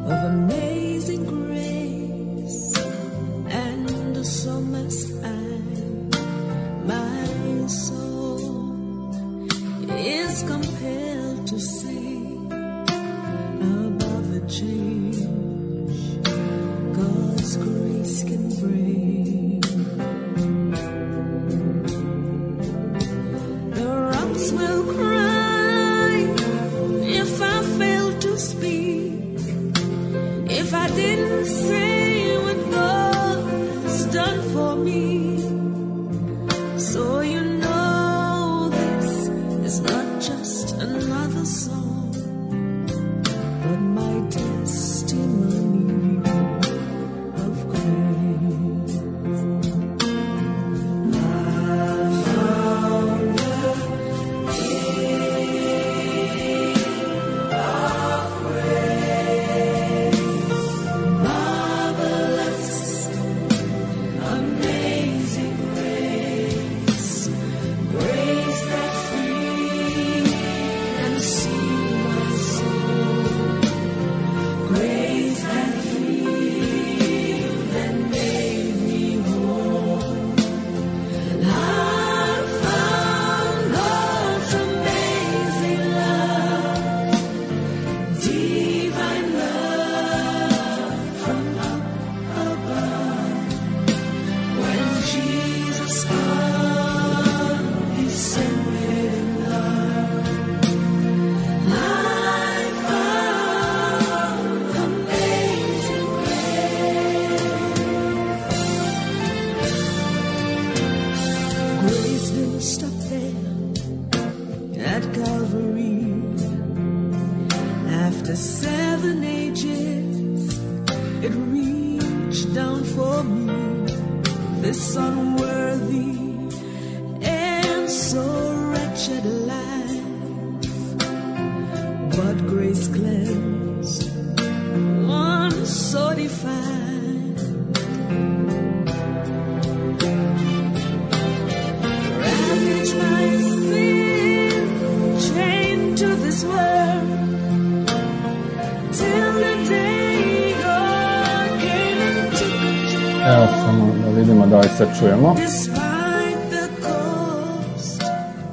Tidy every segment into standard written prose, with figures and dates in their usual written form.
of amazing grace, and a song as my soul is compelled to sing about the change God's grace can bring. The rocks will cry if I fail to speak, if I didn't say what God has done for me. So you know this is not just another song, but my testimony of grace. I found the King of grace, marvelous, amazing grace, grace that freed and saved my soul, grace that healed and made me whole. I found God's amazing love, divine love from up above. When Jesus God descended in love, I found amazing grace. Grace didn't stop there at Calvary. After 7 ages, it reached down for me, this unworthy and so wretched life. But grace cleansed one so defined, ravaged by sin, chained to this world, till the day God came and took control. Evo samo da vidimo da li se čujemo. Despite the cost.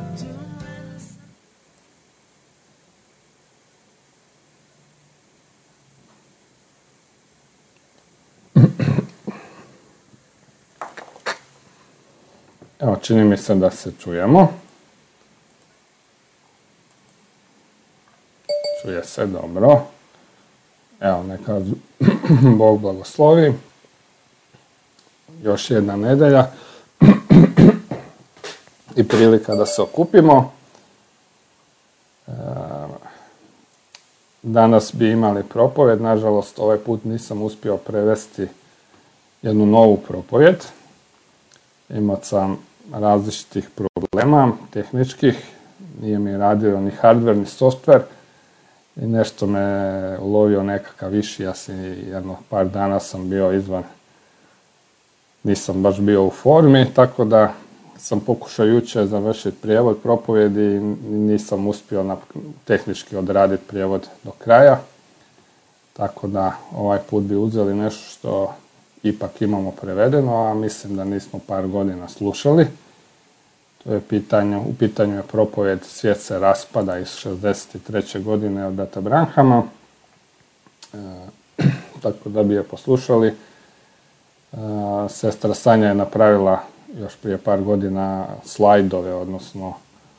Evo, čini mi se da se čujemo. Čuje se dobro. Evo, neka Bog blagoslovi. Još jedna nedelja i prilika da se okupimo. Danas bi imali propovjed, nažalost ovaj put nisam uspio prevesti jednu novu propovjed. Imao sam različitih problema tehničkih, nije mi radio ni hardware ni software i nešto me ulovio nekakav viši, ja si jedno par dana sam bio izvan, nisam baš bio u formi, tako da sam pokušao jučer završiti prijevod propovjedi i nisam uspio tehnički odraditi prijevod do kraja. Tako da ovaj put bi uzeli nešto što ipak imamo prevedeno, a mislim da nismo par godina slušali. To je u pitanju je propovjed Svijet se raspada iz 63. godine od brata Branhama. Tako da bi je poslušali. Sestra Sanja je napravila još prije par godina slajdove, odnosno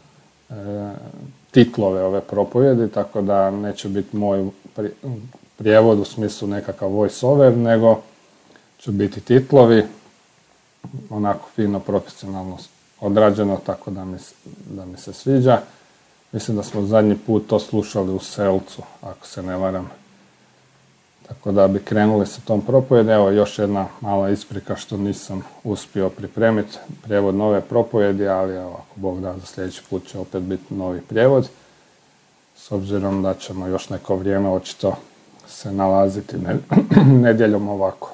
titlove ove propovjedi, tako da neće biti moj prijevod u smislu nekakav voice over, nego će biti titlovi, onako fino, profesionalno odrađeno, tako da mi se sviđa. Mislim da smo zadnji put to slušali u Selcu, ako se ne varam. Tako da bi krenuli sa tom propovjedi. Evo još jedna mala isprika što nisam uspio pripremiti prijevod nove propovjedi, ali evo, ako Bog da, za sljedeći put će opet biti novi prijevod. S obzirom da ćemo još neko vrijeme očito se nalaziti nedjeljom ovako.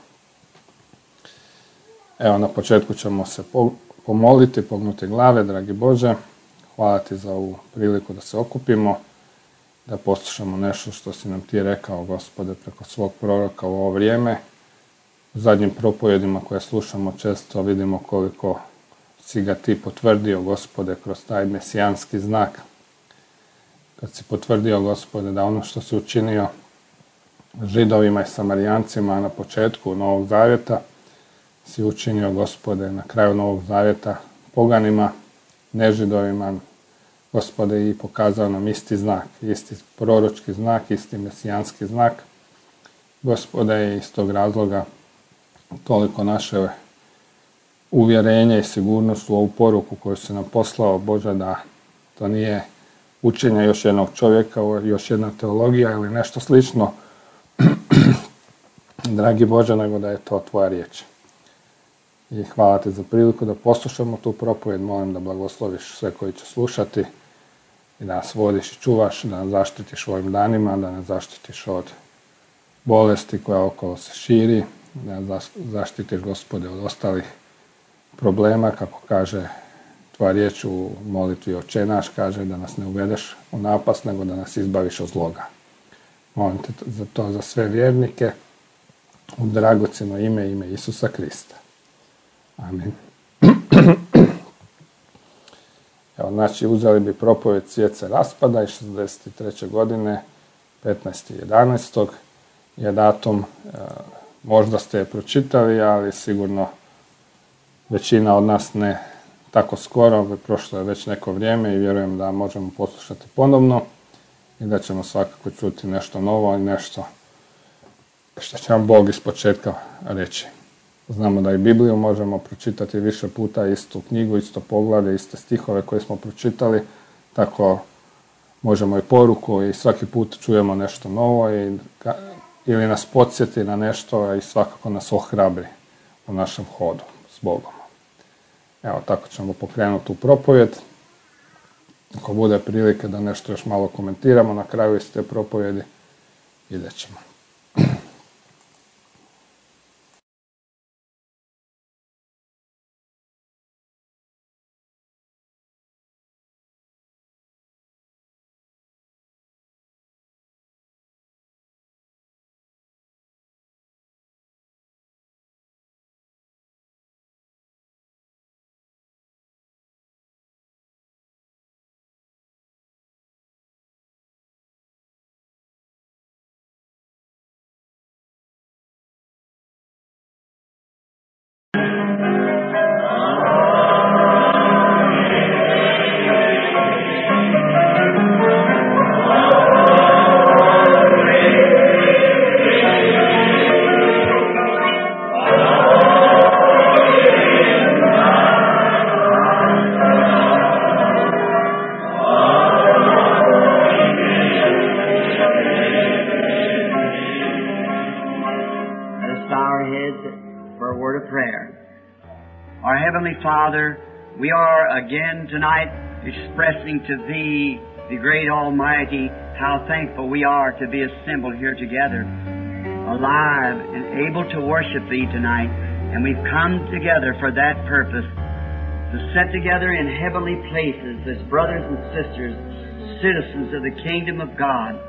Evo, na početku ćemo se pomoliti, pognuti glave, dragi Bože. Hvala ti za ovu priliku da se okupimo da poslušamo nešto što si nam ti rekao, Gospode, preko svog proroka u ovo vrijeme. U zadnjim propovedima koje slušamo često vidimo koliko si ga ti potvrdio, Gospode, kroz taj mesijanski znak. Kad si potvrdio, Gospode, da ono što si učinio Židovima i Samarijancima na početku Novog Zavjeta, si učinio, Gospode, na kraju Novog Zavjeta poganima, nežidovima, Gospode, i pokazao nam isti znak, isti proročki znak, isti mesijanski znak. Gospode, iz tog razloga toliko naše uvjerenje i sigurnost u ovu poruku koju si nam poslao, Bože, da to nije učenje još jednog čovjeka, još jedna teologija ili nešto slično, dragi Bože, nego da je to tvoja riječ. I hvala ti za priliku da poslušamo tu propovjed. Molim da blagosloviš sve koji će slušati i da nas vodiš i čuvaš, da nas zaštitiš u ovim danima, da nas zaštitiš od bolesti koja okolo se širi, da nas zaštitiš, Gospode, od ostalih problema, kako kaže tvoja riječ u molitvi Oče naš, kaže da nas ne uvedeš u napast, nego da nas izbaviš od zloga. Molim te za to za sve vjernike, u dragocjeno ime Isusa Krista. Amin. Evo, znači, uzeli bi propovjed Svijet se raspada iz 63. godine, 15.11. je datum, možda ste je pročitali, ali sigurno većina od nas ne tako skoro, prošlo je već neko vrijeme i vjerujem da možemo poslušati ponovno i da ćemo svakako čuti nešto novo i nešto što će nam Bog iz početka reći. Znamo da i Bibliju možemo pročitati više puta, istu knjigu, isto poglavlje, iste stihove koje smo pročitali, tako možemo i poruku i svaki put čujemo nešto novo ili nas podsjeti na nešto i svakako nas ohrabri u našem hodu s Bogom. Evo, tako ćemo pokrenuti u propovjed. Ako bude prilike da nešto još malo komentiramo na kraju iz te propovjedi, vidjet ćemo. Father, we are again tonight expressing to Thee, the great Almighty, how thankful we are to be assembled here together, alive and able to worship Thee tonight. And we've come together for that purpose, to sit together in heavenly places as brothers and sisters, citizens of the kingdom of God,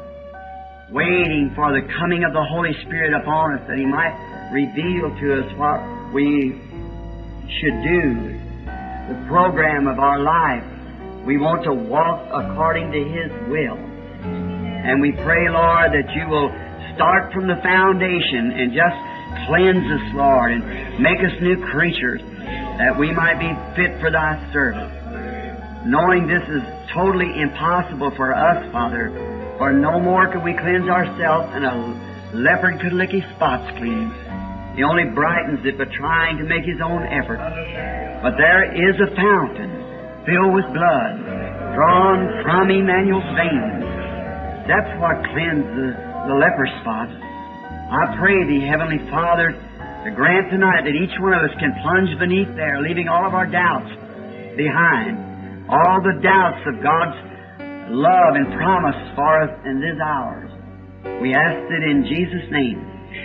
waiting for the coming of the Holy Spirit upon us, that He might reveal to us what we should do, the program of our life. We want to walk according to His will. And we pray, Lord, that You will start from the foundation and just cleanse us, Lord, and make us new creatures, that we might be fit for Thy service. Knowing this is totally impossible for us, Father, for no more could we cleanse ourselves than a leopard could lick his spots clean. He only brightens it by trying to make his own effort. But there is a fountain filled with blood drawn from Emmanuel's veins. That's what cleanses the leper spots. I pray Thee, Heavenly Father, to grant tonight that each one of us can plunge beneath there, leaving all of our doubts behind. All the doubts of God's love and promise for us in these hours. We ask it in Jesus' name.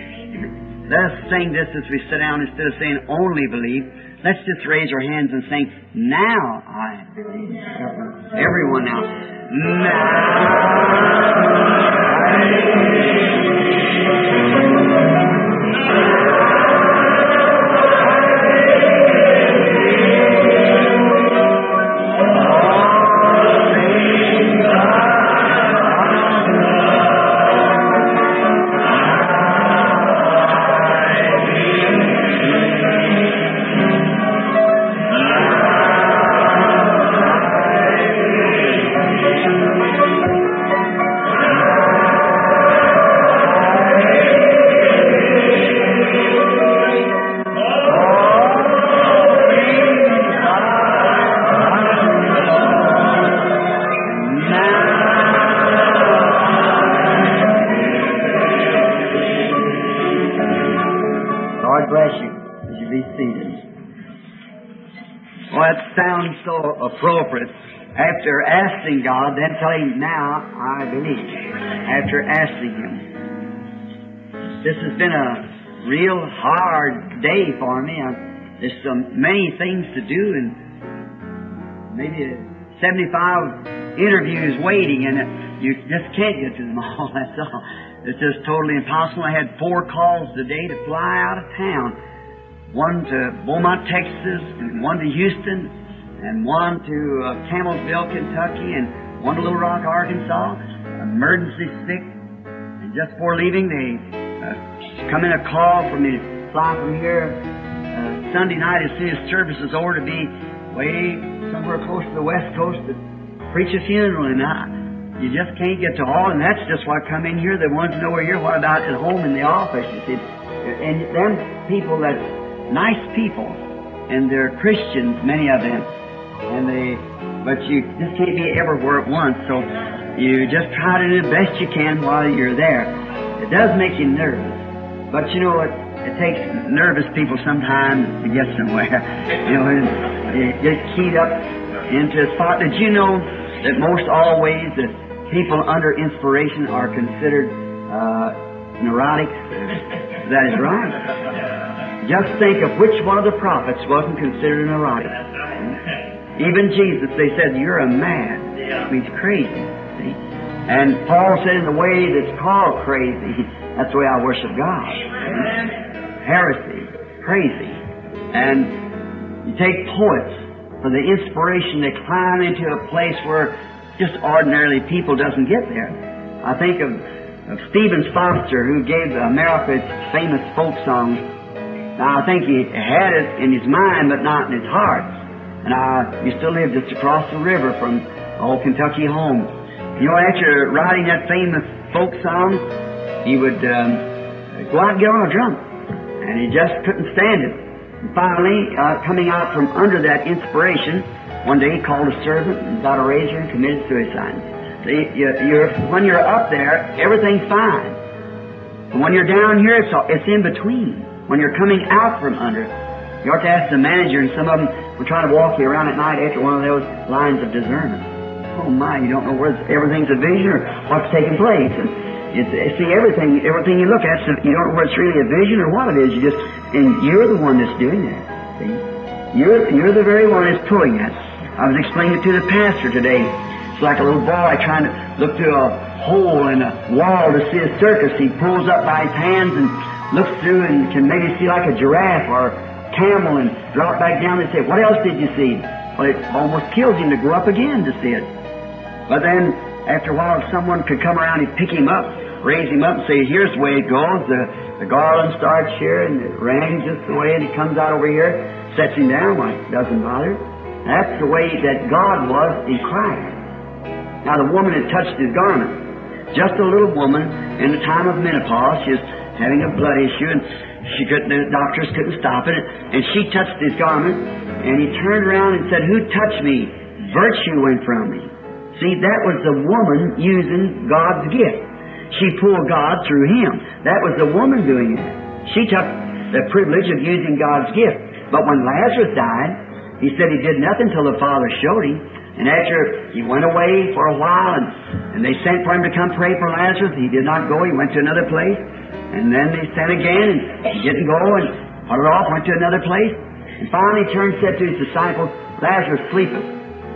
Let us sing this as we sit down instead of saying only believe. Let's just raise our hands and sing, now I believe. Everyone now. Lord bless you as you be seated. Well, that sounds so appropriate. After asking God, then tell Him, now I believe. After asking Him. This has been a real hard day for me. There's so many things to do and maybe 75 interviews waiting, and you just can't get to them all, that's all. It's just totally impossible. I had 4 calls today to fly out of town. One to Beaumont, Texas, and one to Houston, and one to Campbellsville, Kentucky, and one to Little Rock, Arkansas. Emergency sick. And just before leaving, they come in a call for me to fly from here Sunday night as soon as service is over to be way somewhere close to the West Coast to preach a funeral. And you just can't get to all, and that's just why I come in here. They want to know where you're. What about at home in the office? You see, and them people that's nice people, and they're Christians, many of them, but you just can't be everywhere at once. So you just try to do the best you can while you're there. It does make you nervous, but you know what? It takes nervous people sometimes to get somewhere. You know, and you get keyed up into a spot. Did you know that most always the people under inspiration are considered neurotics? That is right. Just think of which one of the prophets wasn't considered a neurotic. Even Jesus, they said, you're a man. He's crazy. See? And Paul said, in the way that's called crazy, that's the way I worship God. Heresy, crazy. And you take poets, for the inspiration, they climb into a place where just ordinarily people doesn't get there. I think of Stephen Foster, who gave America its famous folk songs. Now, I think he had it in his mind, but not in his heart. And I used to live just across the river from old Kentucky home. You know, after writing that famous folk song, he would go out and get on a drum. And he just couldn't stand it. And finally, coming out from under that inspiration, one day he called a servant and got a razor and committed suicide. See, when you're up there, everything's fine. And when you're down here, it's in between. When you're coming out from under, you ought to ask the manager, and some of them will try to walk you around at night after one of those lines of discernment. Oh my, you don't know whether everything's a vision or what's taking place. And see, everything you look at, so you don't know whether it's really a vision or what it is. And you're the one that's doing that. See? You're the very one that's pulling that. I was explaining it to the pastor today. It's like a little boy trying to look through a hole in a wall to see a circus. He pulls up by his hands and looks through and can maybe see like a giraffe or a camel and drop back down and say, what else did you see? Well, it almost kills him to go up again to see it. But then, after a while, someone could come around and pick him up, raise him up and say, here's the way it goes. The garland starts here and it rings just the way, and he comes out over here, sets him down. Well, it doesn't bother. That's the way that God was in Christ. Now, the woman had touched his garment. Just a little woman in the time of menopause. She was having a blood issue, and the doctors couldn't stop it. And she touched his garment, and he turned around and said, who touched me? Virtue went from me. See, that was the woman using God's gift. She pulled God through him. That was the woman doing it. She took the privilege of using God's gift. But when Lazarus died, he said he did nothing till the Father showed him. And after he went away for a while, and they sent for him to come pray for Lazarus, he did not go. He went to another place. And then they sent again, and he didn't go, and put it off, went to another place. And finally turned and said to his disciples, Lazarus sleepeth.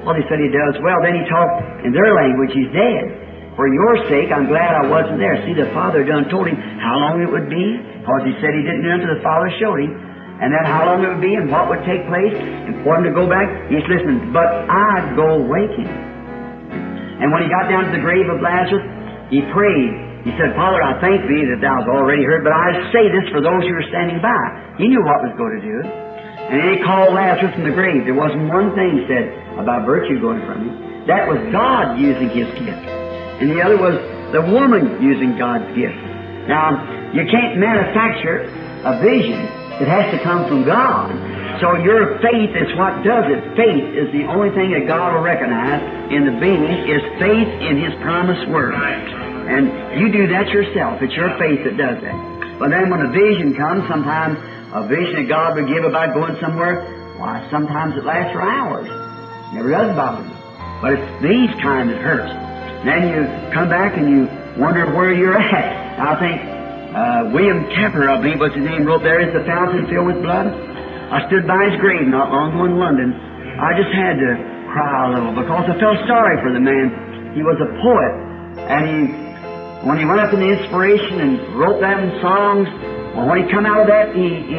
Well, they said he does. Well, then he talked in their language. He's dead. For your sake, I'm glad I wasn't there. See, the Father done told him how long it would be, because he said he didn't do until the Father showed him. And then how long it would be and what would take place. And for him to go back, he's listening. But I'd go wake him. And when he got down to the grave of Lazarus, he prayed. He said, Father, I thank thee that thou hast already heard, but I say this for those who are standing by. He knew what was going to do it. And then he called Lazarus from the grave. There wasn't one thing said about virtue going from him. That was God using his gift. And the other was the woman using God's gift. Now, you can't manufacture a vision. It has to come from God. So your faith is what does it. Faith is the only thing that God will recognize in the being is faith in His promised word. And you do that yourself. It's your faith that does that. But then when a vision comes, sometimes a vision that God would give about going somewhere, why, sometimes it lasts for hours. Never does bother me. But it's these kind that hurts. Then you come back and you wonder where you're at. I think William Tepper, I believe was his name, wrote, there is the fountain filled with blood. I stood by his grave not long ago in London. I just had to cry a little because I felt sorry for the man. He was a poet, and when he went up in the inspiration and wrote them songs, well, when he come out of that, he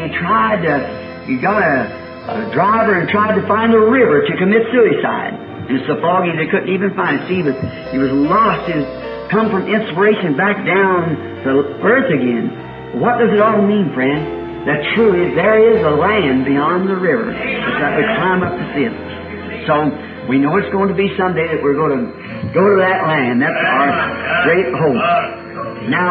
got a driver and tried to find a river to commit suicide. And it's so foggy they couldn't even find it. See, he was lost. He was come from inspiration back down to earth again. What does it all mean, friend? That truly there is a land beyond the river that we climb up to see it. So we know it's going to be someday that we're going to go to that land. That's our great hope. Now,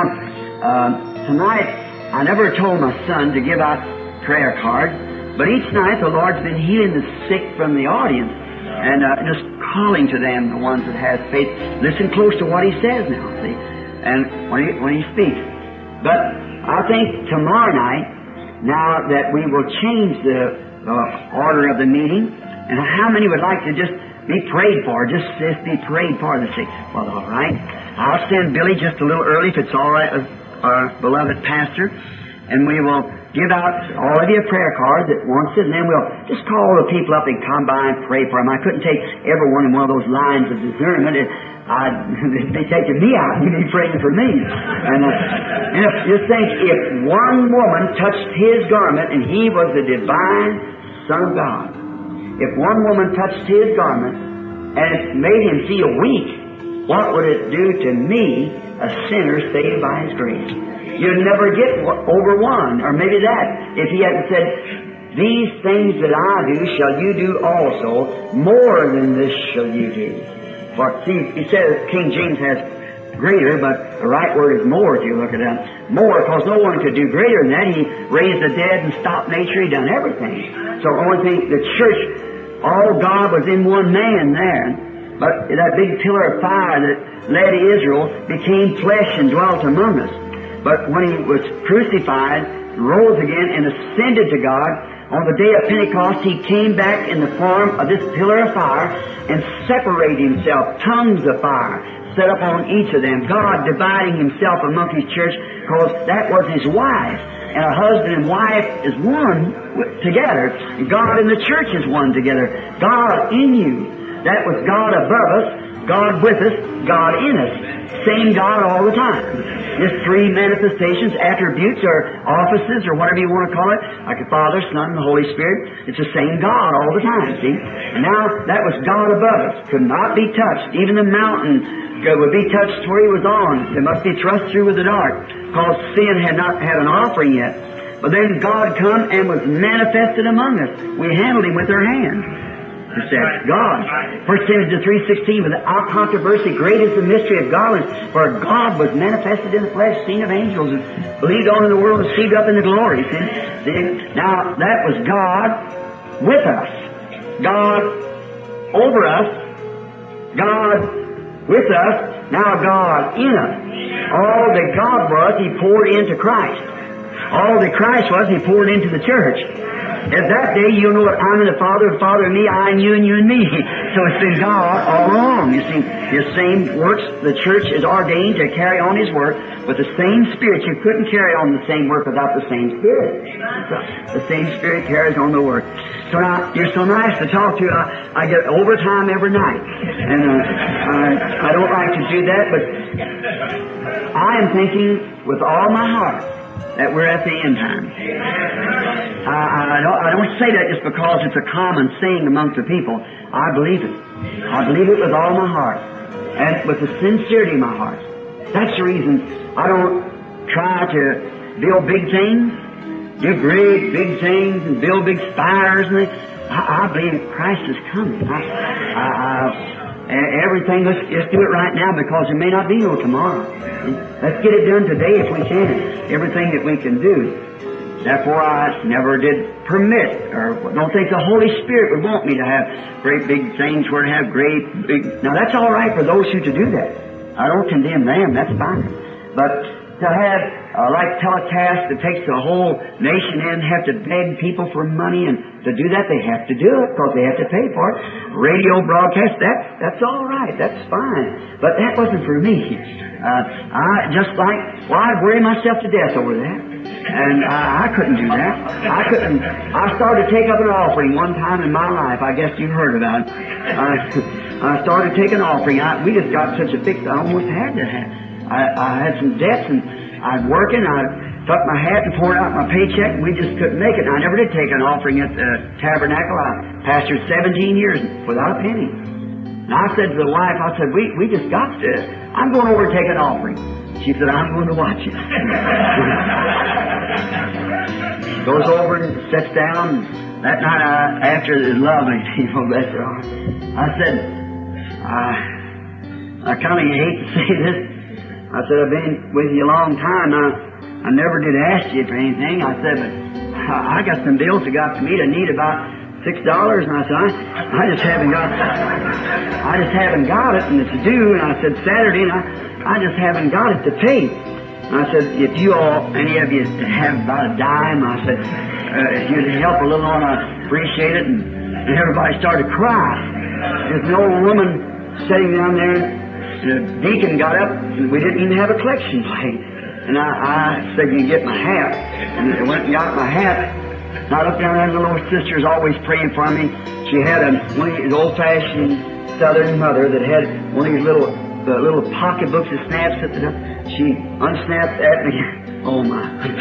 tonight, I never told my son to give out prayer cards, but each night the Lord's been healing the sick from the audience. And just calling to them, the ones that have faith. Listen close to what he says now, see, and when he speaks. But I think tomorrow night, now that we will change the order of the meeting, and how many would like to just be prayed for, just be prayed for the sick? Well, all right. I'll send Billy just a little early if it's all right with our beloved pastor, and we will give out all of you a prayer card that wants it, and then we'll just call the people up and come by and pray for them. I couldn't take everyone in one of those lines of discernment. They'd be taking me out. You'd be praying for me. And if you think if one woman touched his garment and he was the divine Son of God, if one woman touched his garment and it made him feel weak, what would it do to me, a sinner saved by His grace? You'd never get over one, or maybe that, if He hadn't said, these things that I do shall you do also, more than this shall you do. For, see, He says, King James has greater, but the right word is more if you look at that. More, because no one could do greater than that. He raised the dead and stopped nature. He done everything. So the only thing, the church, all God was in one man there. But that big pillar of fire that led Israel became flesh and dwelt among us. But when He was crucified, rose again and ascended to God, on the day of Pentecost He came back in the form of this pillar of fire and separated Himself, tongues of fire set up on each of them. God dividing Himself among His church, because that was His wife. And a husband and wife is one together. God and the church is one together. God in you. That was God above us, God with us, God in us. Same God all the time. There's three manifestations, attributes, or offices, or whatever you want to call it, like the Father, Son, and the Holy Spirit. It's the same God all the time, see? And now, that was God above us. Could not be touched. Even the mountain would be touched where He was on. It must be thrust through with the dart, because sin had not had an offering yet. But then God come and was manifested among us. We handled Him with our hands. Said God. 1 Timothy 3:16, without controversy, great is the mystery of godliness. For God was manifested in the flesh, seen of angels, and believed on in the world, and received up in the glory. See? Now, that was God with us. God over us. God with us. Now God in us. All that God was, He poured into Christ. All that Christ was, He poured into the church. At that day, you'll know that I'm in the Father in me, I in you, and you in me. So it's been God all along. You see, His same works the church is ordained to carry on His work with the same Spirit. You couldn't carry on the same work without the same Spirit. The same Spirit carries on the work. So now, you're so nice to talk to. I get overtime every night. And I don't like to do that, but I am thinking with all my heart that we're at the end time. I don't say that just because it's a common saying amongst the people. I believe it. I believe it with all my heart. And with the sincerity in my heart. That's the reason I don't try to build big things, do great big things and build big spires and I believe Christ is coming. Everything, let's just do it right now because there may not be no tomorrow. Let's get it done today if we can. Everything that we can do. Therefore, I never did permit, or don't think the Holy Spirit would want me to have great big things where to have great big... Now, that's all right for those who to do that. I don't condemn them, that's fine. But to have, like telecast that takes the whole nation in, have to beg people for money, and to do that, they have to do it because they have to pay for it. Radio broadcast, that's all right, that's fine. But that wasn't for me. I'd worry myself to death over that. And I couldn't do that. I started to take up an offering one time in my life. I guess you've heard about it. I started taking an offering. We just got such a fix, I almost had to have. I had some debts, and I was working. I took my hat and poured out my paycheck, and we just couldn't make it. And I never did take an offering at the tabernacle. I pastored 17 years without a penny. And I said to the wife, I said, we just got to, I'm going over to take an offering. She said, I'm going to watch it. Goes over and sits down. That night after, it was lovely, bless her heart. I said, I kind of hate to say this. I said, I've been with you a long time. I never did ask you for anything. I said, but I got some bills that got to meet. I need about $6. And I said, I just haven't got it, and it's due. And I said, Saturday, and I just haven't got it to pay. And I said, if you all, any of you have about a dime, I said, if you'd help a little on, I'd appreciate it. And everybody started crying. There's an old woman sitting down there. The deacon got up, and we didn't even have a collection plate. And I said, you get my hat. And I went and got my hat. And I looked down there, and the little sister's always praying for me. She had one of these old-fashioned Southern mother that had one of these little pocketbooks that snaps at the top. She unsnapped that, and oh my.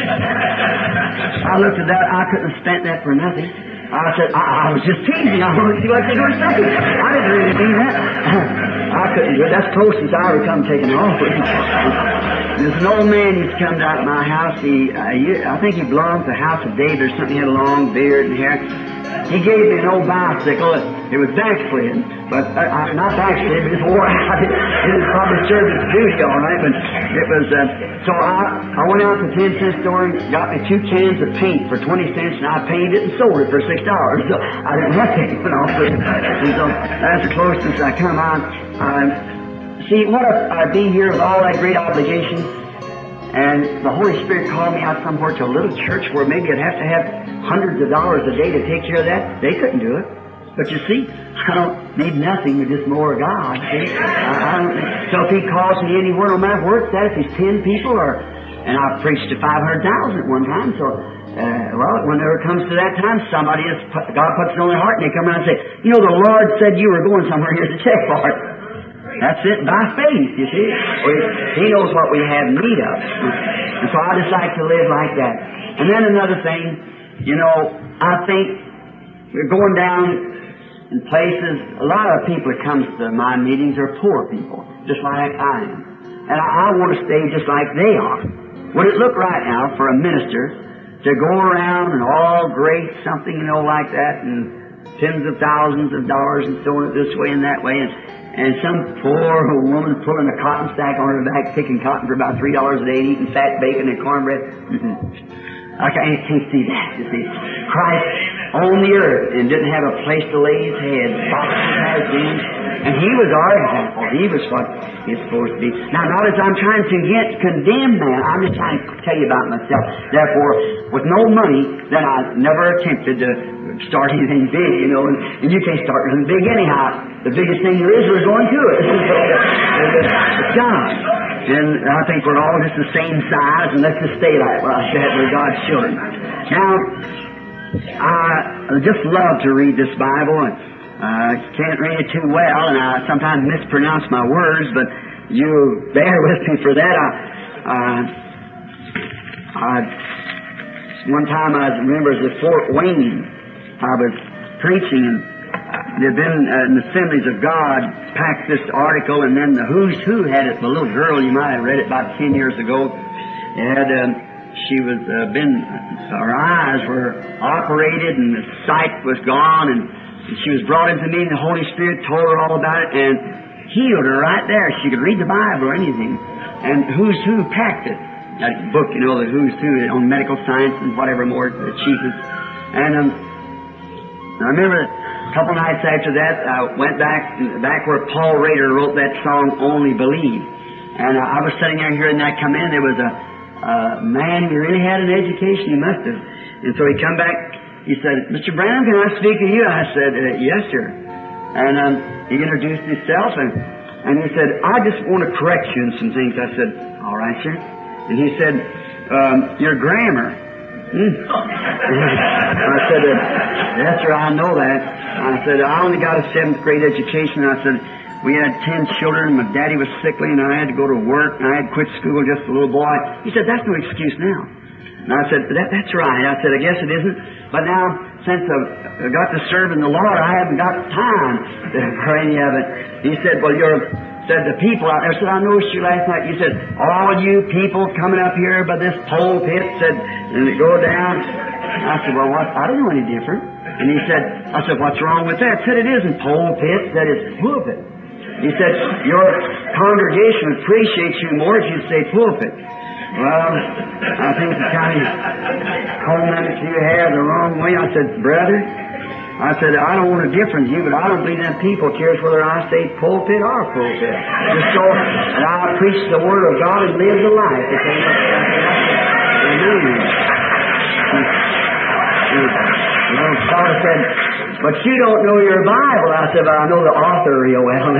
I looked at that, I couldn't have spent that for nothing. I said, I was just teasing. I wanted to see what they were saying. I didn't really mean that. I couldn't do it. That's close since I ever come taking an offering. There's an old man who's come down to my house. I think he belonged to the House of David or something. He had a long beard and hair. He gave me an old bicycle. It was backslid, but not backslid, but it wore out. It probably served its duty all right, but it was, so I went out to the 10-cent store and got me 2 cans of paint for 20 cents, and I painted it and sold it for $6. So I didn't have to take it off. And so that's the closest I come on. See, what if I'd been here with all that great obligation, and the Holy Spirit called me out somewhere to a little church where maybe I'd have to have hundreds of dollars a day to take care of that? They couldn't do it. But you see, I don't need nothing but just more of God. See? So if He calls me anywhere, no matter where it's at, if He's 10 people, and I preached to 500,000 at one time, so, whenever it comes to that time, God puts it on their heart, and they come around and say, you know, the Lord said you were going somewhere, here's a check for it. That's it, by faith, you see. He knows what we have need of. And so I just like to live like that. And then another thing, you know, I think we're going down in places, a lot of people that comes to my meetings are poor people, just like I am. And I want to stay just like they are. Would it look right now for a minister to go around and all grace something, you know, like that, and tens of thousands of dollars and throwing it this way and that way, and some poor old woman pulling a cotton sack on her back, picking cotton for about $3 a day, and eating fat bacon and cornbread? I can't see that, you see. Christ on the earth and didn't have a place to lay His head. Boxes has been, And he was our example. He was what he's supposed to be. Now, notice I'm trying to condemn man. I'm just trying to tell you about myself. Therefore, with no money, then I never attempted to start anything big, you know, and you can't start anything big anyhow. The biggest thing there is, we're going to it. It's God. And I think we're all just the same size, and let's just stay like that. We're God's children. Now, I just love to read this Bible, and can't read it too well, and I sometimes mispronounce my words, but you bear with me for that. One time I remember it was at Fort Wayne. I was preaching, and there'd been in the Assemblies of God packed this article, and then the Who's Who had it. The little girl, you might have read it about 10 years ago. It had she was her eyes were operated, and the sight was gone, and she was brought into me, and the Holy Spirit told her all about it and healed her right there. She could read the Bible or anything. And Who's Who packed it. That book, you know, the Who's Who on medical science and whatever more, the cheapest. And I remember a couple nights after that, I went back where Paul Rader wrote that song, Only Believe. And I was sitting there hearing that come in. There was a man who really had an education. He must have. And so he come back. He said, Mr. Branham, can I speak to you? I said, yes, sir. And he introduced himself, and he said, I just want to correct you in some things. I said, all right, sir. And he said, your grammar. I said, yes, sir, I know that. I said, I only got a 7th grade education. I said, we had 10 children, my daddy was sickly, and I had to go to work, and I had quit school just a little boy. He said, that's no excuse now. And I said, that's right. I said, I guess it isn't. But now, since I've got to serve in the Lord, I haven't got time for any of it. He said, well, said the people out there, said, I noticed you last night. You said, all you people coming up here by this pulpit, said, and they go down. I said, well, what? I don't know any different. And he said, I said, what's wrong with that? Said, it isn't pulpit, said it's pulpit. He said, your congregation appreciates you more if you say pulpit. Well, I think it's kind of combing it to your hair the wrong way. I said, brother, I said, I don't want to differ with you, but I don't believe them people cares whether I say pulpit or pulpit. Just so that I preach the Word of God and live the life. Well, Paul said, but you don't know your Bible. I said, but I know the author real well.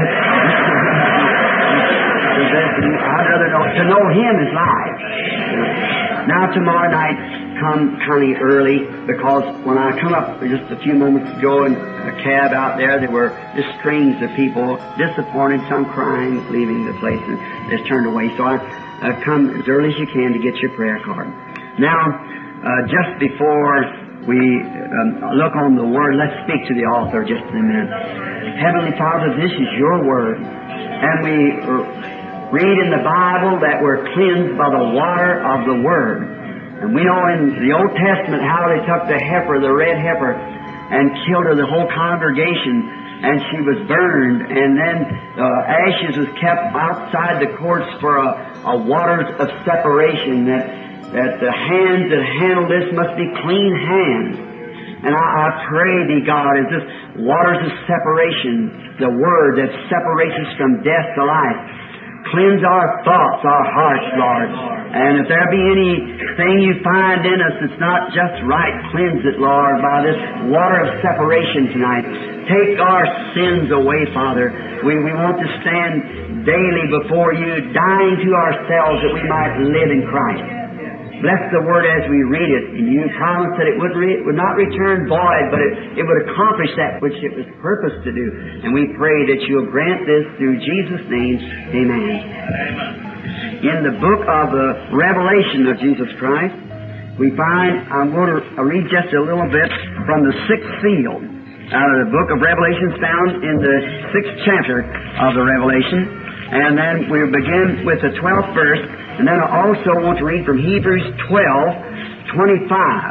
I'd rather know him is life. Now tomorrow night, come kind of early, because when I come up just a few moments ago in a cab out there were just strings of people, disappointed, some crying, leaving the place, and just turned away. So I come as early as you can to get your prayer card. Now, just before we look on the Word, let's speak to the author just in a minute. Heavenly Father, this is your Word, and we read in the Bible that we're cleansed by the water of the Word. And we know in the Old Testament how they took the heifer, the red heifer, and killed her, the whole congregation, and she was burned, and then ashes was kept outside the courts for a waters of separation, that the hands that handle this must be clean hands. And I pray thee, God, as this waters of separation, the Word that separates us from death to life, cleanse our thoughts, our hearts, Lord. And if there be anything you find in us that's not just right, cleanse it, Lord, by this water of separation tonight. Take our sins away, Father. We want to stand daily before you, dying to ourselves that we might live in Christ. Bless the Word as we read it. And you promised that it would not return void, but it would accomplish that which it was purposed to do. And we pray that you'll grant this through Jesus' name. Amen. In the book of the Revelation of Jesus Christ, we find, I'm going to read just a little bit from the 6th seal. Out of the book of Revelation found in the 6th chapter of the Revelation. And then we'll begin with the 12th verse. And then I also want to read from Hebrews 12:25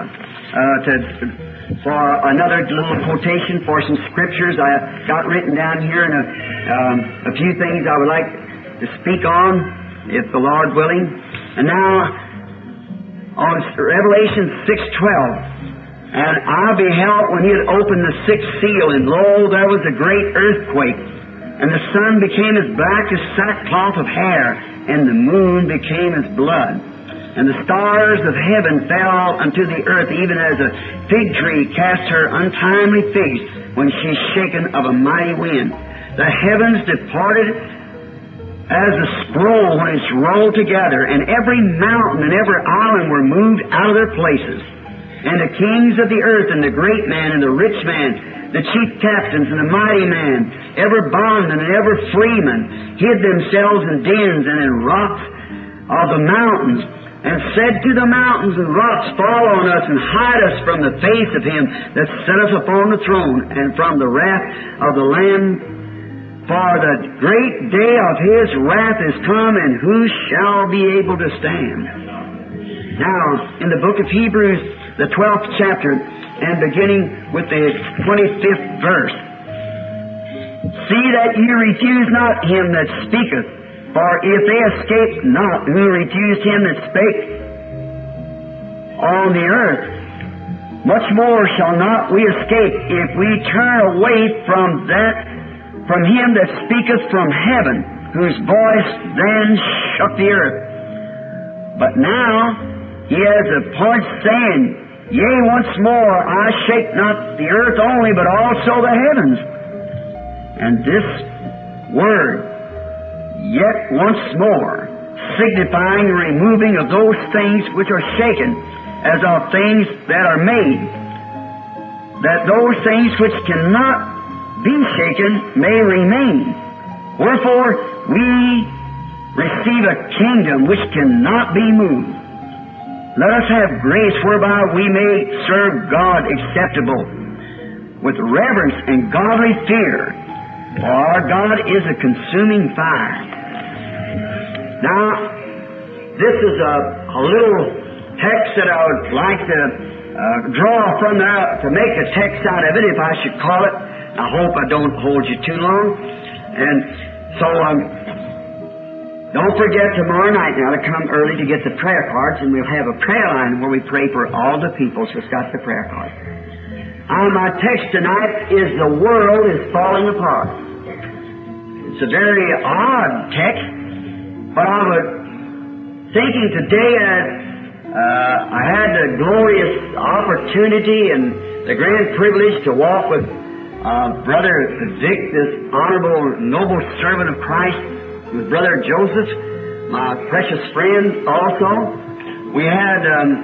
for another little quotation for some scriptures I got written down here, and a few things I would like to speak on, if the Lord willing. And now on Revelation 6:12, and I beheld when he had opened the 6th seal, and lo, there was a great earthquake, And the sun became as black as sackcloth of hair, and the moon became as blood. And the stars of heaven fell unto the earth, even as a fig tree casts her untimely figs when she's shaken of a mighty wind. The heavens departed as a scroll when it's rolled together, and every mountain and every island were moved out of their places. And the kings of the earth, and the great man, and the rich man, the chief captains, and the mighty man, every bondman and every freeman, hid themselves in dens and in rocks of the mountains, and said to the mountains and rocks, Fall on us, and hide us from the face of him that sitteth upon the throne, and from the wrath of the Lamb. For the great day of his wrath is come, and who shall be able to stand? Now, in the book of Hebrews, the 12th chapter, and beginning with the 25th verse, See that ye refuse not him that speaketh, for if they escape not who refused him that spake on the earth, much more shall not we escape if we turn away from him that speaketh from heaven, whose voice then shook the earth. But now he has a point saying, Yea, once more I shake not the earth only, but also the heavens. And this word, yet once more, signifying the removing of those things which are shaken, as of things that are made, that those things which cannot be shaken may remain. Wherefore we receive a kingdom which cannot be moved. Let us have grace whereby we may serve God acceptable, with reverence and godly fear, for our God is a consuming fire. Now, this is a little text that I would like to draw from there, to make a text out of it, if I should call it. I hope I don't hold you too long. And so, don't forget tomorrow night now to come early to get the prayer cards, and we'll have a prayer line where we pray for all the people who's got the prayer cards. My text tonight is the world is falling apart. It's a very odd text, but I was thinking today as I had the glorious opportunity and the grand privilege to walk with Brother Vic, this honorable, noble servant of Christ, with Brother Joseph, my precious friend also. We had,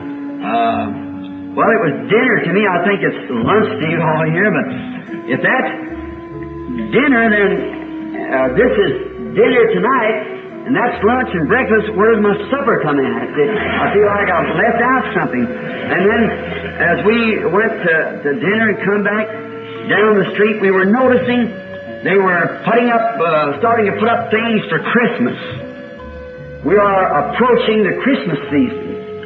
well, it was dinner to me. I think it's lunch to you all here, but if that's dinner, then this is dinner tonight, and that's lunch and breakfast. Where's my supper coming at? I feel like I've left out something. And then, as we went to dinner and come back down the street, we were noticing they were starting to put up things for Christmas. We are approaching the Christmas season,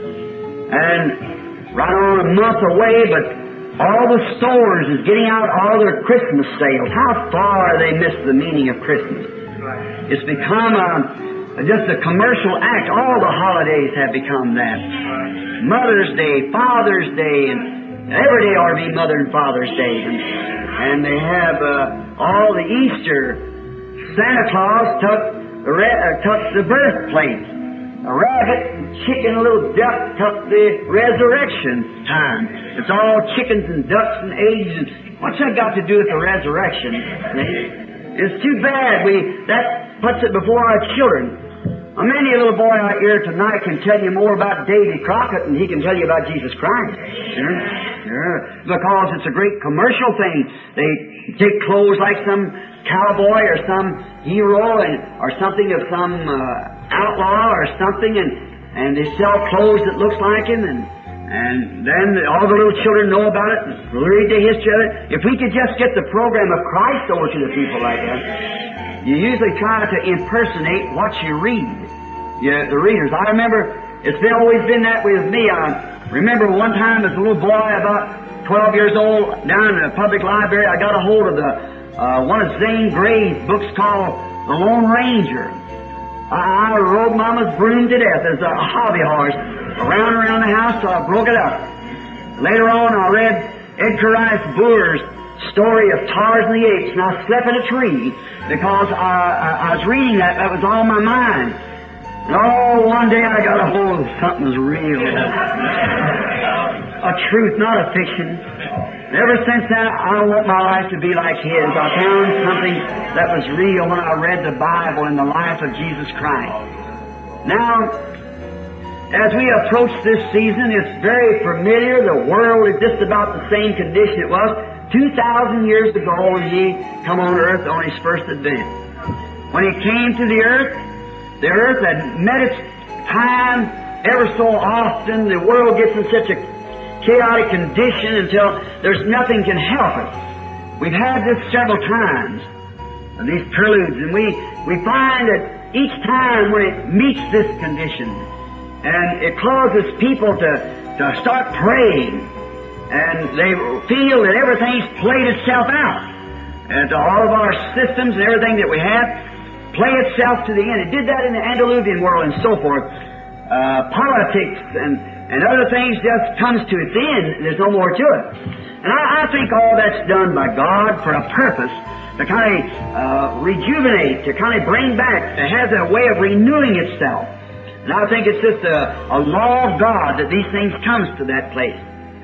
and right on a month away, but all the stores is getting out all their Christmas sales. How far they miss the meaning of Christmas. It's become just a commercial act. All the holidays have become that. Mother's Day, Father's Day, and every day ought to be Mother and Father's Day. And they have all the Easter. Santa Claus took the birthplace. A rabbit, chicken, a little duck took the resurrection time. It's all chickens and ducks and eggs. And what's that got to do with the resurrection? It's too bad. That puts it before our children. Many a little boy out here tonight can tell you more about Davy Crockett than he can tell you about Jesus Christ. Because it's a great commercial thing. They take clothes like some cowboy or some hero or something of some outlaw or something, and they sell clothes that looks like him, and then all the little children know about it and read the history of it. If we could just get the program of Christ over to the people like that. You usually try to impersonate what you read. The readers. I remember it's always been that way with me. I remember one time as a little boy, about 12 years old, down in the public library, I got a hold of one of Zane Grey's books called The Lone Ranger. I rode Mama's broom to death as a hobby horse around the house, so I broke it up. Later on, I read Edgar Rice Burroughs' story of Tarzan the Apes, and I slept in a tree because I was reading that. That was on my mind. And oh, one day I got a hold of something's real. A truth, not a fiction. And ever since then, I want my life to be like His. I found something that was real when I read the Bible and the life of Jesus Christ. Now, as we approach this season, it's very familiar. The world is just about the same condition it was 2,000 years ago when He come on earth on His first advent. When He came to the earth had met its time ever so often. The world gets in such a chaotic condition until there's nothing can help it. We've had this several times, these preludes, and we find that each time when it meets this condition, and it causes people to start praying, and they feel that everything's played itself out, and all of our systems and everything that we have play itself to the end. It did that in the antediluvian world and so forth. Politics and other things just comes to its end. There's no more to it. And I think all that's done by God for a purpose, to kind of rejuvenate, to kind of bring back, it has a way of renewing itself. And I think it's just a law of God that these things comes to that place.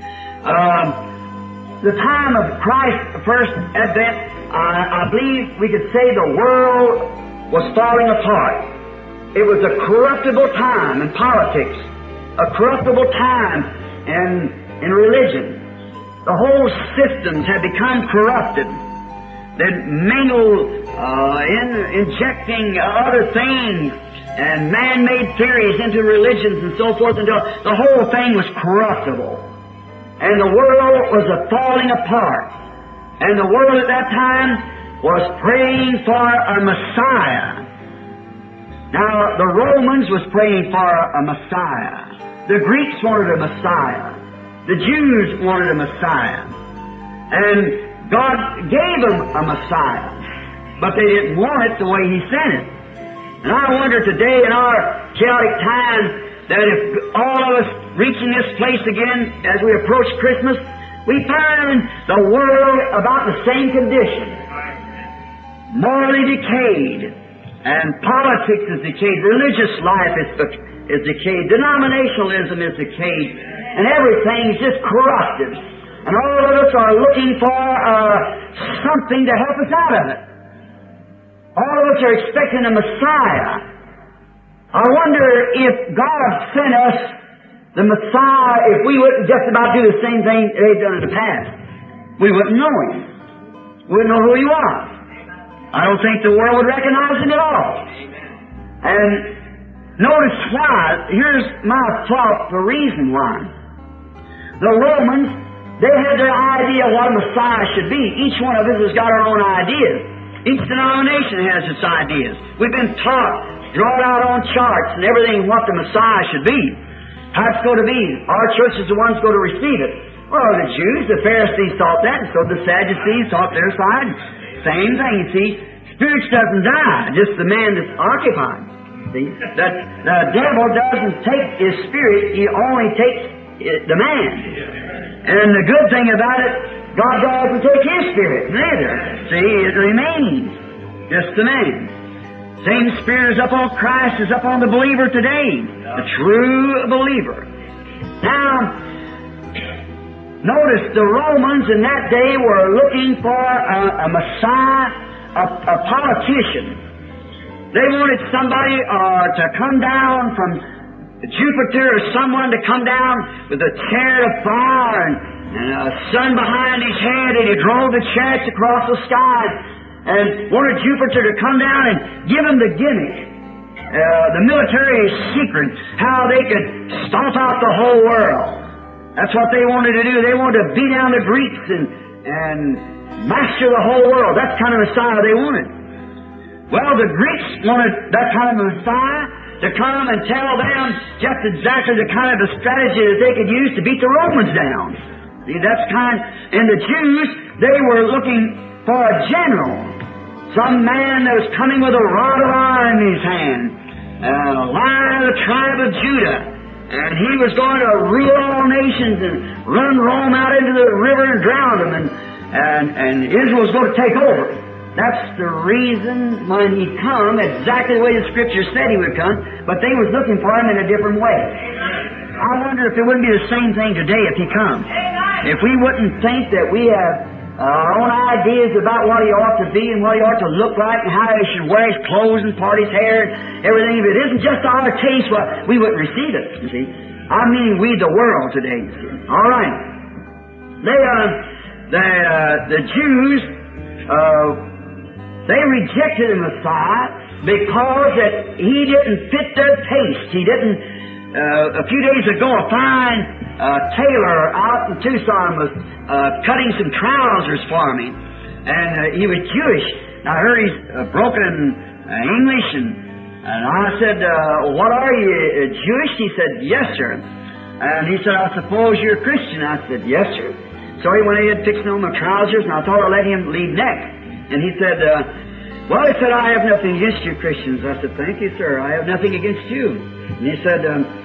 The time of Christ's first advent, I believe we could say the world was falling apart. It was a corruptible time in politics, a corruptible time in religion. The whole systems had become corrupted. They'd mingled injecting other things and man-made theories into religions and so forth until the whole thing was corruptible. And the world was falling apart. And the world at that time was praying for a Messiah. Now, the Romans was praying for a Messiah. The Greeks wanted a Messiah. The Jews wanted a Messiah. And God gave them a Messiah. But they didn't want it the way He sent it. And I wonder today in our chaotic time that if all of us reaching this place again as we approach Christmas, we find the world about the same condition. Morally decayed, and politics is decayed, religious life is decayed, denominationalism is decayed, and everything is just corrupted. And all of us are looking for something to help us out of it. All of us are expecting a Messiah. I wonder if God sent us the Messiah, if we wouldn't just about do the same thing they've done in the past. We wouldn't know Him. We wouldn't know who He was. I don't think the world would recognize Him at all. And notice why. Here's my thought, the reason why. The Romans, they had their idea of what a Messiah should be. Each one of us has got our own ideas. Each denomination has its ideas. We've been taught, drawn out on charts and everything what the Messiah should be. How it's going to be. Our church is the ones going to receive it. Well, the Jews, the Pharisees thought that, and so the Sadducees thought their side. Same thing, you see. Spirit doesn't die, just the man that's occupied. See? That the devil doesn't take his spirit, he only takes the man. And the good thing about it, God doesn't take His spirit, neither. See, it remains. Just the man. Same spirit is up on Christ, is up on the believer today. The true believer. Now, notice the Romans in that day were looking for a Messiah, a politician. They wanted somebody to come down from Jupiter or someone to come down with a chariot of fire and a sun behind his head, and he drove the chariots across the sky and wanted Jupiter to come down and give him the gimmick, the military secret, how they could stomp out the whole world. That's what they wanted to do. They wanted to beat down the Greeks and master the whole world. That's the kind of Messiah they wanted. Well, the Greeks wanted that kind of Messiah to come and tell them just exactly the kind of a strategy that they could use to beat the Romans down. See, that's kind. And the Jews, they were looking for a general, some man that was coming with a rod of iron in his hand, a lion of the tribe of Judah, and he was going to rule all nations and run Rome out into the river and drown them, and Israel was going to take over. That's the reason when He come, exactly the way the Scripture said He would come, but they was looking for Him in a different way. I wonder if it wouldn't be the same thing today if He come. If we wouldn't think that we have our own ideas about what He ought to be and what He ought to look like and how He should wear His clothes and part His hair and everything. If it isn't just our taste, well, we wouldn't receive it, you see. I mean, we the world today, you see. All right. The Jews, they rejected the Messiah because that He didn't fit their taste. He didn't. A few days ago, a fine tailor out in Tucson was cutting some trousers for me, and he was Jewish. I heard he's broken English, and I said, "What are you, Jewish?" He said, "Yes, sir." And he said, "I suppose you're a Christian." I said, "Yes, sir." So he went ahead fixing on my trousers, and I thought I'd let him lead next. And he said, "Well," he said, "I have nothing against you Christians." I said, "Thank you, sir. I have nothing against you." And he said,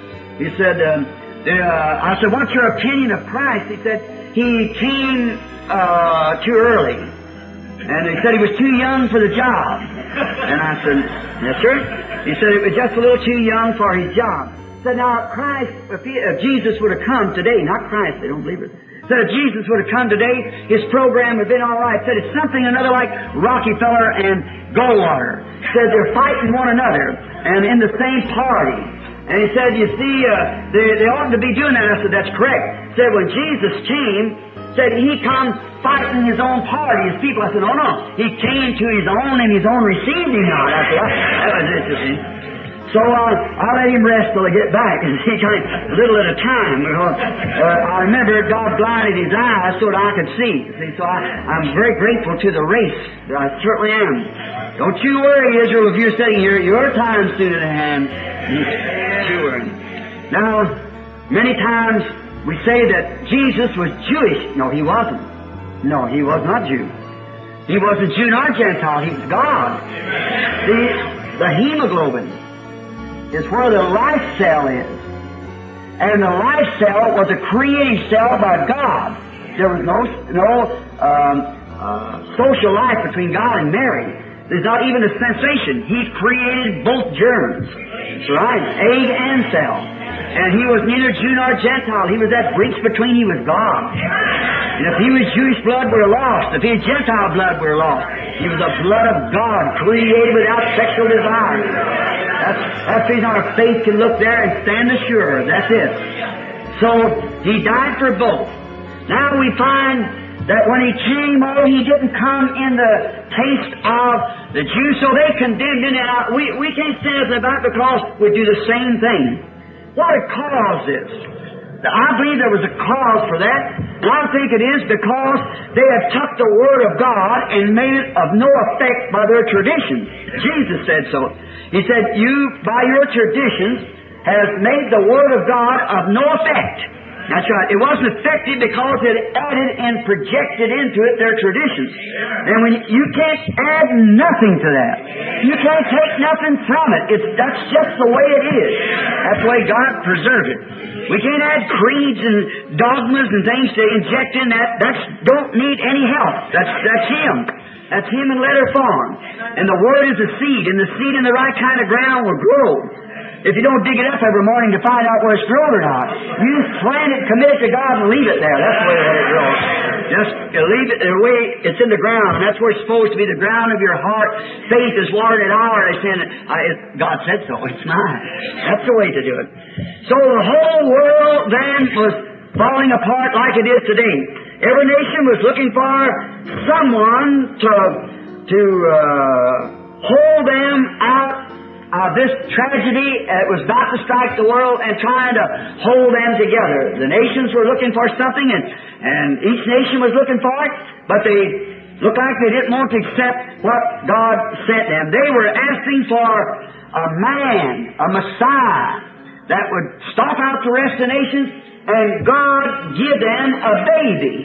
I said, "What's your opinion of Christ?" He said, "He came too early." And he said he was too young for the job. And I said, "Yes, sir." He said it was just a little too young for his job. He said, "Now, Christ, if Jesus would have come today," not Christ, they don't believe it. Said if Jesus would have come today, His program would have been all right. Said it's something another like Rockefeller and Goldwater. Said they're fighting one another and in the same party. And he said, "You see, they oughtn't to be doing that." I said, "That's correct." Said when Jesus came, said He come fighting His own party, His people. I said, "No, no. He came to His own and His own received Him not." I said, that was interesting. So I'll let him rest till I get back and see kind of a little at a time. I remember God blinded his eyes so that I could see. So I'm very grateful to the race. I certainly am. Don't you worry, Israel, if you're sitting here. Your time's soon at hand. Don't you worry. Now, many times we say that Jesus was Jewish. No, He wasn't. No, He was not Jew. He wasn't Jew nor Gentile. He was God. The hemoglobin is where the life cell is. And the life cell was a created cell by God. There was no social life between God and Mary. There's not even a sensation. He created both germs. That's right, egg and cell. And He was neither Jew nor Gentile. He was that breach between. He was God. And if He was Jewish blood, we're lost. If He was Gentile blood, we're lost. He was the blood of God, created without sexual desire. That's the reason our faith can look there and stand assured. That's it. So He died for both. Now we find that when He came, He didn't come in the taste of the Jews, so they condemned Him. We can't say anything about it because we do the same thing. What a cause is. I believe there was a cause for that. And I think it is because they have took the Word of God and made it of no effect by their traditions. Jesus said so. He said, "You, by your traditions, have made the Word of God of no effect." That's right. It wasn't effective because it added and projected into it their traditions. And when you can't add nothing to that. You can't take nothing from it. That's just the way it is. That's the way God preserved it. We can't add creeds and dogmas and things to inject in that. That don't need any help. That's Him. That's Him in letter form. And the Word is a seed, and the seed in the right kind of ground will grow. If you don't dig it up every morning to find out where it's grown or not, you plant it, commit it to God, and leave it there. That's the way it grows. Just leave it the way it's in the ground. That's where it's supposed to be, the ground of your heart. Faith is watered in our sin. God said so. It's mine. That's the way to do it. So the whole world then was falling apart like it is today. Every nation was looking for someone to hold them out of this tragedy that was about to strike the world and trying to hold them together. The nations were looking for something, and each nation was looking for it, but they looked like they didn't want to accept what God sent them. They were asking for a man, a Messiah, that would stop out the rest of the nations, and God give them a baby.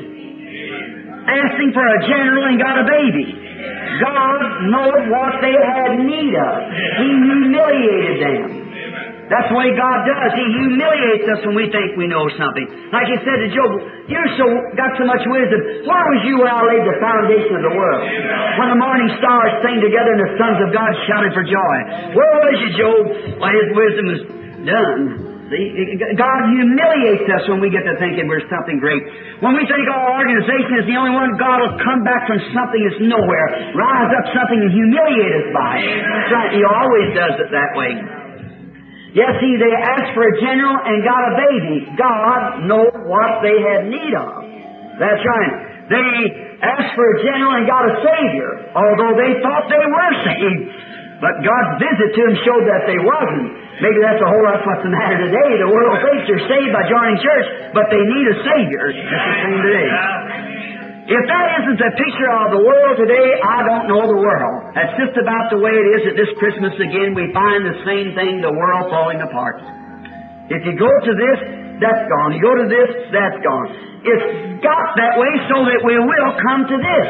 Asking for a general and got a baby. God knowed what they had need of. He humiliated them. That's the way God does. He humiliates us when we think we know something. Like He said to Job, "You're got so much wisdom. Where was you when I laid the foundation of the world? When the morning stars sang together and the sons of God shouted for joy. Where was you, Job? Why, His wisdom is done." See, God humiliates us when we get to thinking we're something great. When we think our organization is the only one, God will come back from something that's nowhere, rise up something and humiliate us by it. That's right. He always does it that way. Yes, see, they asked for a general and got a baby. God knows what they had need of. That's right. They asked for a general and got a Savior, although they thought they were saved. But God's visit to them showed that they wasn't. Maybe that's a whole lot what's the matter today. The world thinks they're saved by joining church, but they need a Savior. That's the same today. If that isn't the picture of the world today, I don't know the world. That's just about the way it is at this Christmas again. We find the same thing, the world falling apart. If you go to this, that's gone. You go to this, that's gone. It's got that way so that we will come to this.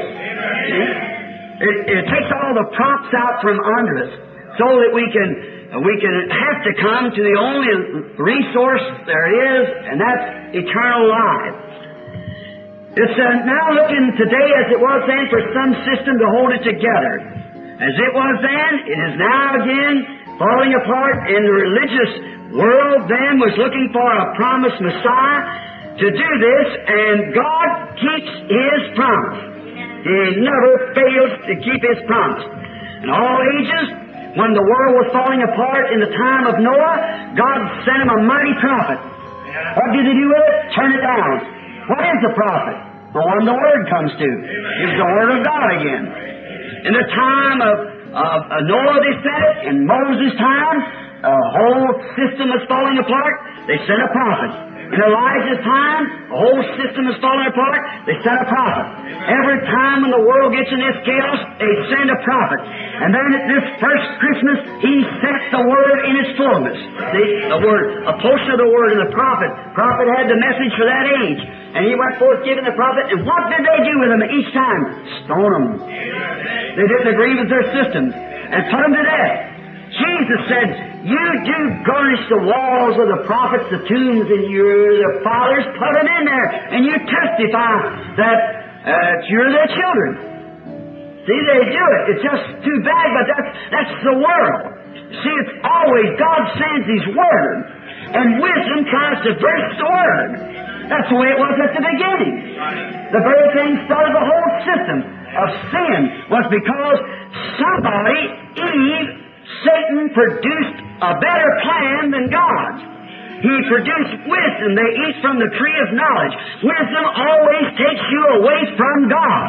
It takes all the props out from under us so that we can have to come to the only resource there is, and that's eternal life. It's now looking today as it was then for some system to hold it together. As it was then, it is now again falling apart, and the religious world then was looking for a promised Messiah to do this, and God keeps His promise. He never fails to keep His promise. In all ages, when the world was falling apart in the time of Noah, God sent him a mighty prophet. What did He do with it? Turn it down. What is the prophet? The one the Word comes to. It's the Word of God again. In the time of Noah they sent it. In Moses' time, the whole system was falling apart. They sent a prophet. In Elijah's time, the whole system is falling apart. They send a prophet. Every time when the world gets in this chaos, they send a prophet. And then at this first Christmas, He sent the Word in its fullness. See, the Word, a portion of the Word and the prophet. Prophet had the message for that age. And he went forth giving the prophet. And what did they do with him each time? Stone him. They didn't agree with their systems and put him to death. Jesus said, "You do garnish the walls of the prophets, the tombs, and your fathers put them in there, and you testify that you're their children." See, they do it. It's just too bad, but that's the world. See, it's always God sends His Word, and wisdom tries to burst the Word. That's the way it was at the beginning. The very thing started the whole system of sin was because somebody, Eve, Satan produced a better plan than God's. He produced wisdom. They eat from the tree of knowledge. Wisdom always takes you away from God.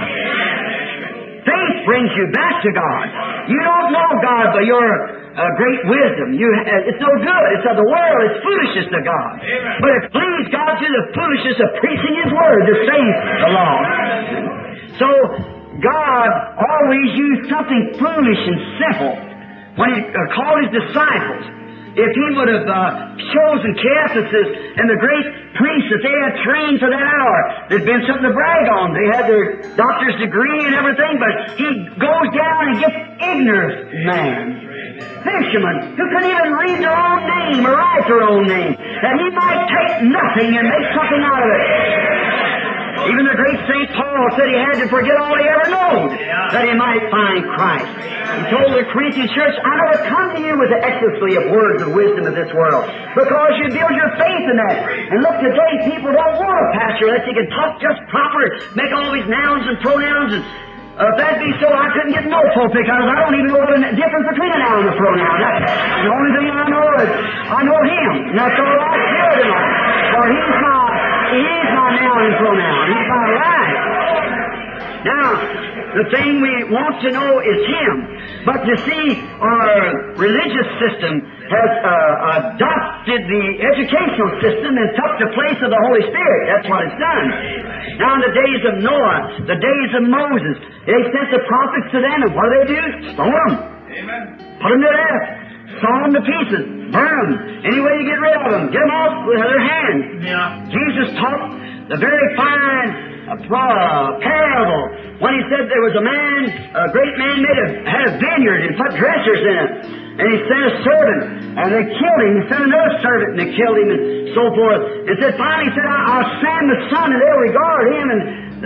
Faith brings you back to God. You don't know God by your great wisdom. It's no good. It's of the world. It's foolishness to God. But it pleased God through the foolishness of preaching His Word to save the lost. So God always used something foolish and simple. When He called His disciples, if He would have chosen Caiaphas and the great priests that they had trained for that hour, there'd been something to brag on. They had their doctor's degree and everything, but He goes down and gets ignorant man, fishermen, who couldn't even read their own name or write their own name, that He might take nothing and make something out of it. Even the great St. Paul said he had to forget all he ever known, that he might find Christ. He told the Corinthian church, "I never come to you with the ecstasy of words of wisdom of this world, because you build your faith in that." And look, today people don't want a pastor unless he can talk just proper, make all these nouns and pronouns. And if that be so, I couldn't get no pulpit, because I don't even know what the difference between a noun and a pronoun. That's the only thing I know is I know Him, and that's all I care tonight. For He's my noun and pronoun. He's my life. Now, the thing we want to know is Him. But you see, our religious system has adopted the educational system and took the place of the Holy Spirit. That's what it's done. Now, in the days of Noah, the days of Moses, they sent the prophets to them, and what do? Stone them. Amen. Put them to death. Saw them to pieces. Burn them. Any way you get rid of them. Get them off with their hands. Yeah. Jesus taught the very fine parable when He said there was a great man had a vineyard and put dressers in it. And he sent a servant, and they killed him. He sent another servant, and they killed him, and so forth. And said, finally, he said, I'll send the son, and they'll regard him. And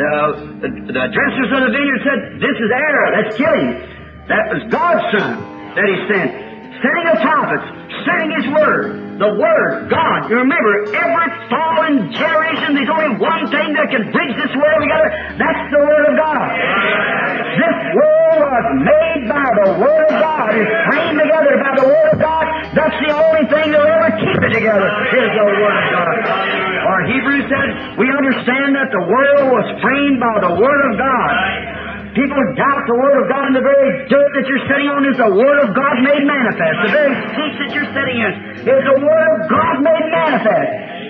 the dressers of the vineyard said, this is error, let's kill him. That was God's son that he sent. Sending the prophets, sending his word. The word, God. You remember, every fallen generation, there's only one thing that can bridge this world together. That's the word of God. This world was made by the word of God. It's framed together by the word of God. That's the only thing that'll ever keep it together, is the word of God. Or Hebrews said, we understand that the world was framed by the word of God. People doubt the Word of God, and the very dirt that you're sitting on is the Word of God made manifest. The very seat that you're sitting in is the Word of God made manifest.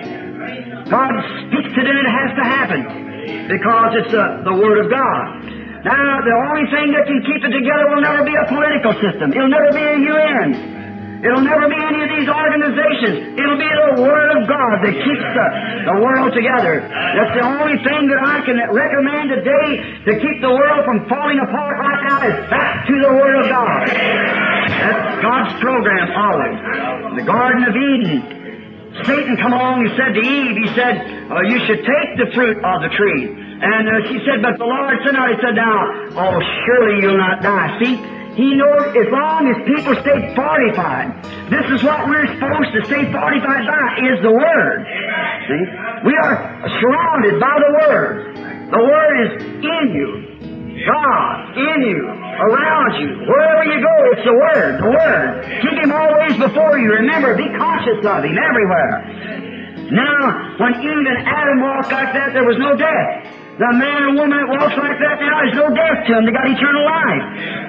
God speaks it and it has to happen because it's the Word of God. Now, the only thing that can keep it together will never be a political system. It'll never be a UN. It'll never be any of these organizations. It'll be the Word of God that keeps the world together. That's the only thing that I can recommend today to keep the world from falling apart right now is back to the Word of God. That's God's program always. The Garden of Eden. Satan come along and said to Eve, he said, you should take the fruit of the tree. And she said, but the Lord said, no. He said, now, oh, surely you'll not die. See? He knows as long as people stay fortified, this is what we're supposed to stay fortified by, is the Word. See? We are surrounded by the Word. The Word is in you. God, in you, around you. Wherever you go, it's the Word. The Word. Keep Him always before you. Remember, be conscious of Him everywhere. Now, when Eve and Adam walked like that, there was no death. The man and woman that walks like that now, there's no death to them. They got eternal life.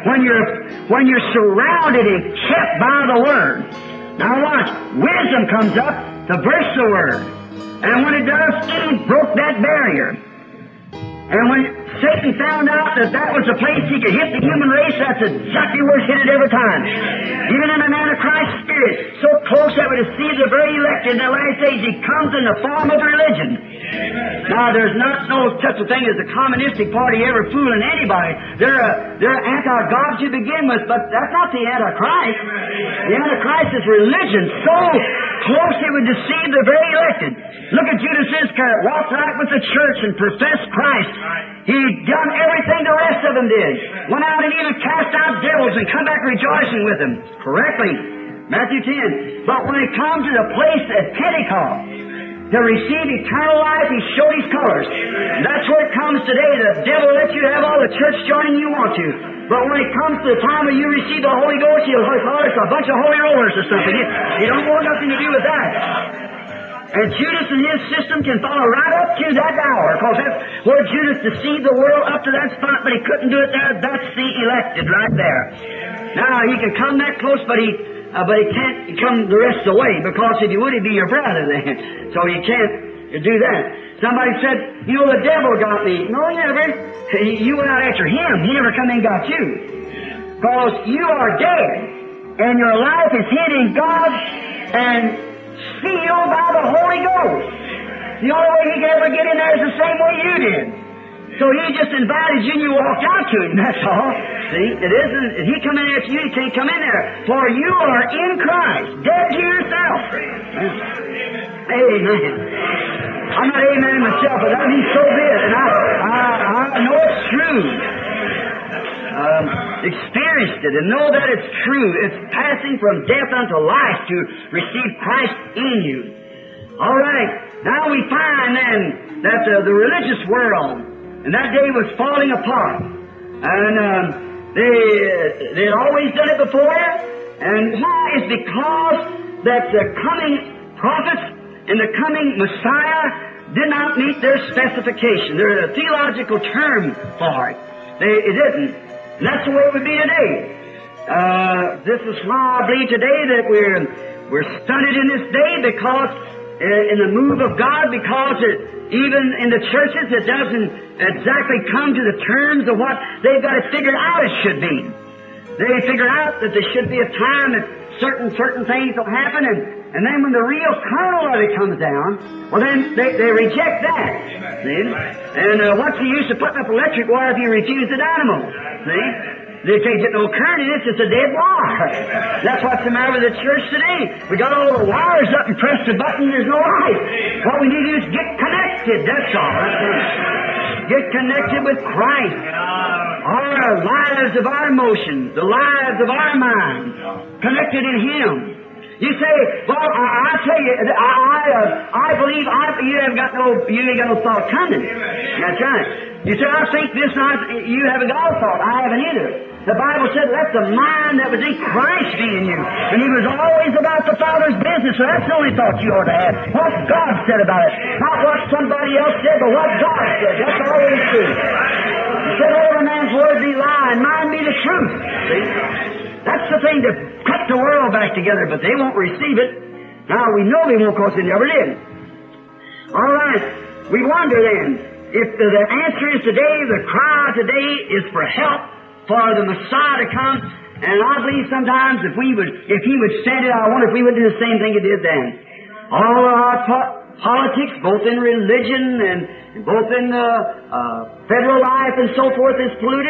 When you're surrounded and kept by the Word. Now watch. Wisdom comes up to burst the Word. And when it does, Eve broke that barrier. And when Satan found out that that was the place he could hit the human race, that's exactly where he hit it every time. Even in an Antichrist spirit, so close that would deceive the very elect in the last days, he comes in the form of religion. Now, there's not no such a thing as the communistic party ever fooling anybody. They're anti-God to begin with, but that's not the Antichrist. The Antichrist is religion, so close it would deceive the very elected. Look at Judas Iscariot, walked right with the church and professed Christ. He'd done everything the rest of them did. Went out and even cast out devils and come back rejoicing with them. Correctly. Matthew 10. But when it comes to the place at Pentecost, to receive eternal life, He showed His colors. And that's where it comes today. The devil lets you have all the church joining you want to. But when it comes to the time when you receive the Holy Ghost, He'll call us a bunch of holy rollers or something. You don't want nothing to do with that. And Judas and his system can follow right up to that hour, because that's where Judas deceived the world up to that spot, but he couldn't do it there. That's the elected right there. Now, he can come that close, but he can't come the rest of the way, because if he would, he'd be your brother then. So you can't do that. Somebody said, the devil got me. No, he never. You went out after him. He never come in and got you. Because you are dead, and your life is hid in God, and sealed by the Holy Ghost. The only way He can ever get in there is the same way you did. So He just invited you and you walked out to Him, that's all. See, it isn't, if He come in after you, He can't come in there. For you are in Christ, dead to yourself. Amen. I'm not amen myself, but that means so big, and I know it's true. Experienced it and know that it's true. It's passing from death unto life to receive Christ in you. All right. Now we find then that the religious world in that day was falling apart, and they had always done it before. And why? It's because that the coming prophets and the coming Messiah did not meet their specification. There's a theological term for it. It didn't. And that's the way it would be today. This is why I believe today that we're stunted in this day, because in the move of God, because even in the churches it doesn't exactly come to the terms of what they've got it figured out it should be. They figure out that there should be a time that certain things will happen, and then when the real kernel of it comes down, well then they reject that. See? And what's the use of putting up electric wire if you refuse the dynamo? See? They can't get no current in it. It's just a dead wire. That's what's the matter with the church today. We got all the wires up and press the button, there's no light. What we need to do is get connected, that's all. That's it. Get connected with Christ. Our lives of our emotions, the lives of our minds, connected in Him. You say, well, I tell you, I believe you ain't got no thought coming. That's right. You say, I think this, you haven't got a thought. I haven't either. The Bible said, let the mind that was in Christ be in you. And He was always about the Father's business, so that's the only thought you ought to have. What God said about it. Not what somebody else said, but what God said. That's always true. He said, every man's word be lie, and mine be the truth. See? That's the thing to cut the world back together, but they won't receive it. Now, we know they won't, because they never did. All right. We wonder then, if the answer is today, the cry today is for help, for the Messiah to come. And I believe sometimes if He would send it, I wonder if we would do the same thing He did then. All of our politics, both in religion and both in federal life and so forth, is polluted.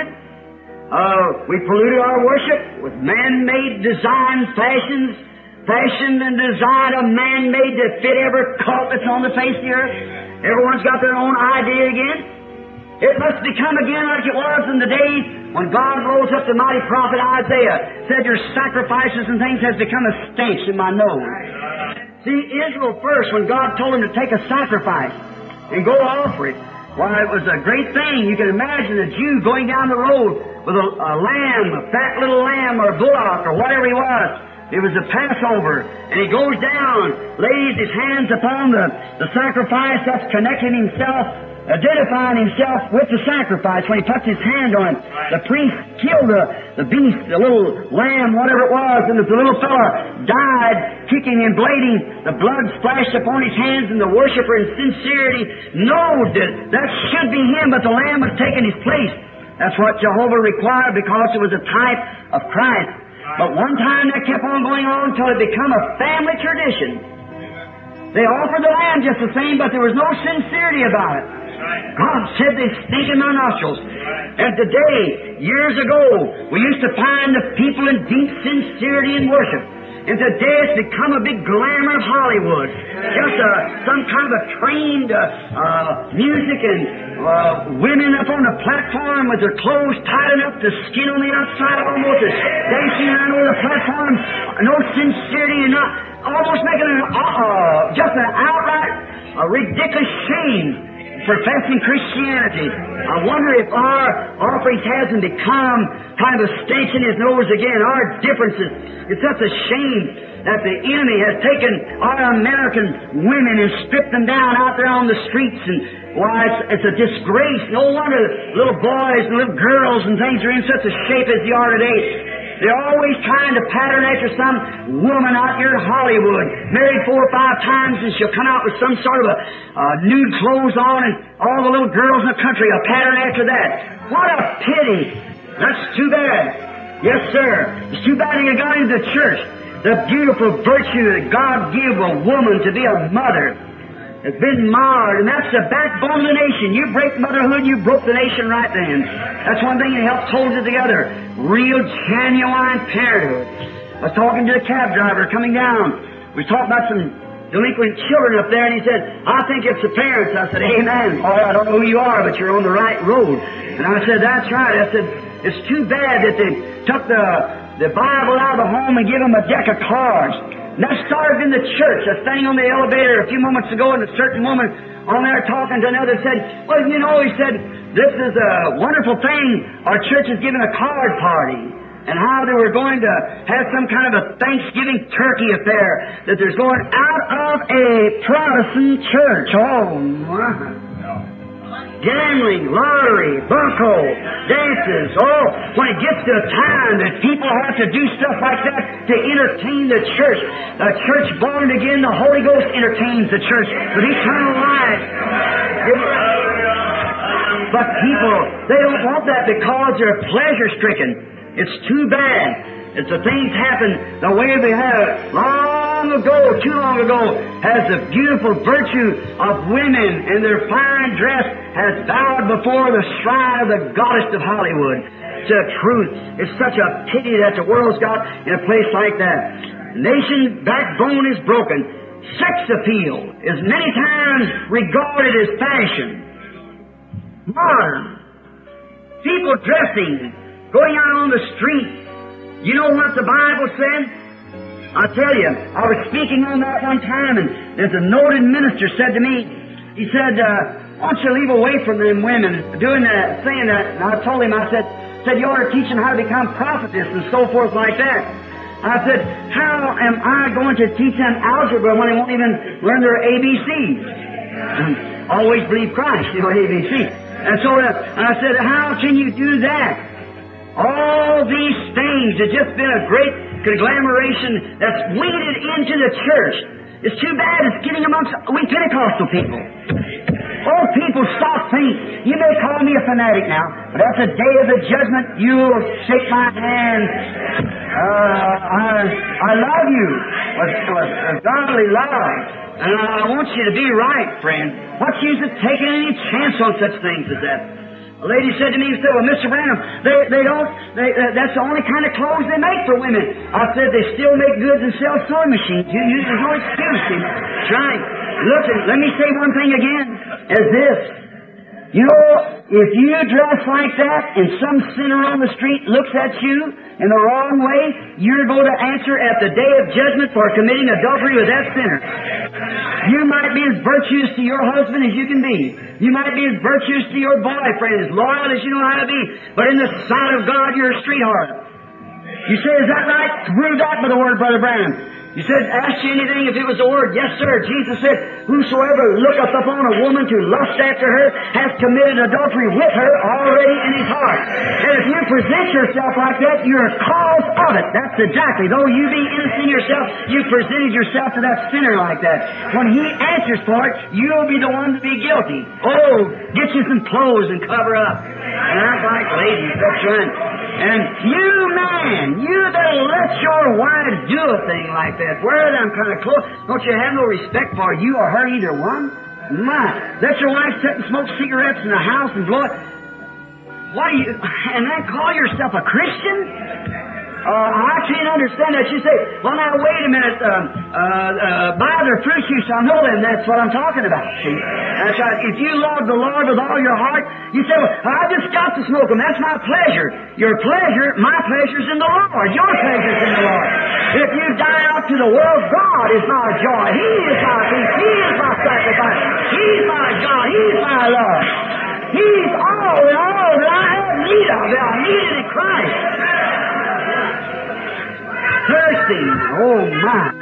We polluted our worship with man-made designs, fashioned and designed of man-made to fit every cult that's on the face of the earth. Everyone's got their own idea again. It must become again like it was in the days when God rose up the mighty prophet Isaiah, said, your sacrifices and things has become a stench in my nose. See, Israel first, when God told him to take a sacrifice and go offer it, why, it was a great thing. You can imagine a Jew going down the road with a lamb, a fat little lamb or a bullock or whatever he was. It was a Passover. And he goes down, lays his hands upon the sacrifice, that's connecting himself, identifying himself with the sacrifice. When he puts his hand on it, the priest killed the beast, the little lamb, whatever it was, and the little fella died, kicking and bleeding. The blood splashed upon his hands, and the worshiper in sincerity knowed that should be him, but the lamb was taking his place. That's what Jehovah required, because it was a type of Christ. But one time that kept on going on until it became a family tradition. They offered the lamb just the same, but there was no sincerity about it. God said they stink in my nostrils. And today, years ago, we used to find the people in deep sincerity in worship. And today it's become a big glamour of Hollywood. Just some kind of a trained music and women up on the platform with their clothes tied enough, the skin on the outside almost, dancing around over the platform. No sincerity and not almost making just an outright ridiculous shame. Professing Christianity. I wonder if our offerings hasn't become kind of a stench in His nose again. Our differences. It's such a shame that the enemy has taken our American women and stripped them down out there on the streets. And why, it's a disgrace. No wonder little boys and little girls and things are in such a shape as they are today. They're always trying to pattern after some woman out here in Hollywood, married 4 or 5 times, and she'll come out with some sort of a nude clothes on, and all the little girls in the country will pattern after that. What a pity! That's too bad. Yes, sir. It's too bad they got into the church. The beautiful virtue that God gave a woman to be a mother has been marred, and that's the backbone of the nation. You break motherhood, you broke the nation right then. That's one thing that helps hold it together. Real, genuine parenthood. I was talking to the cab driver coming down. We was talking about some delinquent children up there, and he said, I think it's the parents. I said, amen. Oh, I don't know who you are, but you're on the right road. And I said, that's right. I said, it's too bad that they took the Bible out of the home and gave them a deck of cards. And that started in the church. I was standing on the elevator a few moments ago, and a certain woman on there talking to another said, well, you know, he said, this is a wonderful thing. Our church is giving a card party. And how they were going to have some kind of a Thanksgiving turkey affair that there's going out of a Protestant church. Oh, my. Gambling, lottery, bunco, dances. Oh, when it gets to a time that people have to do stuff like that to entertain the church born again, the Holy Ghost entertains the church with eternal life. But people, they don't want that because they're pleasure-stricken. It's too bad. It's the things happen the way they have too long ago, has the beautiful virtue of women in their fine dress has bowed before the shrine of the goddess of Hollywood. the truth. It's such a pity that the world's got in a place like that. Nation backbone is broken. Sex appeal is many times regarded as fashion. Modern. People dressing, going out on the street. You know what the Bible said? I tell you, I was speaking on that one time, and there's a noted minister said to me, he said, why don't you leave away from them women doing that, saying that? And I told him, I said, you ought to teach them how to become prophetess and so forth like that. I said, how am I going to teach them algebra when they won't even learn their ABCs? Always believe Christ, you know, ABC. And so I said, how can you do that? All these things have just been a great conglomeration that's weeded into the church. It's too bad it's getting amongst we Pentecostal people. Oh, people, stop thinking. You may call me a fanatic now, but at the day of the judgment, you'll shake my hand. I love you with godly love. And I want you to be right, friend. What's use of taking any chance on such things as that? A lady said to me, she said, well, Mr. Branham, that's the only kind of clothes they make for women. I said, they still make goods and sell sewing machines. There's no excuse. That's right. Look, let me say one thing again, is this. You know, if you dress like that and some sinner on the street looks at you in the wrong way, you're going to answer at the day of judgment for committing adultery with that sinner. You might be as virtuous to your husband as you can be. You might be as virtuous to your boyfriend, as loyal as you know how to be. But in the sight of God, you're a streetheart. You say, is that right? Prove that by the word, Brother Branham. You said, ask you anything if it was the word. Yes, sir. Jesus said, whosoever looketh upon a woman to lust after her has committed adultery with her already in his heart. And if you present yourself like that, you're a cause of it. That's exactly. Though you be innocent yourself, you presented yourself to that sinner like that. When he answers for it, you'll be the one to be guilty. Oh, get you some clothes and cover up. And I like ladies, that's right. And you, man, you that'll let your wife do a thing like that, wear them kind of clothes, don't you have no respect for you or her, either one? My, let your wife sit and smoke cigarettes in the house and blow it. What do you, and then call yourself a Christian? I can't understand that. You say, well, now, wait a minute, by their fruits you shall know them. That's what I'm talking about, see? That's right. If you love the Lord with all your heart, you say, well, I just got to smoke them. That's my pleasure. Your pleasure, my pleasure's in the Lord. Your pleasure's in the Lord. If you die out to the world, God is my joy. He is my peace. He is my sacrifice. He's my God. He's my love. He's all in all that I have need of. I need it in Christ. Thirsty. Oh, my.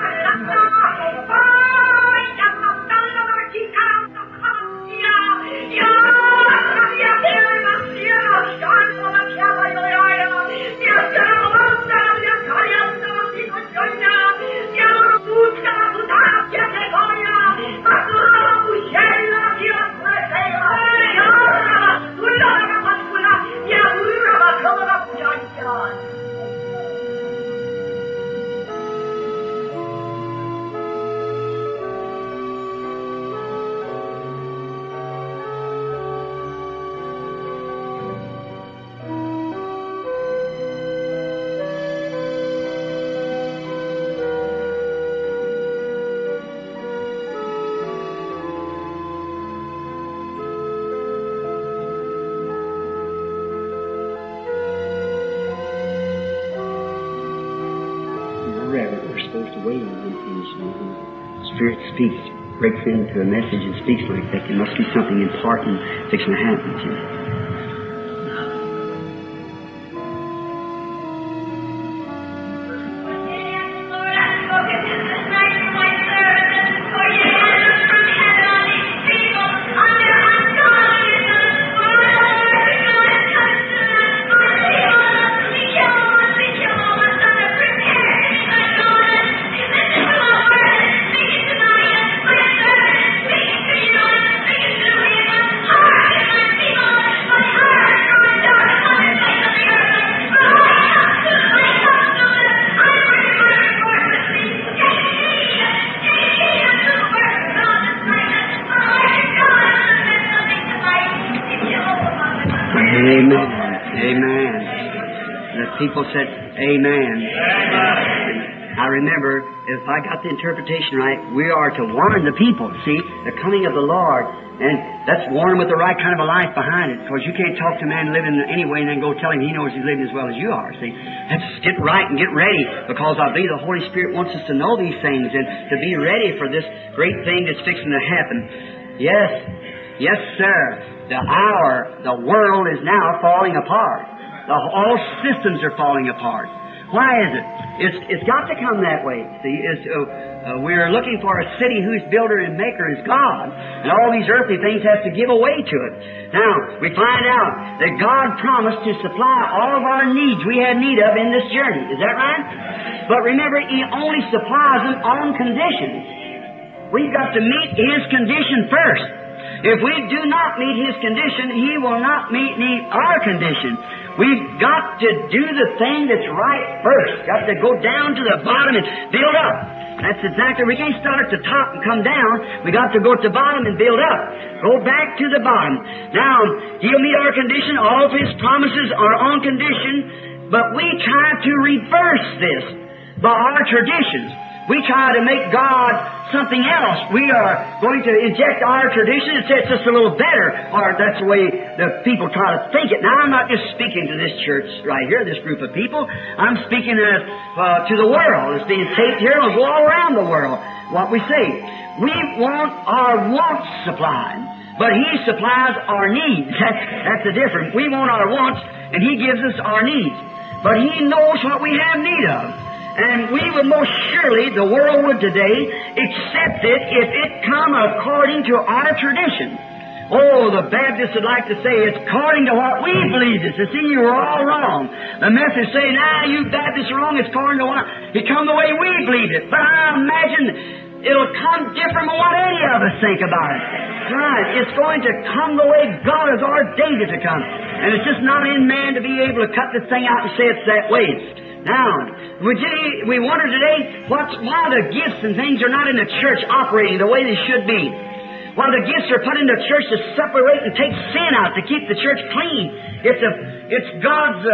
Spirit speaks, breaks into a message and speaks like that. There must be something important fixing to happen to you. Amen. The people said, Amen. I remember, if I got the interpretation right, we are to warn the people, see, the coming of the Lord. And that's warn with the right kind of a life behind it. Because you can't talk to a man living anyway and then go tell him he knows he's living as well as you are, see. Let's get right and get ready. Because I believe the Holy Spirit wants us to know these things and to be ready for this great thing that's fixing to happen. Yes. Yes, sir. The world is now falling apart. All systems are falling apart. Why is it? It's got to come that way. See, we're looking for a city whose builder and maker is God, and all these earthly things have to give away to it. Now, we find out that God promised to supply all of our needs we had need of in this journey. Is that right? But remember, He only supplies them on conditions. We've got to meet His condition first. If we do not meet His condition, He will not meet our condition. We've got to do the thing that's right first. Got to go down to the bottom and build up. That's exactly. We can't start at the top and come down. We got to go to the bottom and build up. Go back to the bottom. Now, He'll meet our condition. All of His promises are on condition. But we try to reverse this by our traditions. We try to make God something else. We are going to inject our tradition and say it's just a little better. Or that's the way the people try to think it. Now, I'm not just speaking to this church right here, this group of people. I'm speaking to the world. It's being taped here and it'll go all around the world. What we say. We want our wants supplied, but He supplies our needs. That's the difference. We want our wants, and He gives us our needs. But He knows what we have need of. And we would most surely, the world would today, accept it if it come according to our tradition. Oh, the Baptists would like to say it's according to what we believe it. So see, you were all wrong. The Methodists say, nah, you Baptists are wrong. It's according to what it come the way we believe it. But I imagine it'll come different from what any of us think about it. Right. It's going to come the way God has ordained it to come. And it's just not in man to be able to cut this thing out and say it's that way. Now, we wonder today why the gifts and things are not in the church operating the way they should be. Why the gifts are put in the church to separate and take sin out, to keep the church clean. It's God's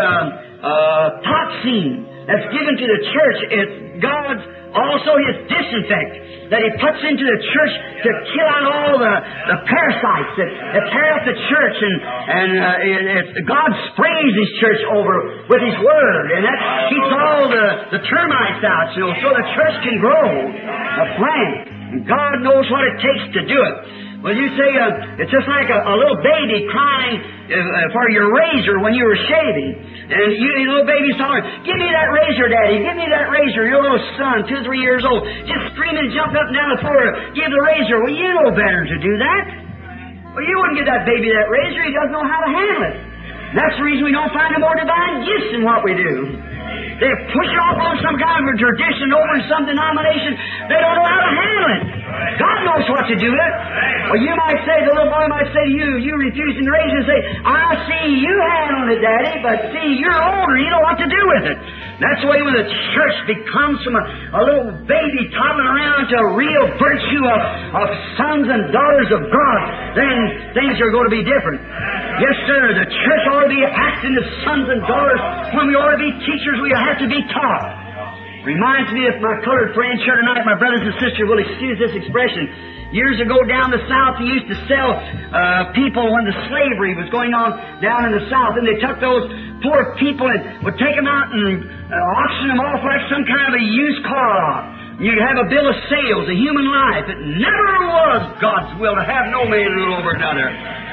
toxin that's given to the church. It's God's also His disinfect that He puts into the church to kill out all the parasites that tear up the church, and God sprays His church over with His Word, and that keeps all the termites out, so the church can grow a plant. And God knows what it takes to do it. Well, you say it's just like a little baby crying for your razor when you were shaving. And your little baby's hollering, give me that razor, Daddy, give me that razor. Your little son, 2 or 3 years old, just screaming and jumping up and down the floor, give the razor. Well, you know better to do that. Well, you wouldn't give that baby that razor. He doesn't know how to handle it. And that's the reason we don't find no more divine gifts in what we do. They push it off on some kind of a tradition over in some denomination. They don't know how to handle it. God knows what to do with it. Well, you might say, the little boy might say to you refusing to raise it, and say, I see you handling it, Daddy, but see, you're older, you know what to do with it. That's the way when the church becomes from a little baby toddling around to a real virtue of sons and daughters of God, then things are going to be different. Yes, sir, the church ought to be acting as sons and daughters. When we ought to be teachers, we have to be taught. Reminds me of my colored friends here tonight, my brothers and sisters will excuse this expression. Years ago down the South, they used to sell people when the slavery was going on down in the South, and they took those poor people and would take them out and auction them off like some kind of a used car lot. You'd have a bill of sales, a human life. It never was God's will to have no man rule over another.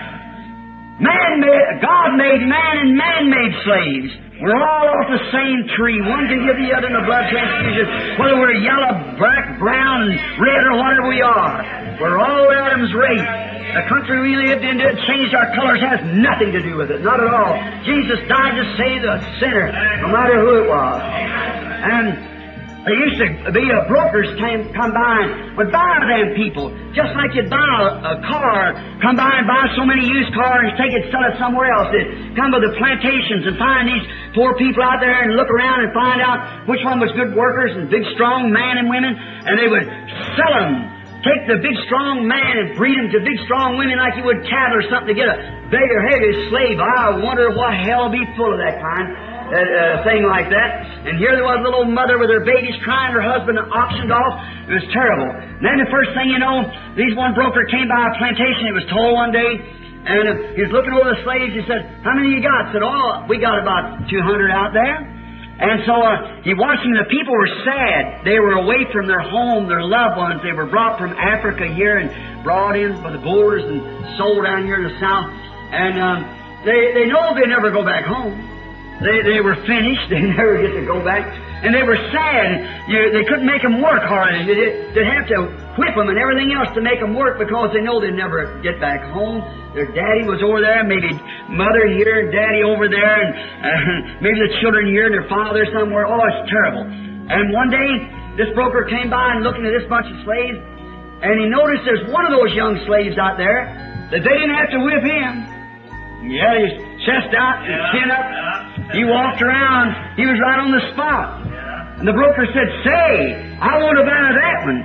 God made man and man made slaves. We're all off the same tree. One can give the other in the blood transfusion, whether we're yellow, black, brown, red, or whatever we are. We're all Adam's race. The country we lived in that changed our colors has nothing to do with it. Not at all. Jesus died to save the sinner, no matter who it was. And there used to be brokers come by and would buy them people, just like you'd buy a car, come by and buy so many used cars, take it, sell it somewhere else. They'd come to the plantations and find these poor people out there and look around and find out which one was good workers and big, strong men and women, and they would sell them. Take the big, strong man and breed them to big, strong women like you would cattle or something to get a bigger, heavy slave. I wonder what hell will be full of that kind. thing like that. And here there was a little mother with her babies crying, her husband auctioned off. It was terrible. And then the first thing you know, these one broker came by a plantation. It was told one day, and he was looking over the slaves. He said, "How many you got?" Said, "Oh, we got about 200 out there." And so he watched them. The people were sad. They were away from their home, their loved ones. They were brought from Africa here and brought in by the boarders and sold down here in the South. And they know they never go back home. They were finished. They never get to go back. And they were sad. They couldn't make them work hard. They'd have to whip them and everything else to make them work because they know they'd never get back home. Their daddy was over there, maybe mother here and daddy over there, and maybe the children here and their father somewhere. Oh, it's terrible. And one day, this broker came by and looking at this bunch of slaves, and he noticed there's one of those young slaves out there that they didn't have to whip him. Yeah, his chest out, his chin up. He walked around. He was right on the spot. And the broker said, "Say, I want to buy that one."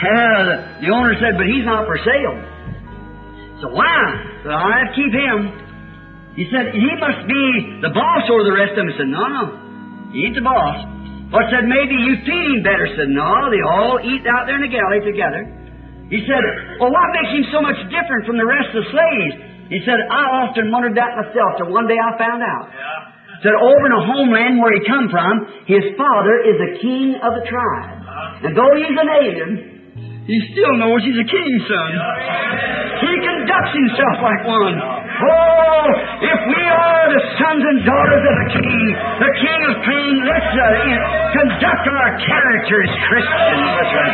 The owner said, "But he's not for sale." So why? So I'd keep him. He said, "He must be the boss over the rest of them." He said, No, he ain't the boss. Or said, "Maybe you feed him better." Said, "No, they all eat out there in the galley together." He said, "Well, what makes him so much different from the rest of the slaves?" He said, "I often wondered that myself till one day I found out." Said, over in a homeland where he come from, his father is the king of the tribe. And though he's an alien, he still knows he's a king's son. He conducts himself like one. Oh, if we are the sons and daughters of the King of Kings, let's conduct our character as Christians.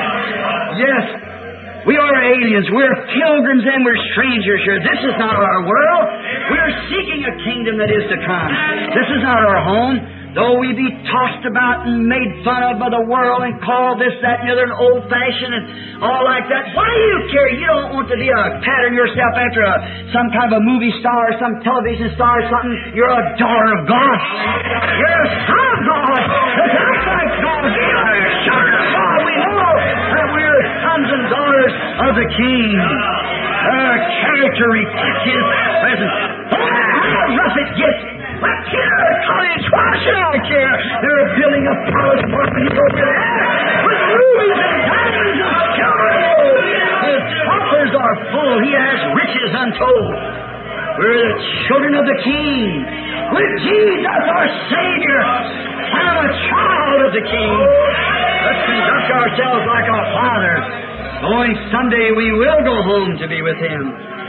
Yes, we are aliens. We're pilgrims and we're strangers here. This is not our world. We're seeking a kingdom that is to come. This is not our home. Though we be tossed about and made fun of by the world and called this, that, and the other, and old-fashioned and all like that, why do you care? You don't want to be pattern yourself after some kind of a movie star or some television star or something. You're a daughter of God. You're a son of God. That's like God. We are a son of God. We know that we're sons and daughters of the King. Our character reflects His presence. No matter how rough it gets, let's care, college, why should I care? They're building a palace for me over there with rubies and diamonds and silver. His coffers are full. He has riches untold. We're the children of the King. With Jesus, our Savior, I'm a child of the King. Let's conduct ourselves like our Father, knowing someday we will go home to be with Him.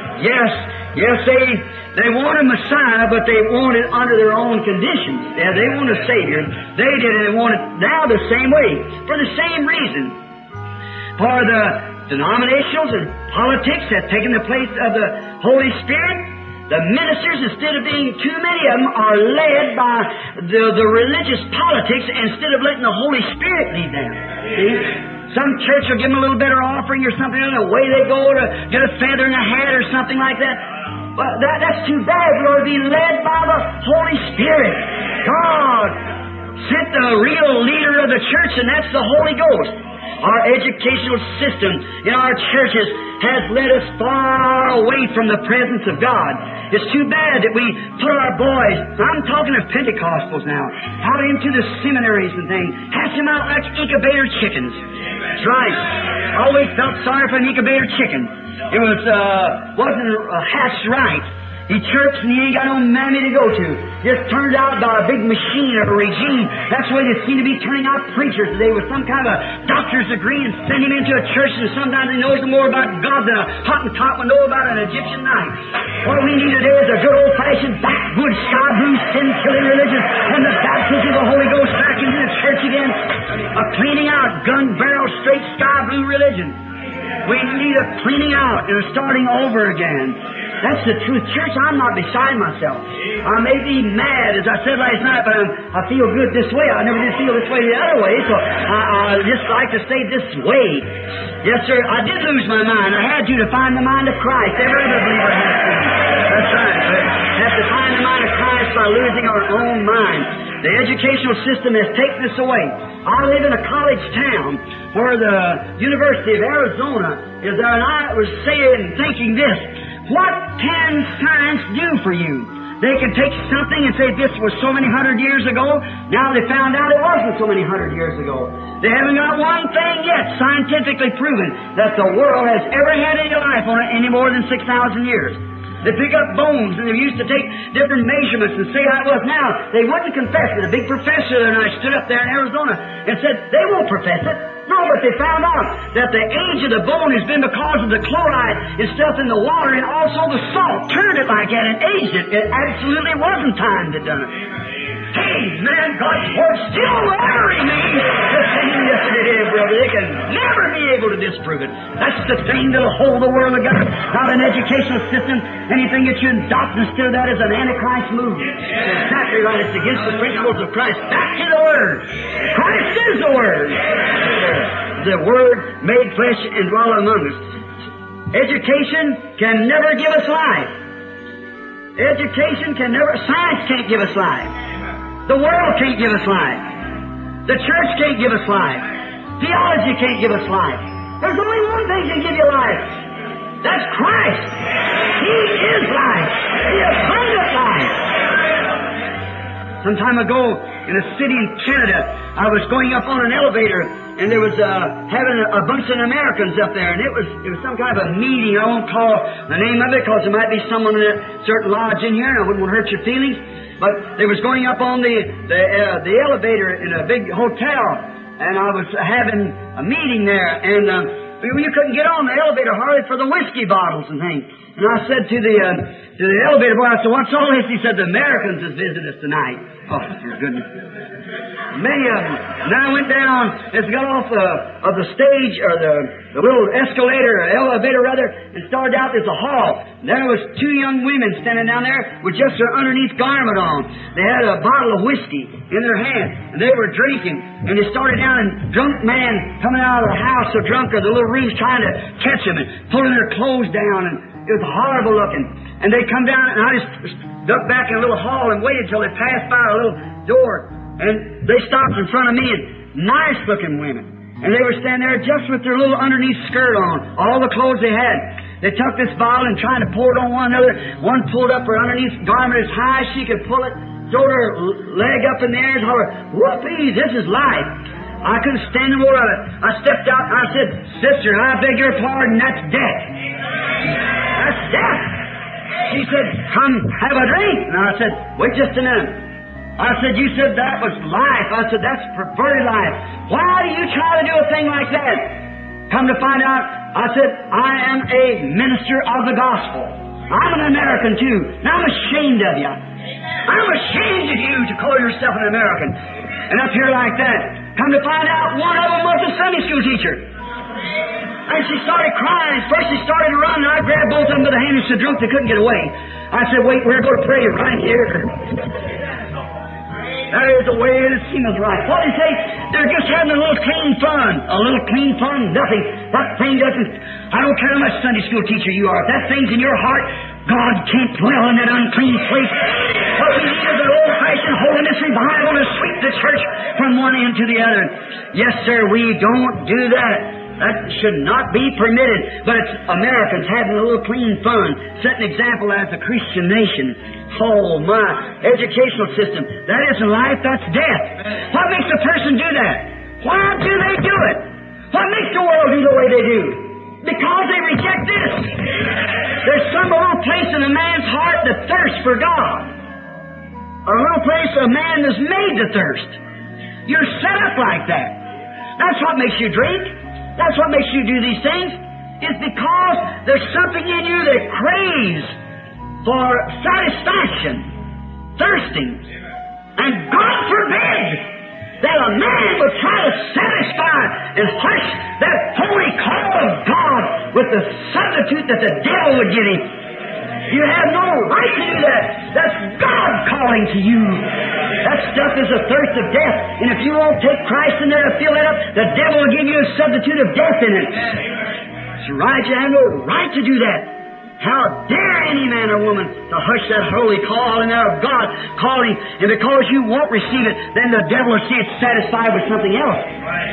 Yes, they want a Messiah, but they want it under their own conditions. Yeah, they want a Savior. They did it and want it now the same way, for the same reason. For the denominationals and politics have taken the place of the Holy Spirit. The ministers, instead of being too many of them, are led by the religious politics instead of letting the Holy Spirit lead them. See? Some church will give them a little better offering or something, and away they go to get a feather in a hat or something like that. But that's too bad. We ought to be led by the Holy Spirit. God sent the real leader of the church, and that's the Holy Ghost. Our educational system in our churches has led us far away from the presence of God. It's too bad that we put our boys, I'm talking of Pentecostals now, out into the seminaries and things, hatch them out like incubator chickens. That's right. I always felt sorry for an incubator chicken. It wasn't hatched right. He chirps and he ain't got no mammy to go to. Just turned out by a big machine or a regime. That's the way they seem to be turning out preachers today with some kind of a doctor's degree and send him into a church, and sometimes he knows more about God than a Hottentot would know about an Egyptian knife. What we need today is a good old-fashioned backwoods sky blue sin-killing religion and the baptism of the Holy Ghost back into the church again. A cleaning out, gun barrel straight sky blue religion. We need a cleaning out and a starting over again. That's the truth. Church, I'm not beside myself. I may be mad, as I said last night, but I feel good this way. I never did feel this way the other way, so I just like to stay this way. Yes, sir, I did lose my mind. I had to find the mind of Christ. Every other believer has to. That's right. We have to find the mind of Christ by losing our own mind. The educational system has taken us away. I live in a college town where the University of Arizona is there, and I was saying, thinking this. What can science do for you? They can take something and say this was so many 100 years ago. Now they found out it wasn't so many 100 years ago. They haven't got one thing yet scientifically proven that the world has ever had any life on it any more than 6,000 years. They pick up bones and they used to take different measurements and say how it was. Now, they wouldn't confess it. A big professor and I stood up there in Arizona and said, they won't profess it. No, but they found out that the age of the bone has been because of the chloride and stuff in the water and also the salt turned it like that and aged it. It absolutely wasn't time that done it. Hey, man, God's Word still ever remains the same yesterday, today, brother. They can never be able to disprove it. That's the thing that'll hold the world together. Not an educational system. Anything that you adopt instead of that is an Antichrist movement. It's exactly right. It's against the principles of Christ. Back to the Word. Christ is the Word. The Word made flesh and dwelt among us. Education can never give us life. Education can never, science can't give us life. The world can't give us life. The church can't give us life. Theology can't give us life. There's only one thing that can give you life. That's Christ. He is life. The abundant life. Some time ago, in a city in Canada, I was going up on an elevator, and there was having a bunch of Americans up there, and it was some kind of a meeting. I won't call the name of it because there might be someone in a certain lodge in here, and I wouldn't want to hurt your feelings. But they was going up on the elevator in a big hotel, and I was having a meeting there, and you couldn't get on the elevator hardly for the whiskey bottles and things. And I said to the elevator boy, I said, "What's all this?" He said, "The Americans has visited us tonight." Oh, for goodness. Many of them. And I went down, and got off of the stage, or the little elevator rather, and started out. There's a hall. And there was two young women standing down there with just their underneath garment on. They had a bottle of whiskey in their hand, and they were drinking. And they started down, and drunk man coming out of the house, so drunk, or the little rooms trying to catch them, and pulling their clothes down, and it was horrible looking. And they come down, and I just ducked back in a little hall and waited till they passed by a little door. And they stopped in front of me, and nice-looking women. And they were standing there just with their little underneath skirt on, all the clothes they had. They took this bottle and tried to pour it on one another. One pulled up her underneath garment as high as she could pull it, throwed her leg up in the air and hollered, "Whoopee, this is life." I couldn't stand no more of it. I stepped out and I said, "Sister, I beg your pardon, that's death." That's death. She said, "Come have a drink." And I said, "Wait just a minute." I said, "You said that was life." I said, "That's perverted life. Why do you try to do a thing like that?" Come to find out, I said, "I am a minister of the gospel. I'm an American too, and I'm ashamed of you. I'm ashamed of you to call yourself an American." And up here like that. Come to find out, one of them was a Sunday school teacher. And she started crying. First she started to run, and I grabbed both of them by the hand and so drunk they couldn't get away. I said, "Wait, we're going to pray right here." That is the way it seems right. What do you say? They're just having a little clean fun. A little clean fun, nothing. That thing doesn't... I don't care how much Sunday school teacher you are. If that thing's in your heart, God can't dwell in that unclean place. What we need is an old-fashioned holiness revival to sweep the church from one end to the other. Yes, sir, we don't do that. That should not be permitted. But it's Americans having a little clean fun, setting example as a Christian nation. Oh, my educational system. That isn't life, that's death. What makes a person do that? Why do they do it? What makes the world do the way they do? Because they reject this. There's some little place in a man's heart that thirsts for God. A little place a man is made to thirst. You're set up like that. That's what makes you drink. That's what makes you do these things. It's because there's something in you that craves for satisfaction, thirsting. And God forbid that a man would try to satisfy and hush that holy call of God with the substitute that the devil would give him. You have no right to do that. That's God calling to you. That stuff is a thirst of death. And if you won't take Christ in there to fill it up, the devil will give you a substitute of death in it. That's right. You have no right to do that. How dare any man or woman to hush that holy calling out of God calling, and because you won't receive it, then the devil will see it satisfied with something else.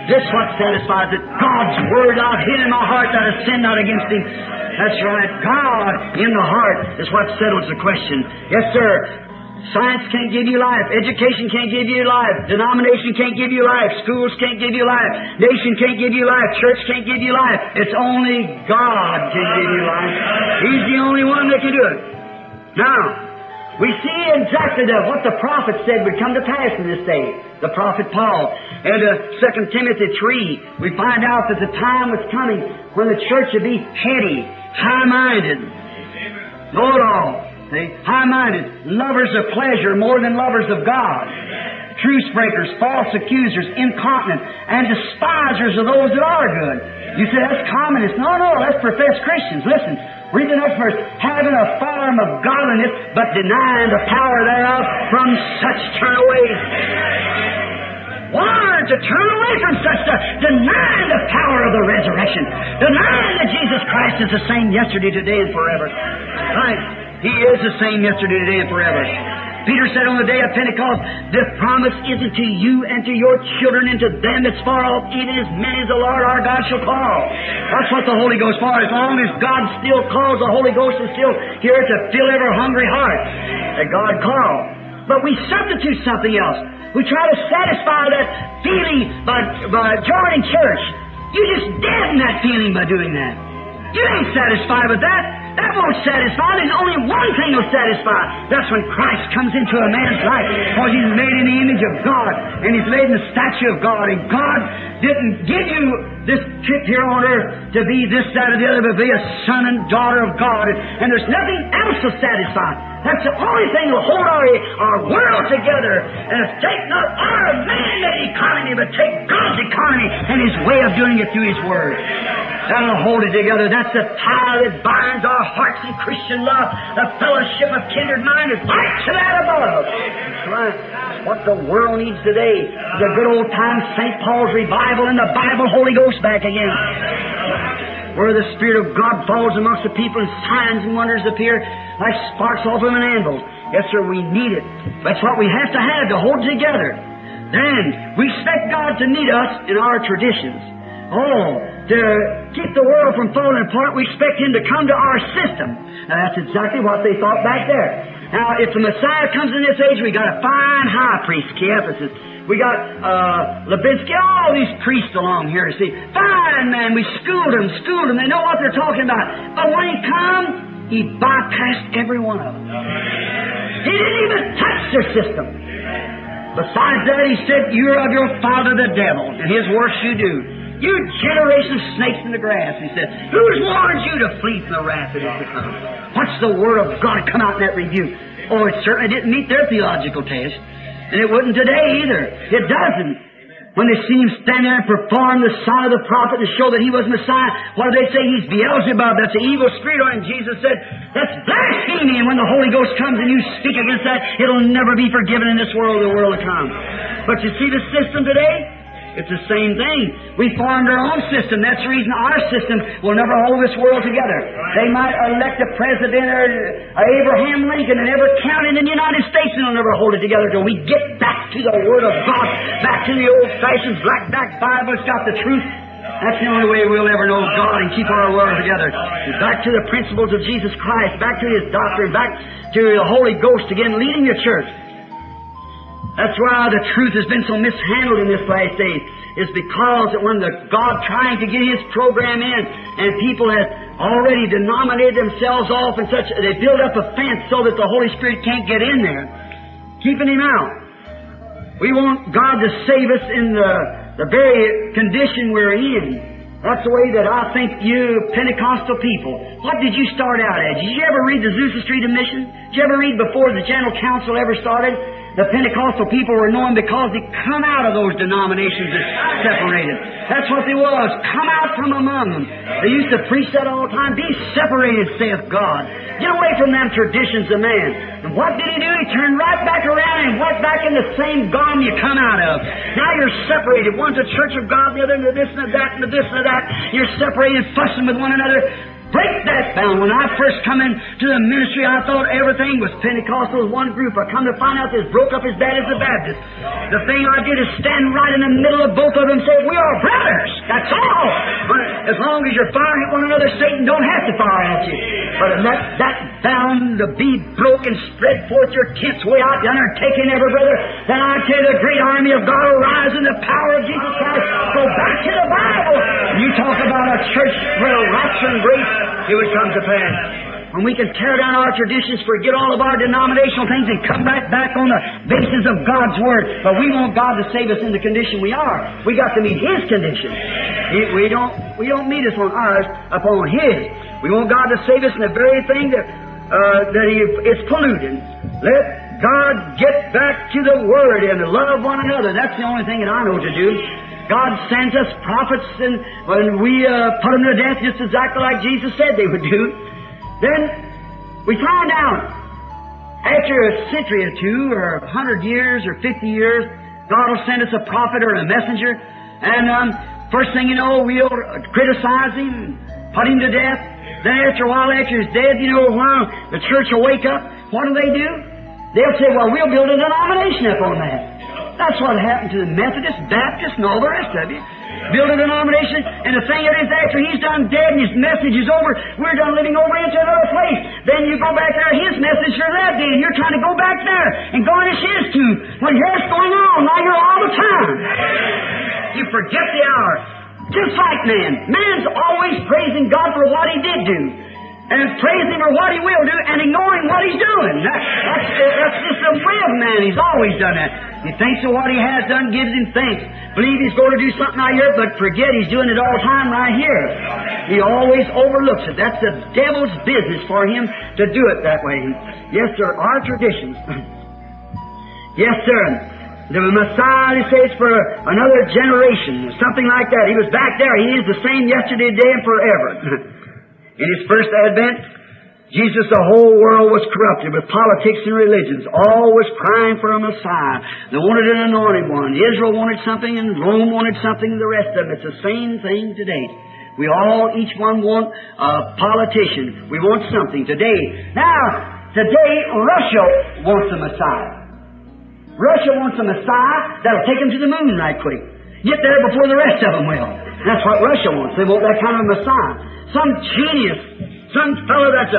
This what satisfies it. God's Word I've hid in my heart that I sin not against Him. That's right. God in the heart is what settles the question. Yes, sir. Science can't give you life. Education can't give you life. Denomination can't give you life. Schools can't give you life. Nation can't give you life. Church can't give you life. It's only God can give you life. He's the only one that can do it. Now, we see exactly what the prophet said would come to pass in this day. The prophet Paul. And 2 Timothy 3, we find out that the time was coming when the church would be heady, high-minded, know-it-all. High-minded, lovers of pleasure more than lovers of God, truce breakers, false accusers, incontinent, and despisers of those that are good. You say that's communists. No, that's professed Christians. Listen, read the next verse. Having a form of godliness, but denying the power thereof, from such turn away. Why to turn away from such stuff? Denying the power of the resurrection. Denying that Jesus Christ is the same yesterday, today, and forever. Right? He is the same yesterday, today, and forever. Peter said on the day of Pentecost, the promise isn't to you and to your children and to them that's far off, even as many as the Lord our God shall call. That's what the Holy Ghost for. As long as God still calls, the Holy Ghost is still here to fill every hungry heart that God called. But we substitute something else. We try to satisfy that feeling by joining church. You just deaden that feeling by doing that. You ain't satisfied with that. That won't satisfy. There's only one thing will satisfy. That's when Christ comes into a man's life. Because He's made in the image of God. And He's made in the statue of God. And God didn't give you this trip here on earth to be this, that, or the other, but be a son and daughter of God. And there's nothing else to satisfy. That's the only thing that will hold our world together. And take not our man-made economy, but take God's economy and His way of doing it through His Word. That'll hold it together. That's the tie that binds our hearts in Christian love. The fellowship of kindred mind is like to that above. That's right. What the world needs today. The good old time St. Paul's revival and the Bible Holy Ghost back again. Where the Spirit of God falls amongst the people and signs and wonders appear like sparks off of an anvil. Yes, sir, we need it. That's what we have to hold it together. Then, we expect God to meet us in our traditions. To keep the world from falling apart, we expect Him to come to our system. Now, that's exactly what they thought back there. Now, if the Messiah comes in this age, we got a fine high priest, Caiaphas. We got Levinsky, all these priests along here, see. Fine, man, we schooled them. They know what they're talking about. But when He come, He bypassed every one of them. He didn't even touch their system. Besides that, He said, you're of your father the devil, and his works you do. You generation of snakes in the grass, He said. Who's warned you to flee from the wrath that is to come? What's the Word of God come out in that rebuke? Oh, it certainly didn't meet their theological test. And it wouldn't today either. It doesn't. When they see Him stand there and perform the sign of the prophet to show that He was Messiah, what do they say? He's Beelzebub. That's an evil spirit. And Jesus said, that's blasphemy. And when the Holy Ghost comes and you speak against that, it'll never be forgiven in this world or the world to come. But you see the system today? It's the same thing. We formed our own system. That's the reason our system will never hold this world together. They might elect a president or Abraham Lincoln in every county in the United States, and they'll never hold it together until we get back to the Word of God, back to the old-fashioned black-back Bible. It's got the truth. That's the only way we'll ever know God and keep our world together. Back to the principles of Jesus Christ, back to His doctrine, back to the Holy Ghost again, leading the church. That's why the truth has been so mishandled in this last days, is because that when God trying to get His program in, and people have already denominated themselves off and such, they build up a fence so that the Holy Spirit can't get in there, keeping Him out. We want God to save us in the very condition we're in. That's the way that I think you Pentecostal people. What did you start out at? Did you ever read the Azusa Street Mission? Did you ever read before the General Council ever started? The Pentecostal people were known because they come out of those denominations that separated. That's what they was. Come out from among them. They used to preach that all the time. Be separated, saith God. Get away from them traditions of man. And what did He do? He turned right back around and went back in the same gum you come out of. Now you're separated. One's a church of God, the other into this and that and this and that. You're separated, fussing with one another. break that bound. When I first come into the ministry, I thought everything was Pentecostal, one group. I come to find out this broke up as bad as the Baptists. The thing I did is stand right in the middle of both of them and say, we are brothers. That's all. But as long as you're firing at one another, Satan don't have to fire at you. But let that bound to be broken, spread forth your tents way out yonder, taking every brother. Then I tell you, the great army of God will rise in the power of Jesus Christ. Go back to the Bible. You talk about a church where rapture and grace, it would come to pass. When we can tear down our traditions, forget all of our denominational things, and come back on the basis of God's Word. But we want God to save us in the condition we are. We got to meet His condition. We don't meet us on ours, upon His. We want God to save us in the very thing that is polluted. Let God get back to the Word and love one another. That's the only thing that I know to do. God sends us prophets, and when we put them to death just exactly like Jesus said they would do, then we find out after a century or two, or 100 years, or 50 years, God will send us a prophet or a messenger, and first thing you know, we'll criticize him, put him to death. Then after a while, after he's dead, the church will wake up. What do? They'll say, well, we'll build a denomination upon that. That's what happened to the Methodists, Baptists, and all the rest of you. Build a denomination, and the thing it is, after he's done dead and his message is over, we're done living over into another place. Then you go back there, his message for that day, and you're trying to go back there and garnish his too. When yours going on, now you're all the time. You forget the hour. Just like man. Man's always praising God for what he did do, and praising for what he will do, and ignoring what he's doing. That's just the way of man. He's always done that. He thinks of what he has done, gives him thanks. Believe he's going to do something out here, but forget he's doing it all the time right here. He always overlooks it. That's the devil's business for him to do it that way. Yes, sir, our traditions. Yes, sir. The Messiah, he says, for another generation, something like that. He was back there. He is the same yesterday, today, and forever. In his first advent, Jesus, the whole world was corrupted with politics and religions. All was crying for a Messiah. They wanted an anointed one. Israel wanted something, and Rome wanted something, and the rest of them. It's the same thing today. We all, each one want a politician. We want something today. Now, today, Russia wants a Messiah. Russia wants a Messiah that'll take them to the moon right quick. Get there before the rest of them will. That's what Russia wants. They want that kind of Messiah. Some genius, some fellow that's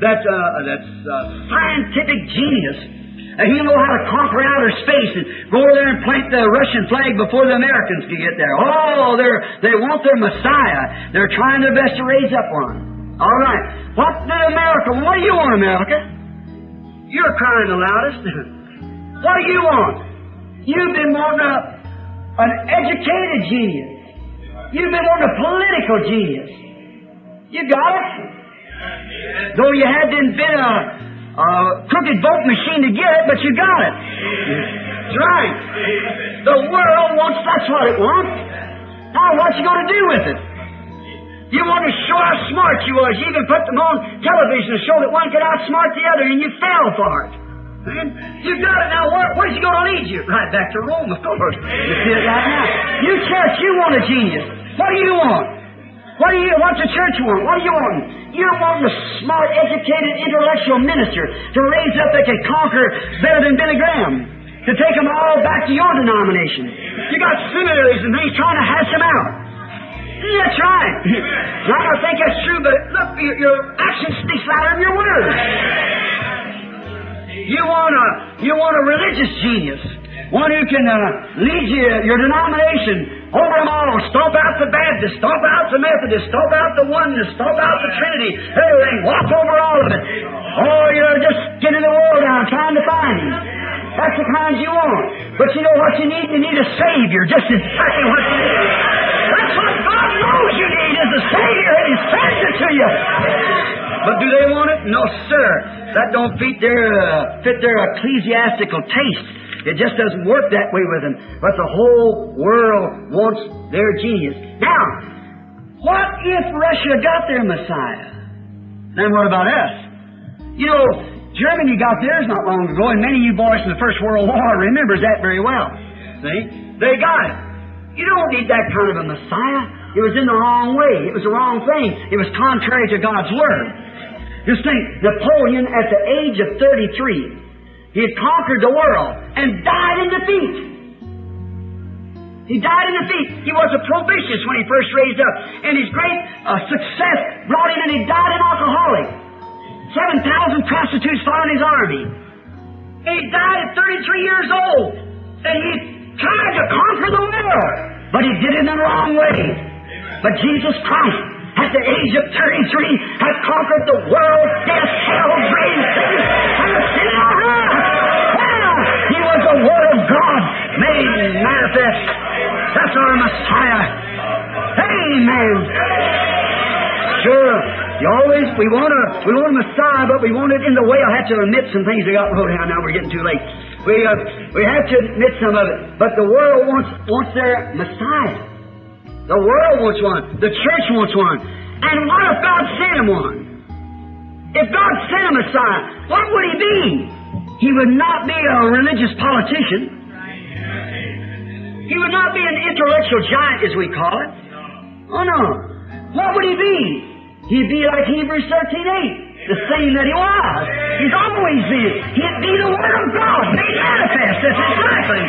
a scientific genius. He'll know how to conquer outer space and go over there and plant the Russian flag before the Americans can get there. Oh, they want their Messiah. They're trying their best to raise up one. All right. What did America? What do you want, America? You're crying the loudest. What do you want? You've been wanting an educated genius. You've been wanting a political genius. You got it? Though you had to invent a crooked vote machine to get it, but you got it. That's right. The world wants, that's what it wants. Now, what you going to do with it? You want to show how smart you was. You even put them on television to show that one could outsmart the other, and you fell for it. You got it now. Where's he going to lead you? Right back to Rome, of course. You see it right now. You church, you want a genius. What do you want? What's the church want? What do you want? You want a smart, educated, intellectual minister to raise up that can conquer better than Billy Graham, to take them all back to your denomination. You got seminaries and things trying to hash them out. That's right. Now, I think that's true, but look, your action speaks louder than your words. You want a religious genius, one who can lead your denomination over them all. Stomp out the Baptist, stomp out the Methodist, stomp out the Oneness, stomp out the Trinity, everything. Walk over all of it. Oh, you're just getting the world down trying to find him. That's the kind you want. But you know what you need? You need a Savior. Just exactly what you need. That's what God knows you need, is a Savior, and He sends it to you. But do they want it? No, sir. That don't fit their ecclesiastical taste. It just doesn't work that way with them. But the whole world wants their genius. Now, what if Russia got their Messiah? Then what about us? You know, Germany got theirs not long ago, and many of you boys from the First World War remembers that very well. See? They got it. You don't need that kind of a Messiah. It was in the wrong way. It was the wrong thing. It was contrary to God's Word. Just think, Napoleon at the age of 33, he had conquered the world and died in defeat. He died in defeat. He was a probationist when he first raised up. And his great success brought him, and he died an alcoholic. 7,000 prostitutes followed his army. And he died at 33 years old. And he tried to conquer the world. But he did it in the wrong way. But Jesus Christ, at the age of 33, had conquered the world, death, hell, grave, Satan, and the sin of hell. He was the Word of God made manifest. That's our Messiah. Amen. Sure. We want a Messiah, but we want it in the way. I have to admit some things I got wrote down. Now we're getting too late. We have to admit some of it. But the world wants their Messiah. The world wants one. The church wants one. And what if God sent him one? If God sent a Messiah, what would he be? He would not be a religious politician. He would not be an intellectual giant, as we call it. Oh, no. What would he be? He'd be like Hebrews 13:8, the same that he was. He's always been. He'd be the Word of God, made manifest as his likeness.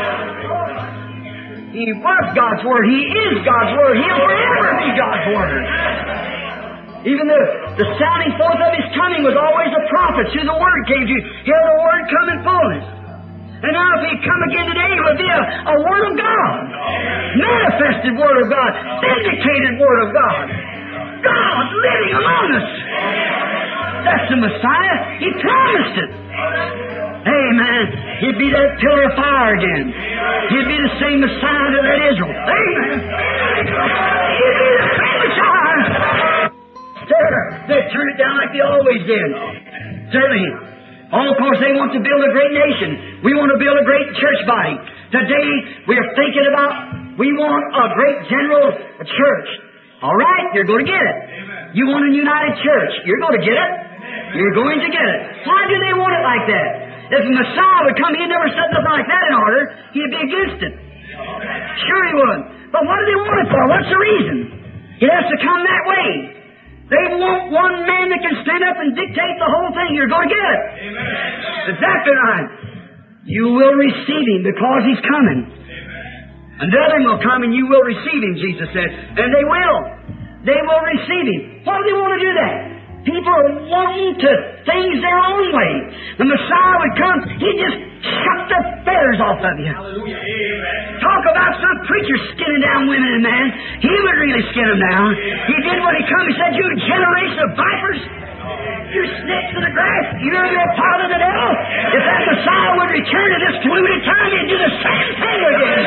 He was God's Word. He is God's Word. He'll forever be God's Word. Even the sounding forth of His coming was always a prophet. Who the Word came to. Here the Word come in fullness. And now if He come again today, it will be a Word of God. Manifested Word of God. Vindicated Word of God. God living among us. That's the Messiah. He promised it. Amen. He'd be that pillar of fire again. He'd be the same Messiah that led Israel. Amen. He'd be the same Messiah. They turn it down like they always did. Certainly. All because they want to build a great nation. We want to build a great church body. Today, we are thinking about, we want a great general church. All right, you're going to get it. Amen. You want a united church. You're going to get it. Amen. You're going to get it. Why do they want it like that? If the Messiah would come, He'd never set nothing like that in order. He'd be against it. Sure He would. But what do they want it for? What's the reason? It has to come that way. They want one man that can stand up and dictate the whole thing. You're going to get it. Amen. Exactly right. You will receive Him because He's coming. Another will come and you will receive Him, Jesus said. And they will. They will receive Him. Why do they want to do that? People are wanting to things their own way. The Messiah would come, He'd just shut the feathers off of you. Hallelujah. Talk about some preacher skinning down women and men. He would really skin them down. He did when He come. He said, "You generation of vipers, you snakes of the grass, you're the part of the devil." If that Messiah would return to this polluted time, He'd do the same thing again.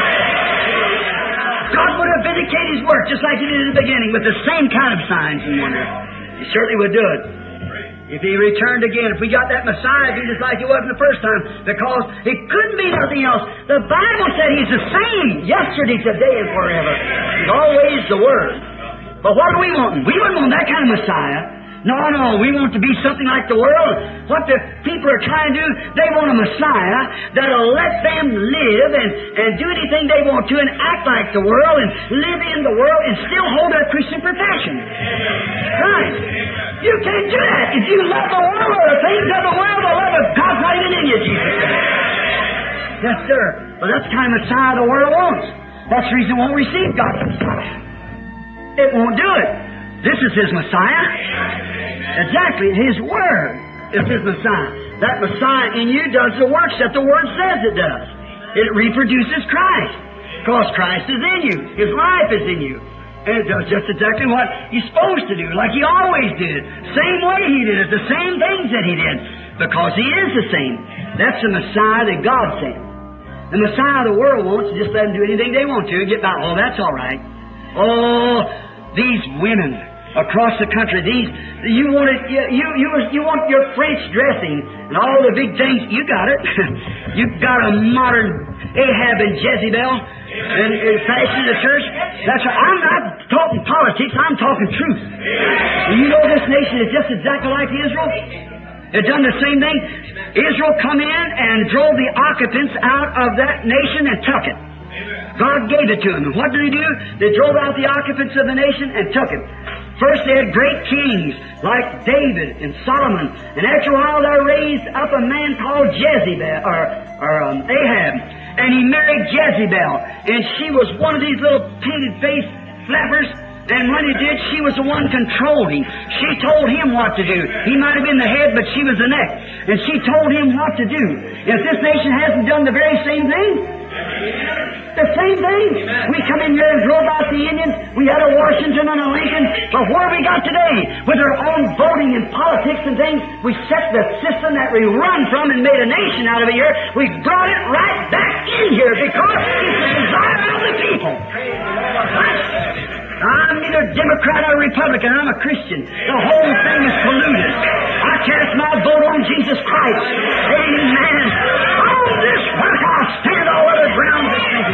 God would have vindicated His work just like He did in the beginning with the same kind of signs and wonders. He certainly would do it. If He returned again, if we got that Messiah, it'd be just like He was the first time, because it couldn't be nothing else. The Bible said He's the same yesterday, today, and forever. He's always the Word. But what do we want? We wouldn't want that kind of Messiah. No, we want to be something like the world. What the people are trying to do, they want a Messiah that'll let them live and do anything they want to and act like the world and live in the world and still hold their Christian profession. Right. You can't do that. If you love the world or the things of the world, the love of God's not even in you, Jesus said. Yes, sir. Well, that's the kind of Messiah the world wants. That's the reason it won't receive God's Messiah. It won't do it. This is His Messiah. Exactly. His Word is His Messiah. That Messiah in you does the works that the Word says it does. It reproduces Christ. Because Christ is in you. His life is in you. And it does just exactly what He's supposed to do, like He always did. Same way He did it, the same things that He did. Because He is the same. That's the Messiah that God sent. The Messiah the world wants to just let them do anything they want to and get by. Oh, that's all right. Oh, these women across the country, you want your French dressing and all the big things. You got it. You've got a modern Ahab and Jezebel and fashion in the church. That's right. I'm not talking politics. I'm talking truth. You know this nation is just exactly like Israel. It done the same thing. Israel come in and drove the occupants out of that nation and took it. God gave it to them. And what did He do? They drove out the occupants of the nation and took it. First they had great kings like David and Solomon, and after a while they raised up a man called Jezebel, or Ahab, and he married Jezebel, and she was one of these little painted-faced flappers, and when he did, she was the one controlling. She told him what to do. He might have been the head, but she was the neck, and she told him what to do. If this nation hasn't done the very same thing, the same thing. We come in here and drove out the Indians. We had a Washington and a Lincoln. But what have we got today? With our own voting and politics and things, we set the system that we run from and made a nation out of it here. We brought it right back in here because it's the desire of the people. I'm neither Democrat or Republican. I'm a Christian. The whole thing is polluted. I cast my vote on Jesus Christ. Amen. On this work I'll stand all other ground.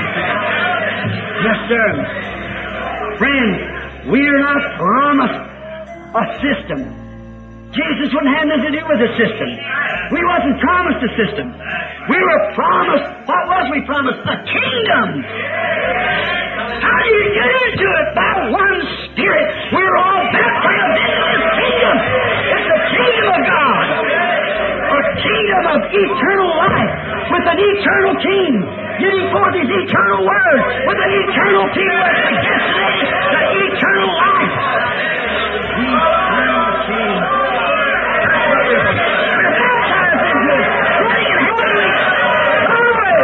Yes, sir. Friends, we are not promised a system. Jesus wouldn't have nothing to do with the system. We wasn't promised a system. We were promised, what was we promised? A kingdom. How do you get into it? By one Spirit. We're all baptized into this kingdom. It's the kingdom of God. A kingdom of eternal life with an eternal king. Getting forth His eternal word with an eternal king with the destiny, the eternal life. The eternal king. That's what we're baptized into. Running in heavenly glory.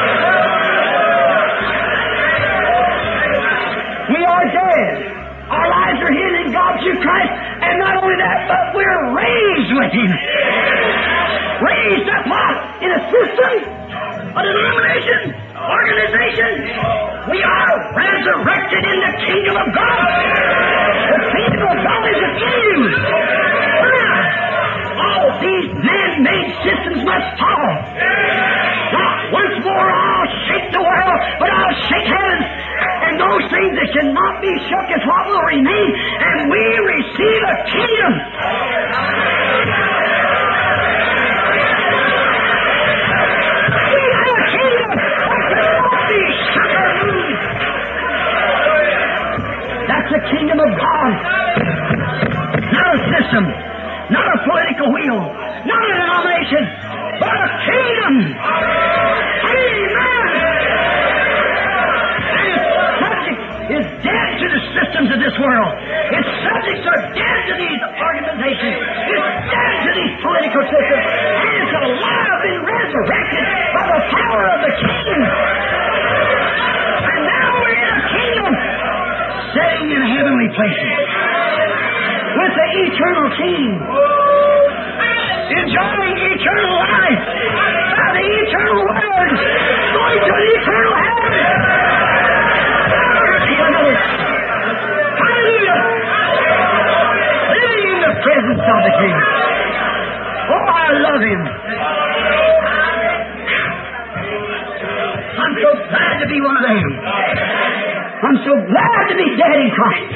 We are dead. Our lives are hidden in God through Christ. And not only that, but we're raised with Him. Raised up what? In a system? A denomination? Organization? We are resurrected in the kingdom of God. The kingdom of God is within you. All these man-made systems must fall. Not once more I'll shake the world, but I'll shake heaven. And those things that cannot be shook is what will remain. And we receive a kingdom. That's the kingdom of God. Not a system, not a political wheel, not a denomination, but a kingdom. Amen. And its subject is dead to the systems of this world. Its subjects are dead to these organizations. It's dead to these political systems. And it's alive and resurrected by the power of the King. And now we're in a kingdom, sitting in heavenly places with the eternal King, enjoying eternal life by the eternal Word, going to the eternal heaven. Hallelujah! Living in the presence of the King. Oh, I love Him. I'm so glad to be one of them. I'm so glad to be dead in Christ.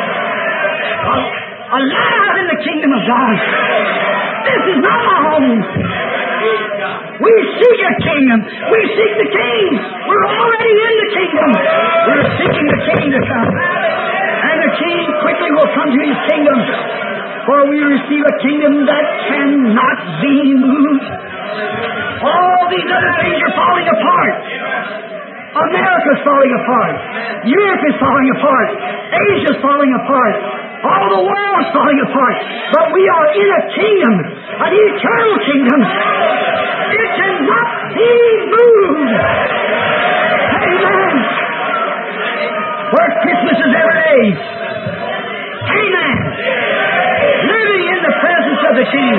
Alive in the kingdom of God. This is not our home. We seek a kingdom. We seek the King. We're already in the kingdom. We're seeking the King to come. And the King quickly will come to His kingdom. For we receive a kingdom that cannot be moved. All these other things are falling apart. America's falling apart. Europe is falling apart. Asia's falling apart. All the world's falling apart. But we are in a kingdom, an eternal kingdom. It cannot be moved. Amen. Where Christmas is every day. Amen. Living in the presence of the King.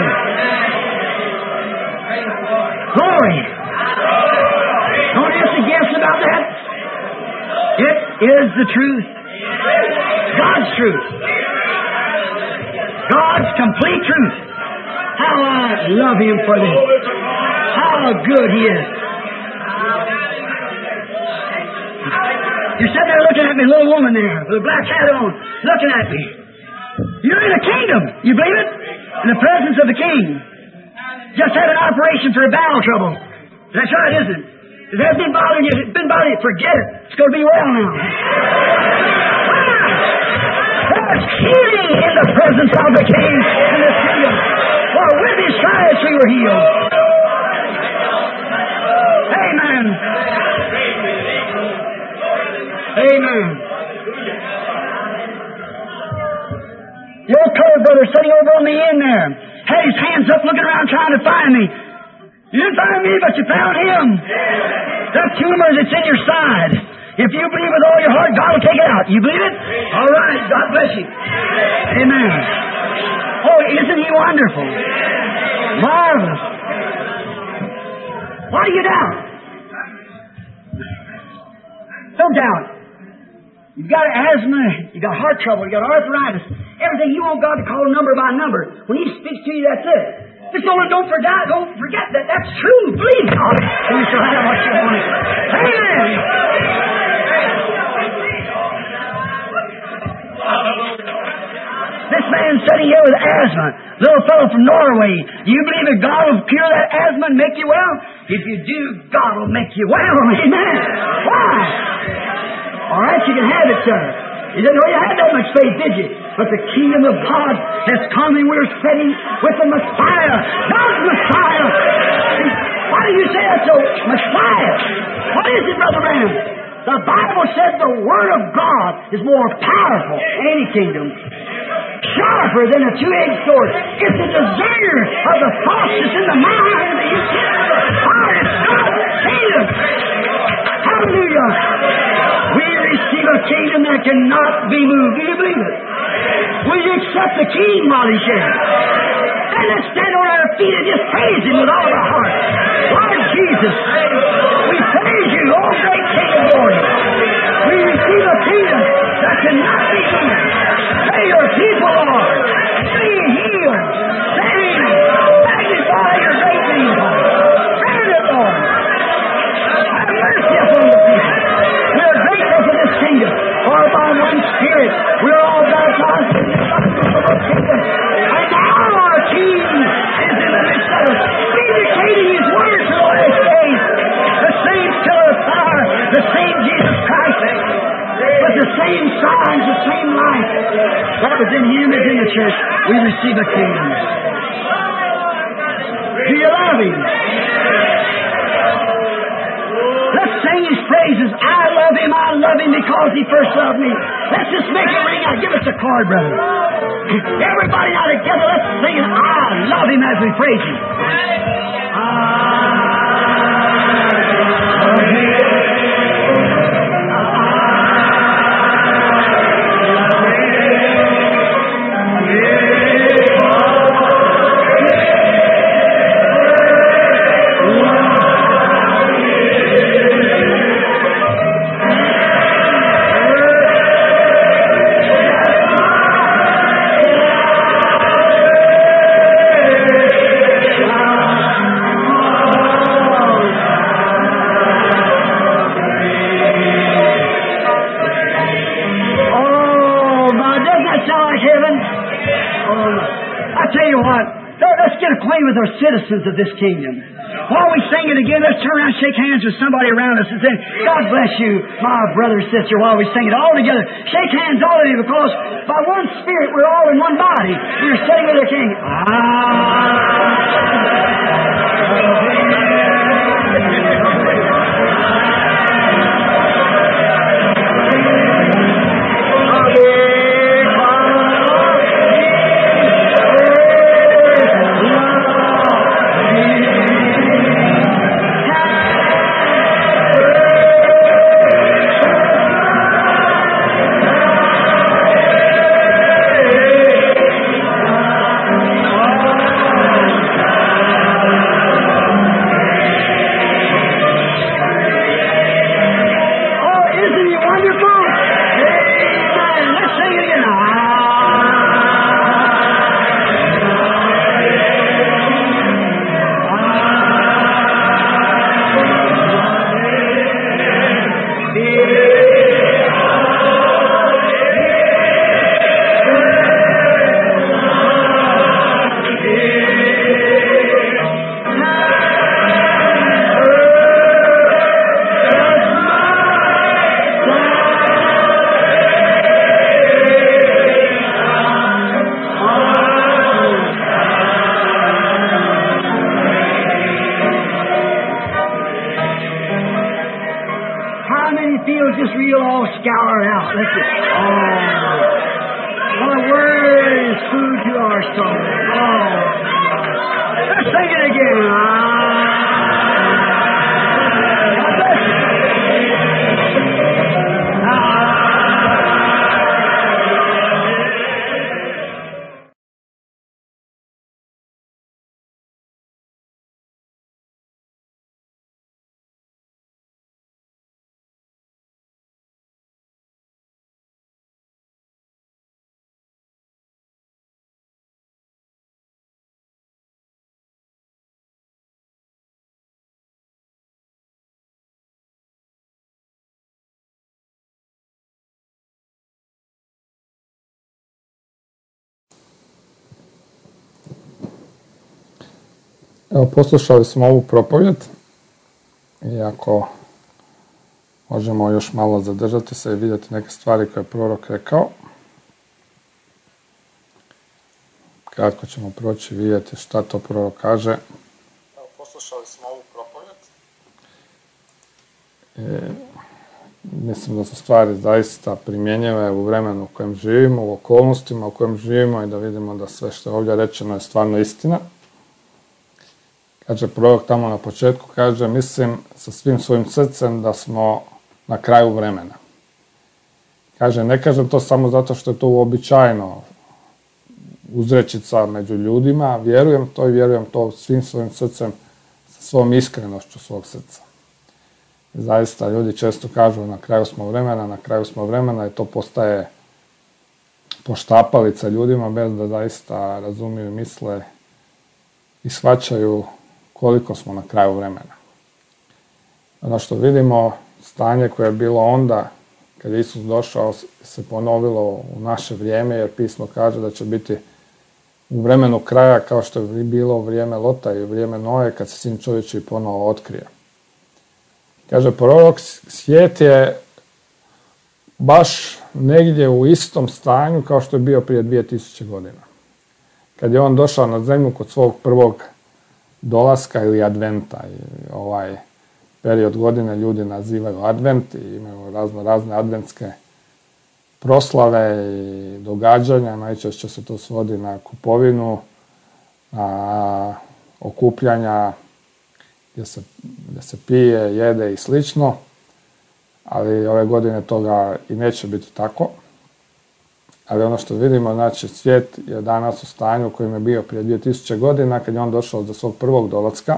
Glory. Don't ask a guess about that. It is the truth. God's truth. God's complete truth. How I love Him for this. How good He is. You're sitting there looking at me, little woman there, with a black hat on, looking at me. You're in a kingdom. You believe it? In the presence of the King. Just had an operation for bowel trouble. That's right, isn't it? If that's been bothering you, forget it. It's going to be well now. There's healing in the presence of the King and the kingdom. For with His stripes we were healed. Amen. Amen. The old colored brother sitting over on the end there had his hands up looking around trying to find me. You didn't find me, but you found him. That tumor that's in your side. If you believe with all your heart, God will take it out. You believe it? All right. God bless you. Amen. Oh, isn't He wonderful? Marvelous. Why do you doubt? Don't doubt. You've got asthma, you've got heart trouble, you've got arthritis, everything. You want God to call number by number. When He speaks to you, that's it. Just don't forget that. That's true. Believe God, and you shall have what you want. Amen. This man sitting here with asthma, little fellow from Norway. Do you believe that God will cure that asthma and make you well? If you do, God will make you well. Amen. Why? All right, you can have it, sir. You didn't know you had that much faith, did you? But the kingdom of God has come and we're sitting with the Messiah. Not Messiah. Why do you say that so? Messiah. What is it, Brother Branham? The Bible says the Word of God is more powerful than any kingdom. Sharper than a two-edged sword. It's the discerner of the thoughts that's in the mind and the intent of the heart. It's God's kingdom. Hallelujah. We receive a kingdom that cannot be moved. Do you believe it? Will you accept the King while He's here? And let's stand on our feet and just praise Him with all of our heart. Lord Jesus, we praise You, O great King of glory. We receive a kingdom that cannot be moved. May Your people, Lord, be healed, saved, magnify Your great name, Lord. Grant it, Lord. Have mercy upon the people. We're grateful for this kingdom. For by one Spirit, we're all baptized in the baptism of the kingdom. And now our King is in the midst of us, vindicating His word to the last days. The same pillar of fire, the same Jesus Christ, but the same signs, the same life. What was in Him is in the church. We receive a kingdom. Do you love Him? Let's sing His praises. I love Him because He first loved me. Let's just make it ring out. Give us a chord, brother. Everybody now together, let's sing it. I love Him as we praise Him. I love Him. With our citizens of this kingdom. While we sing it again, let's turn around and shake hands with somebody around us and say, God bless you, my brother and sister, while we sing it all together. Shake hands, all of you, because by one Spirit we're all in one body. We're sitting with the King. it's just real all scoured out. Let's see. Oh, the word is food to our soul. Oh, let's sing it again. God bless you. Evo, poslušali smo ovu propovjed i ako možemo još malo zadržati se i vidjeti neke stvari koje je prorok rekao. Kratko ćemo proći i vidjeti šta to prorok kaže. Evo, poslušali smo ovu propovjed. Mislim da su stvari zaista primjenjive u vremenu u kojem živimo, u okolnostima u kojem živimo i da vidimo da sve što je ovdje rečeno je stvarno istina. Kaže prorok tamo na početku, kaže, mislim sa svim svojim srcem da smo na kraju vremena. Kaže, ne kažem to samo zato što je to uobičajeno uzrečica među ljudima, vjerujem to i vjerujem to svim svojim srcem, sa svom iskrenošću svog srca. I zaista ljudi često kažu na kraju smo vremena i to postaje poštapalica ljudima bez da zaista razumiju i misle i shvaćaju koliko smo na kraju vremena. Ono što vidimo, stanje koje je bilo onda, kad je Isus došao, se ponovilo u naše vrijeme, jer pismo kaže da će biti u vremenu kraja kao što je bilo u vrijeme Lota i u vrijeme Noe, kad se Sin čovječiji ponovo otkrije. Kaže prorok, svijet je baš negdje u istom stanju kao što je bio prije 2000 godina. Kad je on došao na zemlju kod svog prvog dolaska ili adventa. I ovaj period godine ljudi nazivaju advent i imaju razne adventske proslave i događanja. Najčešće se to svodi na kupovinu, na okupljanja gdje se pije, jede i slično. Ali ove godine toga i neće biti tako. Ali ono što vidimo, znači svijet je danas u stanju u kojem je bio prije 2000 godina, kad je on došao do svog prvog dolaska.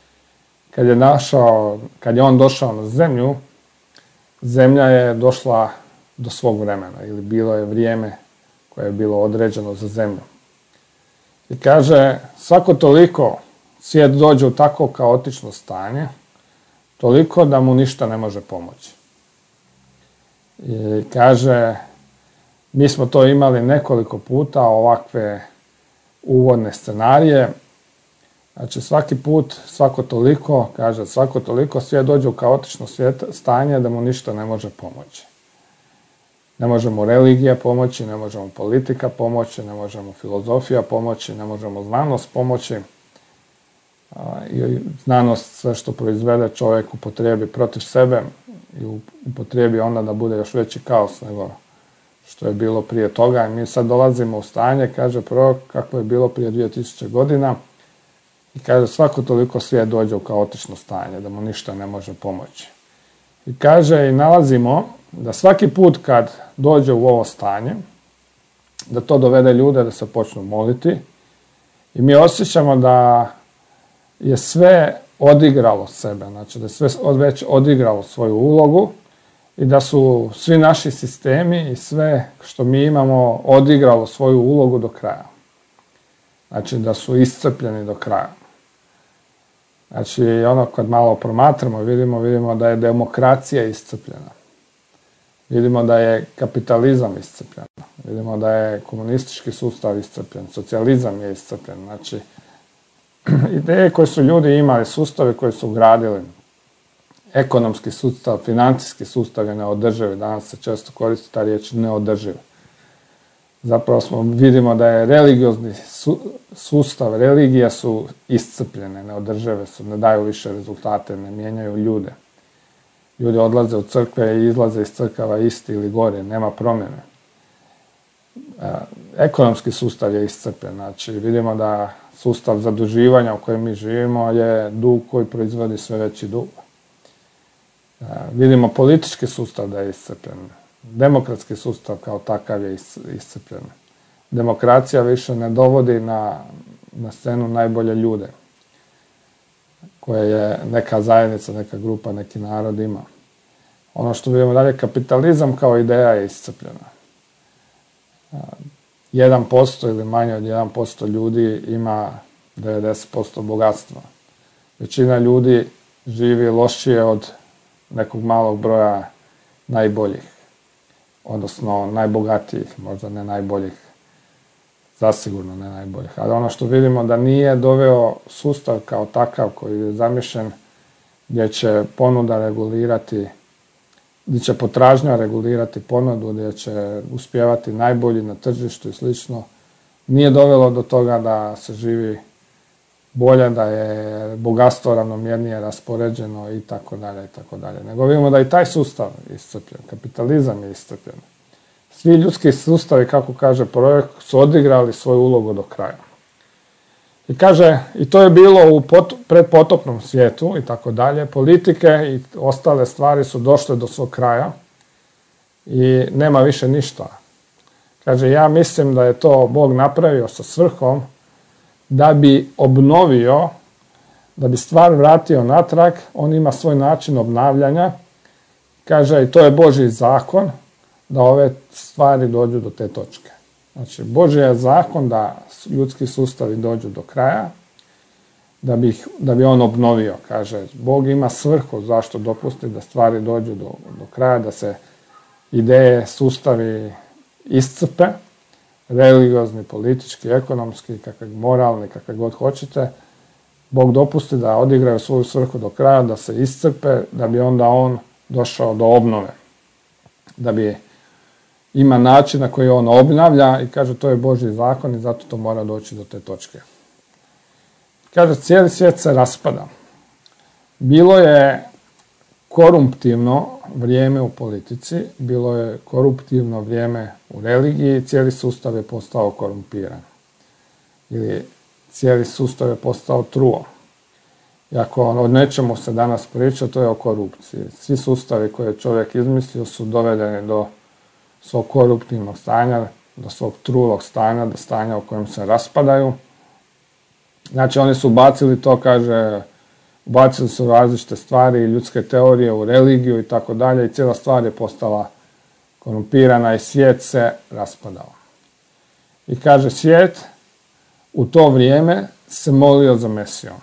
Kad je on došao na zemlju, zemlja je došla do svog vremena ili bilo je vrijeme koje je bilo određeno za zemlju. I kaže, svako toliko svijet dođe u tako kaotično stanje, toliko da mu ništa ne može pomoći. I kaže, mi smo to imali nekoliko puta, ovakve uvodne scenarije. Znači svaki put, svako toliko svijet dođe u kaotično stanje da mu ništa ne može pomoći. Ne može mu religija pomoći, ne može mu politika pomoći, ne može mu filozofija pomoći, ne može mu znanost pomoći. I znanost sve što proizvede čovjek upotrijebi protiv sebe i upotrijebi onda da bude još veći kaos nego što je bilo prije toga. I mi sad dolazimo u stanje, kaže prorok, kako je bilo prije 2000 godina. I kaže, svako toliko svijet dođe u kaotično stanje, da mu ništa ne može pomoći. I kaže, i nalazimo da svaki put kad dođe u ovo stanje, da to dovede ljude da se počnu moliti. I mi osjećamo da je sve odigralo sebe, znači da je sve već odigralo svoju ulogu i da su svi naši sistemi i sve što mi imamo odigralo svoju ulogu do kraja. Znači da su iscrpljeni do kraja. Znači ono kad malo promatramo vidimo da je demokracija iscrpljena. Vidimo da je kapitalizam iscrpljen. Vidimo da je komunistički sustav iscrpljen. Socijalizam je iscrpljen. Znači ideje koje su ljudi imali, sustave koje su gradili, ekonomski sustav, financijski sustav je neodrživ. Danas se često koristi ta riječ neodrživ. Zapravo vidimo da je religiozni sustav, religija su iscrpljene, neodržive su, ne daju više rezultate, ne mijenjaju ljude. Ljudi odlaze u crkve i izlaze iz crkava isti ili gore, nema promjene. Ekonomski sustav je iscrpljen, znači vidimo da sustav zaduživanja u kojem mi živimo je dug koji proizvodi sve veći dug. Vidimo politički sustav da je iscrpljen, demokratski sustav kao takav je iscrpljen. Demokracija više ne dovodi na scenu najbolje ljude koje je neka zajednica, neka grupa, neki narod ima. Ono što vidimo dalje, kapitalizam kao ideja je iscrpljena. 1% ili manje od 1% ljudi ima 90% bogatstva. Većina ljudi živi lošije od nekog malog broja najboljih, odnosno najbogatijih, možda ne najboljih, zasigurno ne najboljih. Ali ono što vidimo da nije doveo sustav kao takav koji je zamišljen gdje će ponuda regulirati, gdje će potražnja regulirati ponudu, gdje će uspijevati najbolji na tržištu i slično, nije dovelo do toga da se živi bolje, da je bogatstvo ravnomjernije raspoređeno i tako dalje, i tako dalje. Nego vidimo da i taj sustav je iscrpljen, kapitalizam je iscrpljen. Svi ljudski sustavi, kako kaže projekt, su odigrali svoju ulogu do kraja. I kaže, i to je bilo u predpotopnom svijetu i tako dalje, politike i ostale stvari su došle do svog kraja i nema više ništa. Kaže, ja mislim da je to Bog napravio sa svrhom da bi obnovio, da bi stvar vratio natrag, on ima svoj način obnavljanja. Kaže, i to je Božji zakon, da ove stvari dođu do te točke. Znači, Božji je zakon da ljudski sustavi dođu do kraja, da bi on obnovio, kaže. Bog ima svrhu zašto dopusti da stvari dođu do kraja, da se ideje, sustavi iscrpe, religiozni, politički, ekonomski, moralni, kakve god hoćete. Bog dopusti da odigraju svoju svrhu do kraja, da se iscrpe, da bi onda on došao do obnove. Da bi ima način na koji on obnavlja i kaže to je Božji zakon i zato to mora doći do te točke. Kaže cijeli svijet se raspada. Bilo je koruptivno vrijeme u politici, bilo je koruptivno vrijeme u religiji, cijeli sustav je postao korumpiran. Ili cijeli sustav je postao truo. I ako o nečemu se danas priča, to je o korupciji. Svi sustavi koje je čovjek izmislio su dovedeni do svog koruptivnog stanja, do svog trulog stanja, do stanja u kojem se raspadaju. Znači oni su bacili to, kaže, bacili su različite stvari, ljudske teorije u religiju i tako dalje i cijela stvar je postala korumpirana i svijet se raspadao. I kaže svijet u to vrijeme se molio za Mesijom.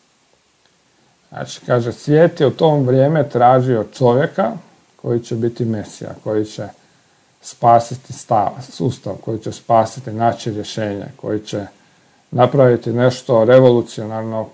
Znači, kaže, svijet je u to vrijeme tražio čovjeka koji će biti Mesija, koji će spasiti sustav, koji će spasiti, naći rješenje, koji će napraviti nešto revolucionarno,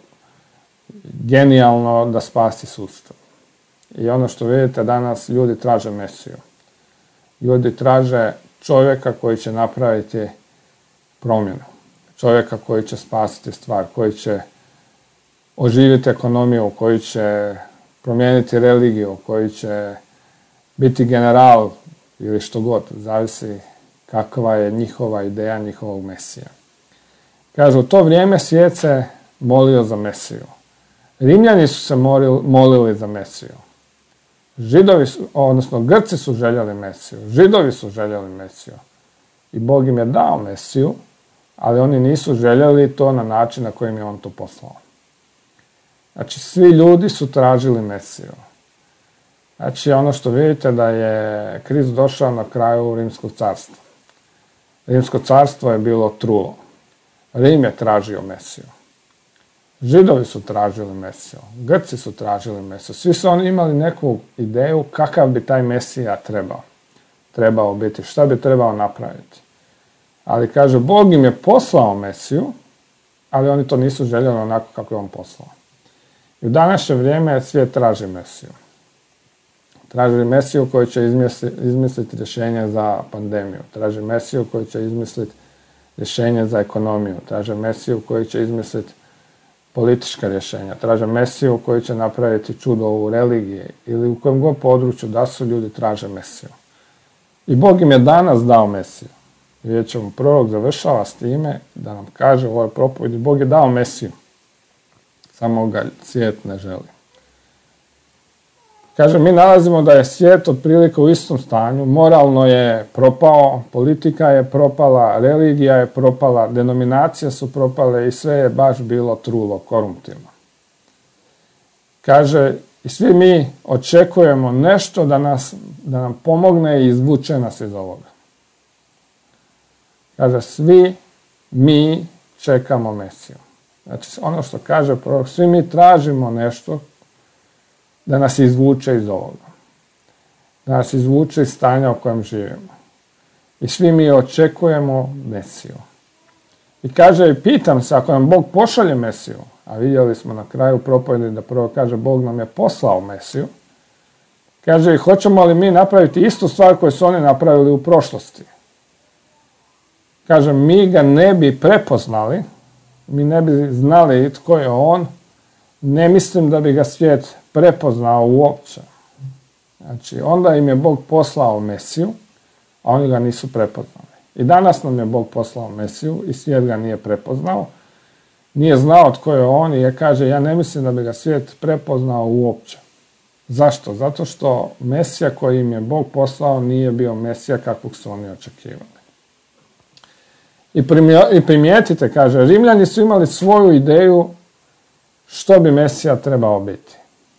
genijalno da spasi sustav. I ono što vidite danas, ljudi traže Mesiju. Ljudi traže čovjeka koji će napraviti promjenu. Čovjeka koji će spasiti stvar, koji će oživjeti ekonomiju, koji će promijeniti religiju, koji će biti general ili što god, zavisi kakva je njihova ideja, njihovog Mesija. Kaže, u to vrijeme svijet se molio za Mesiju. Rimljani su se molili za Mesiju. Židovi, odnosno Grci su željeli Mesiju. Židovi su željeli Mesiju. I Bog im je dao Mesiju, ali oni nisu željeli to na način na kojim je on to poslao. Znači, svi ljudi su tražili Mesiju. Znači, ono što vidite da je Krist došao na kraju Rimskog carstva. Rimsko carstvo je bilo trulo. Rim je tražio Mesiju. Židovi su tražili Mesiju. Grci su tražili Mesiju. Svi su oni imali neku ideju kakav bi taj Mesija trebao biti, šta bi trebao napraviti. Ali kaže, Bog im je poslao Mesiju, ali oni to nisu željeli onako kako je on poslao. I u današnje vrijeme svijet traži Mesiju. Traži Mesiju koji će izmisliti rješenje za pandemiju. Traži Mesiju koji će izmisliti rješenje za ekonomiju. Traži Mesiju koji će izmisliti politička rješenja, traže Mesiju koji će napraviti čudo u religiji ili u kojem god području da su ljudi traže Mesiju. I Bog im je danas dao Mesiju. I vidjet ćemo, prorok završava s time da nam kaže u ovoj propovedi, Bog je dao Mesiju, samo ga svijet ne želi. Kaže, mi nalazimo da je svijet otprilike u istom stanju, moralno je propao, politika je propala, religija je propala, denominacije su propale i sve je baš bilo trulo, korumptivno. Kaže, i svi mi očekujemo nešto da nam pomogne i izvuče nas iz ovoga. Kaže, svi mi čekamo Mesiju. Znači, ono što kaže prorok, svi mi tražimo nešto da nas izvuče iz ovoga. Da nas izvuče iz stanja u kojem živimo. I svi mi očekujemo Mesiju. I kaže, i pitam se, ako nam Bog pošalje Mesiju, a vidjeli smo na kraju propovedi da prvo kaže, Bog nam je poslao Mesiju, kaže, i hoćemo li mi napraviti istu stvar koju su oni napravili u prošlosti? Kaže, mi ga ne bi prepoznali, mi ne bi znali tko je on, ne mislim da bi ga svijet prepoznao uopće. Znači, onda im je Bog poslao Mesiju, a oni ga nisu prepoznali. I danas nam je Bog poslao Mesiju i svijet ga nije prepoznao. Nije znao tko je on i kaže, ja ne mislim da bi ga svijet prepoznao uopće. Zašto? Zato što Mesija koji im je Bog poslao nije bio Mesija kakvog su oni očekivali. I primijetite, kaže, Rimljani su imali svoju ideju što bi Mesija trebao biti.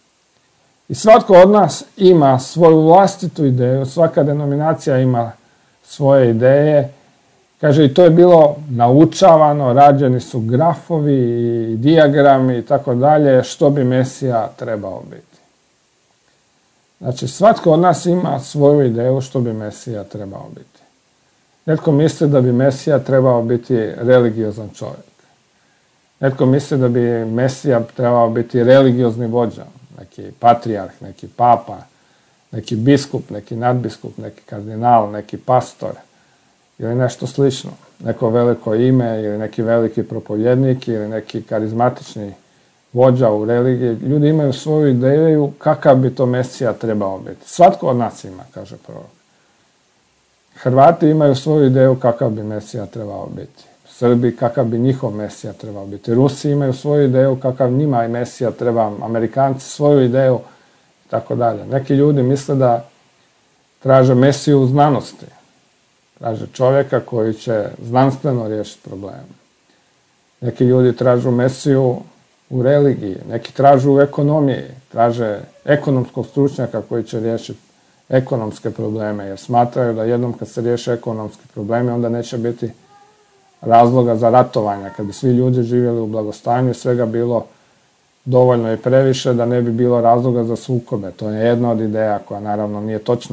I svatko od nas ima svoju vlastitu ideju, svaka denominacija ima svoje ideje. Kaže, i to je bilo naučavano, rađeni su grafovi i dijagrami i tako dalje, što bi Mesija trebao biti. Znači, svatko od nas ima svoju ideju što bi Mesija trebao biti. Netko misli da bi Mesija trebao biti religiozan čovjek. Netko misli da bi Mesija trebao biti religiozni vođa, neki patrijarh, neki papa, neki biskup, neki nadbiskup, neki kardinal, neki pastor ili nešto slično. Neko veliko ime ili neki veliki propovjednik ili neki karizmatični vođa u religiji. Ljudi imaju svoju ideju kakav bi to Mesija trebao biti. Svatko od nas ima, kaže prorok. Hrvati imaju svoju ideju kakav bi Mesija trebao biti. Srbi kakav bi njihov Mesija trebao biti. Rusi imaju svoju ideju kakav njima i Mesija treba. Amerikanci svoju ideju i tako dalje. Neki ljudi misle da traže Mesiju u znanosti. Traže čovjeka koji će znanstveno riješiti probleme. Neki ljudi tražu Mesiju u religiji. Neki tražu u ekonomiji. Traže ekonomskog stručnjaka koji će riješiti ekonomske probleme. Jer smatraju da jednom kad se riješe ekonomski problemi onda neće biti razloga za ratovanja. Kad bi svi ljudi živjeli u blagostanju i svega bilo dovoljno i previše, da ne bi bilo razloga za sukobe. To je jedna od ideja koja naravno nije točna.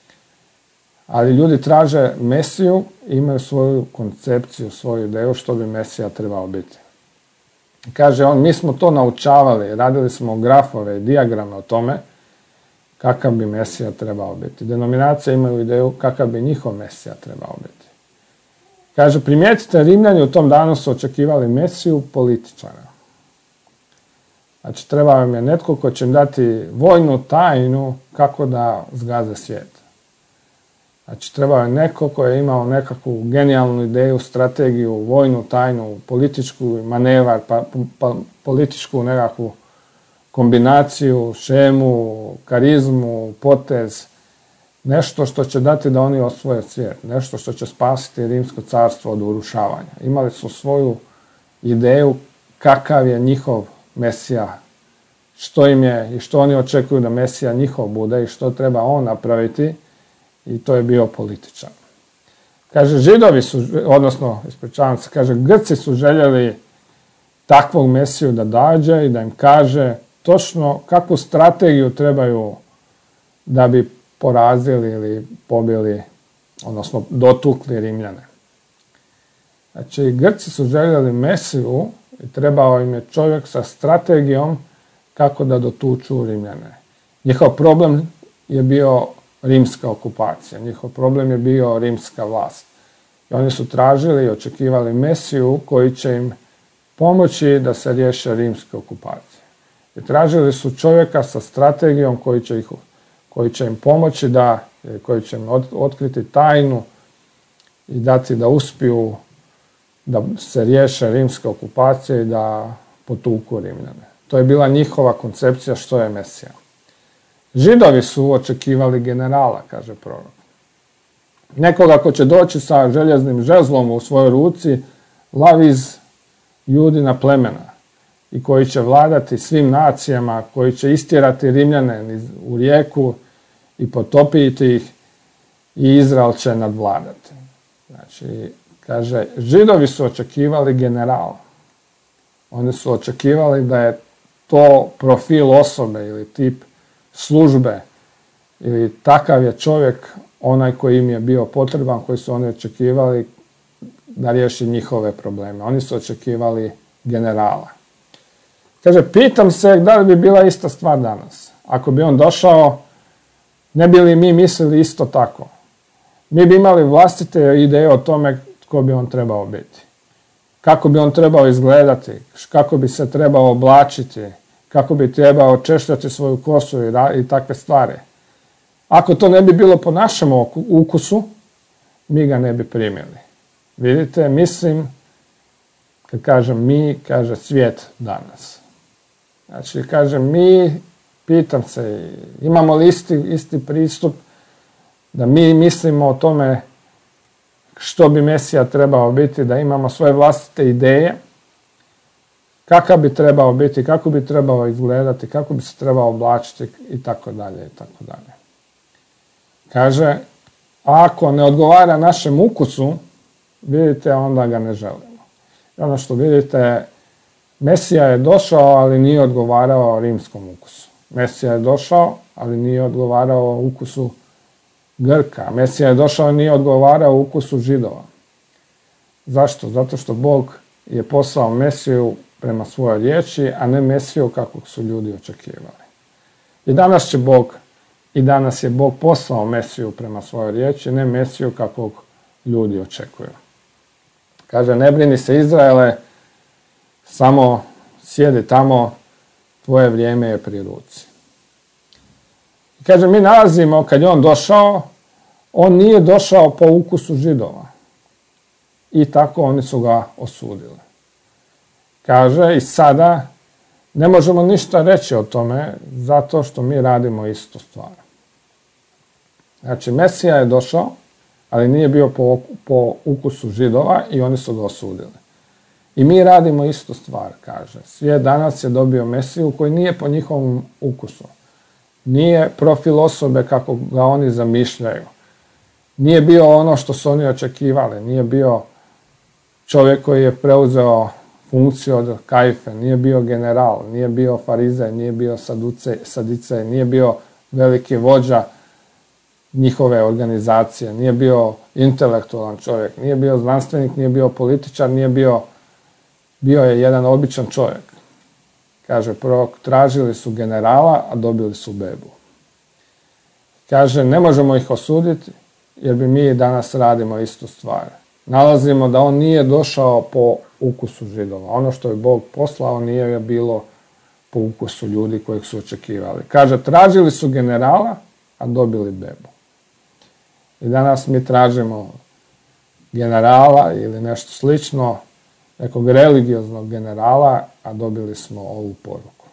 Ali ljudi traže Mesiju i imaju svoju koncepciju, svoju ideju što bi Mesija trebao biti. Kaže on, mi smo to naučavali, radili smo grafove i dijagrame o tome kakav bi Mesija trebao biti. Denominacije imaju ideju kakav bi njihov Mesija trebao biti. Kaže, primijetite, Rimljani u tom danu su očekivali Mesiju političara. Znači, treba vam je netko ko će im dati vojnu tajnu kako da zgaze svijet. Znači, treba je neko ko je imao nekakvu genijalnu ideju, strategiju, vojnu tajnu, političku manevar, političku nekakvu kombinaciju, šemu, karizmu, potez, nešto što će dati da oni osvoje svijet, nešto što će spasiti Rimsko carstvo od urušavanja. Imali su svoju ideju kakav je njihov Mesija, što im je i što oni očekuju da Mesija njihov bude i što treba on napraviti, i to je bio političar. Kaže, Židovi su, odnosno, ispričavam se, kaže, Grci su željeli takvog Mesiju da dođe i da im kaže točno kakvu strategiju trebaju da bi porazili ili pobili, odnosno dotukli Rimljane. Znači, Grci su željeli Mesiju i trebao im je čovjek sa strategijom kako da dotuču Rimljane. Njihov problem je bio rimska okupacija, njihov problem je bio rimska vlast. I oni su tražili i očekivali Mesiju koji će im pomoći da se riješe rimske okupacije. I tražili su čovjeka sa strategijom koji će im pomoći koji će im otkriti tajnu i dati da uspiju da se riješe rimske okupacije i da potuku Rimljane. To je bila njihova koncepcija što je Mesija. Židovi su očekivali generala, kaže prorok. Nekoga ko će doći sa željeznim žezlom u svojoj ruci, lav iz Judina plemena i koji će vladati svim nacijama, koji će istjerati Rimljane u rijeku i potopiti ih i Izrael će nadvladati. Znači, kaže, Židovi su očekivali generala. Oni su očekivali da je to profil osobe ili tip službe ili takav je čovjek onaj koji im je bio potreban, koji su oni očekivali da riješi njihove probleme. Oni su očekivali generala. Kaže, pitam se da li bi bila ista stvar danas. Ako bi on došao, ne bi li mi mislili isto tako? Mi bi imali vlastite ideje o tome tko bi on trebao biti. Kako bi on trebao izgledati, kako bi se trebao oblačiti, kako bi trebao češljati svoju kosu i takve stvari. Ako to ne bi bilo po našem ukusu, mi ga ne bi primili. Vidite, mislim, kad kažem mi, kaže svijet danas. Znači, kažem mi, pitam se, imamo li isti pristup da mi mislimo o tome što bi Mesija trebao biti, da imamo svoje vlastite ideje, kakav bi trebao biti, kako bi trebao izgledati, kako bi se trebao oblačiti i tako dalje, i tako dalje. Kaže, ako ne odgovara našem ukusu, vidite, onda ga ne želimo. I ono što vidite, Mesija je došao, ali nije odgovarao rimskom ukusu. Mesija je došao, ali nije odgovarao ukusu Grka. Mesija je došao i nije odgovarao ukusu Židova. Zašto? Zato što Bog je poslao Mesiju prema svojoj riječi, a ne Mesiju kakvog su ljudi očekivali. I danas je Bog poslao Mesiju prema svojoj riječi, ne Mesiju kakvog ljudi očekuju. Kaže, ne brini se Izraele, samo sjedi tamo, tvoje vrijeme je pri ruci. I kaže, mi nalazimo, kad je on došao, on nije došao po ukusu Židova. I tako oni su ga osudili. Kaže, i sada ne možemo ništa reći o tome, zato što mi radimo istu stvar. Znači, Mesija je došao, ali nije bio po ukusu Židova i oni su ga osudili. I mi radimo istu stvar, kaže. Svijet danas je dobio Mesiju koji nije po njihovom ukusu. Nije profil osobe kako ga oni zamišljaju. Nije bio ono što su oni očekivali. Nije bio čovjek koji je preuzeo funkciju od Kajfe. Nije bio general, nije bio farizej, nije bio sadicej, nije bio veliki vođa njihove organizacije, nije bio intelektualan čovjek, nije bio znanstvenik, nije bio političar, bio je jedan običan čovjek. Kaže prorok, tražili su generala, a dobili su bebu. Kaže, ne možemo ih osuditi, jer bi mi danas radimo istu stvar. Nalazimo da on nije došao po ukusu Židova. Ono što je Bog poslao nije bilo po ukusu ljudi kojeg su očekivali. Kaže, tražili su generala, a dobili bebu. I danas mi tražimo generala ili nešto slično, nekog religioznog generala, a dobili smo ovu poruku.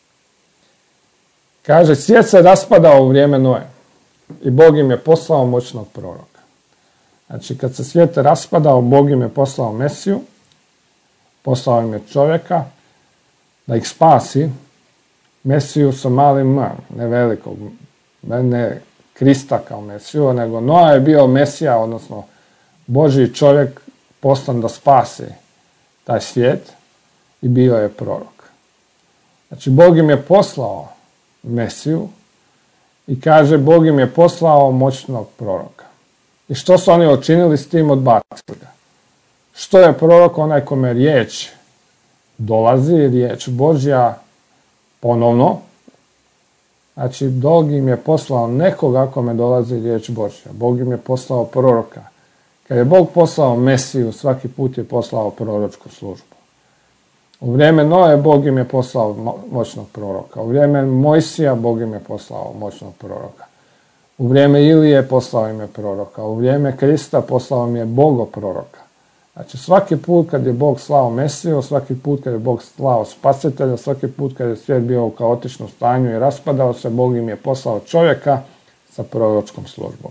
Kaže, svijet se raspadao u vrijeme Noe i Bog im je poslao moćnog proroka. Znači, kad se svijet raspadao, Bog im je poslao Mesiju, poslao im je čovjeka da ih spasi, Mesiju sa malim M, ne velikog, ne Krista kao Mesiju, nego Noa je bio Mesija, odnosno Božji čovjek poslan da spasi taj svijet i bio je prorok. Znači, Bog im je poslao Mesiju i kaže, Bog im je poslao moćnog proroka. I što su oni učinili s tim? Odbacili ga. Što je prorok? Onaj kome riječ dolazi, riječ Božja ponovno. Znači, Bog im je poslao nekoga kome dolazi riječ Božja. Bog im je poslao proroka. Kad je Bog poslao Mesiju, svaki put je poslao proročku službu. U vrijeme Noe Bog im je poslao moćnog proroka. U vrijeme Mojsija Bog im je poslao moćnog proroka. U vrijeme Ilije poslao im je proroka. U vrijeme Krista poslao im je Bogo proroka. Znači svaki put kad je Bog slao Mesiju, svaki put kad je Bog slao spasitelja, svaki put kad je svijet bio u kaotičnom stanju i raspadao se, Bog im je poslao čovjeka sa proročkom službom.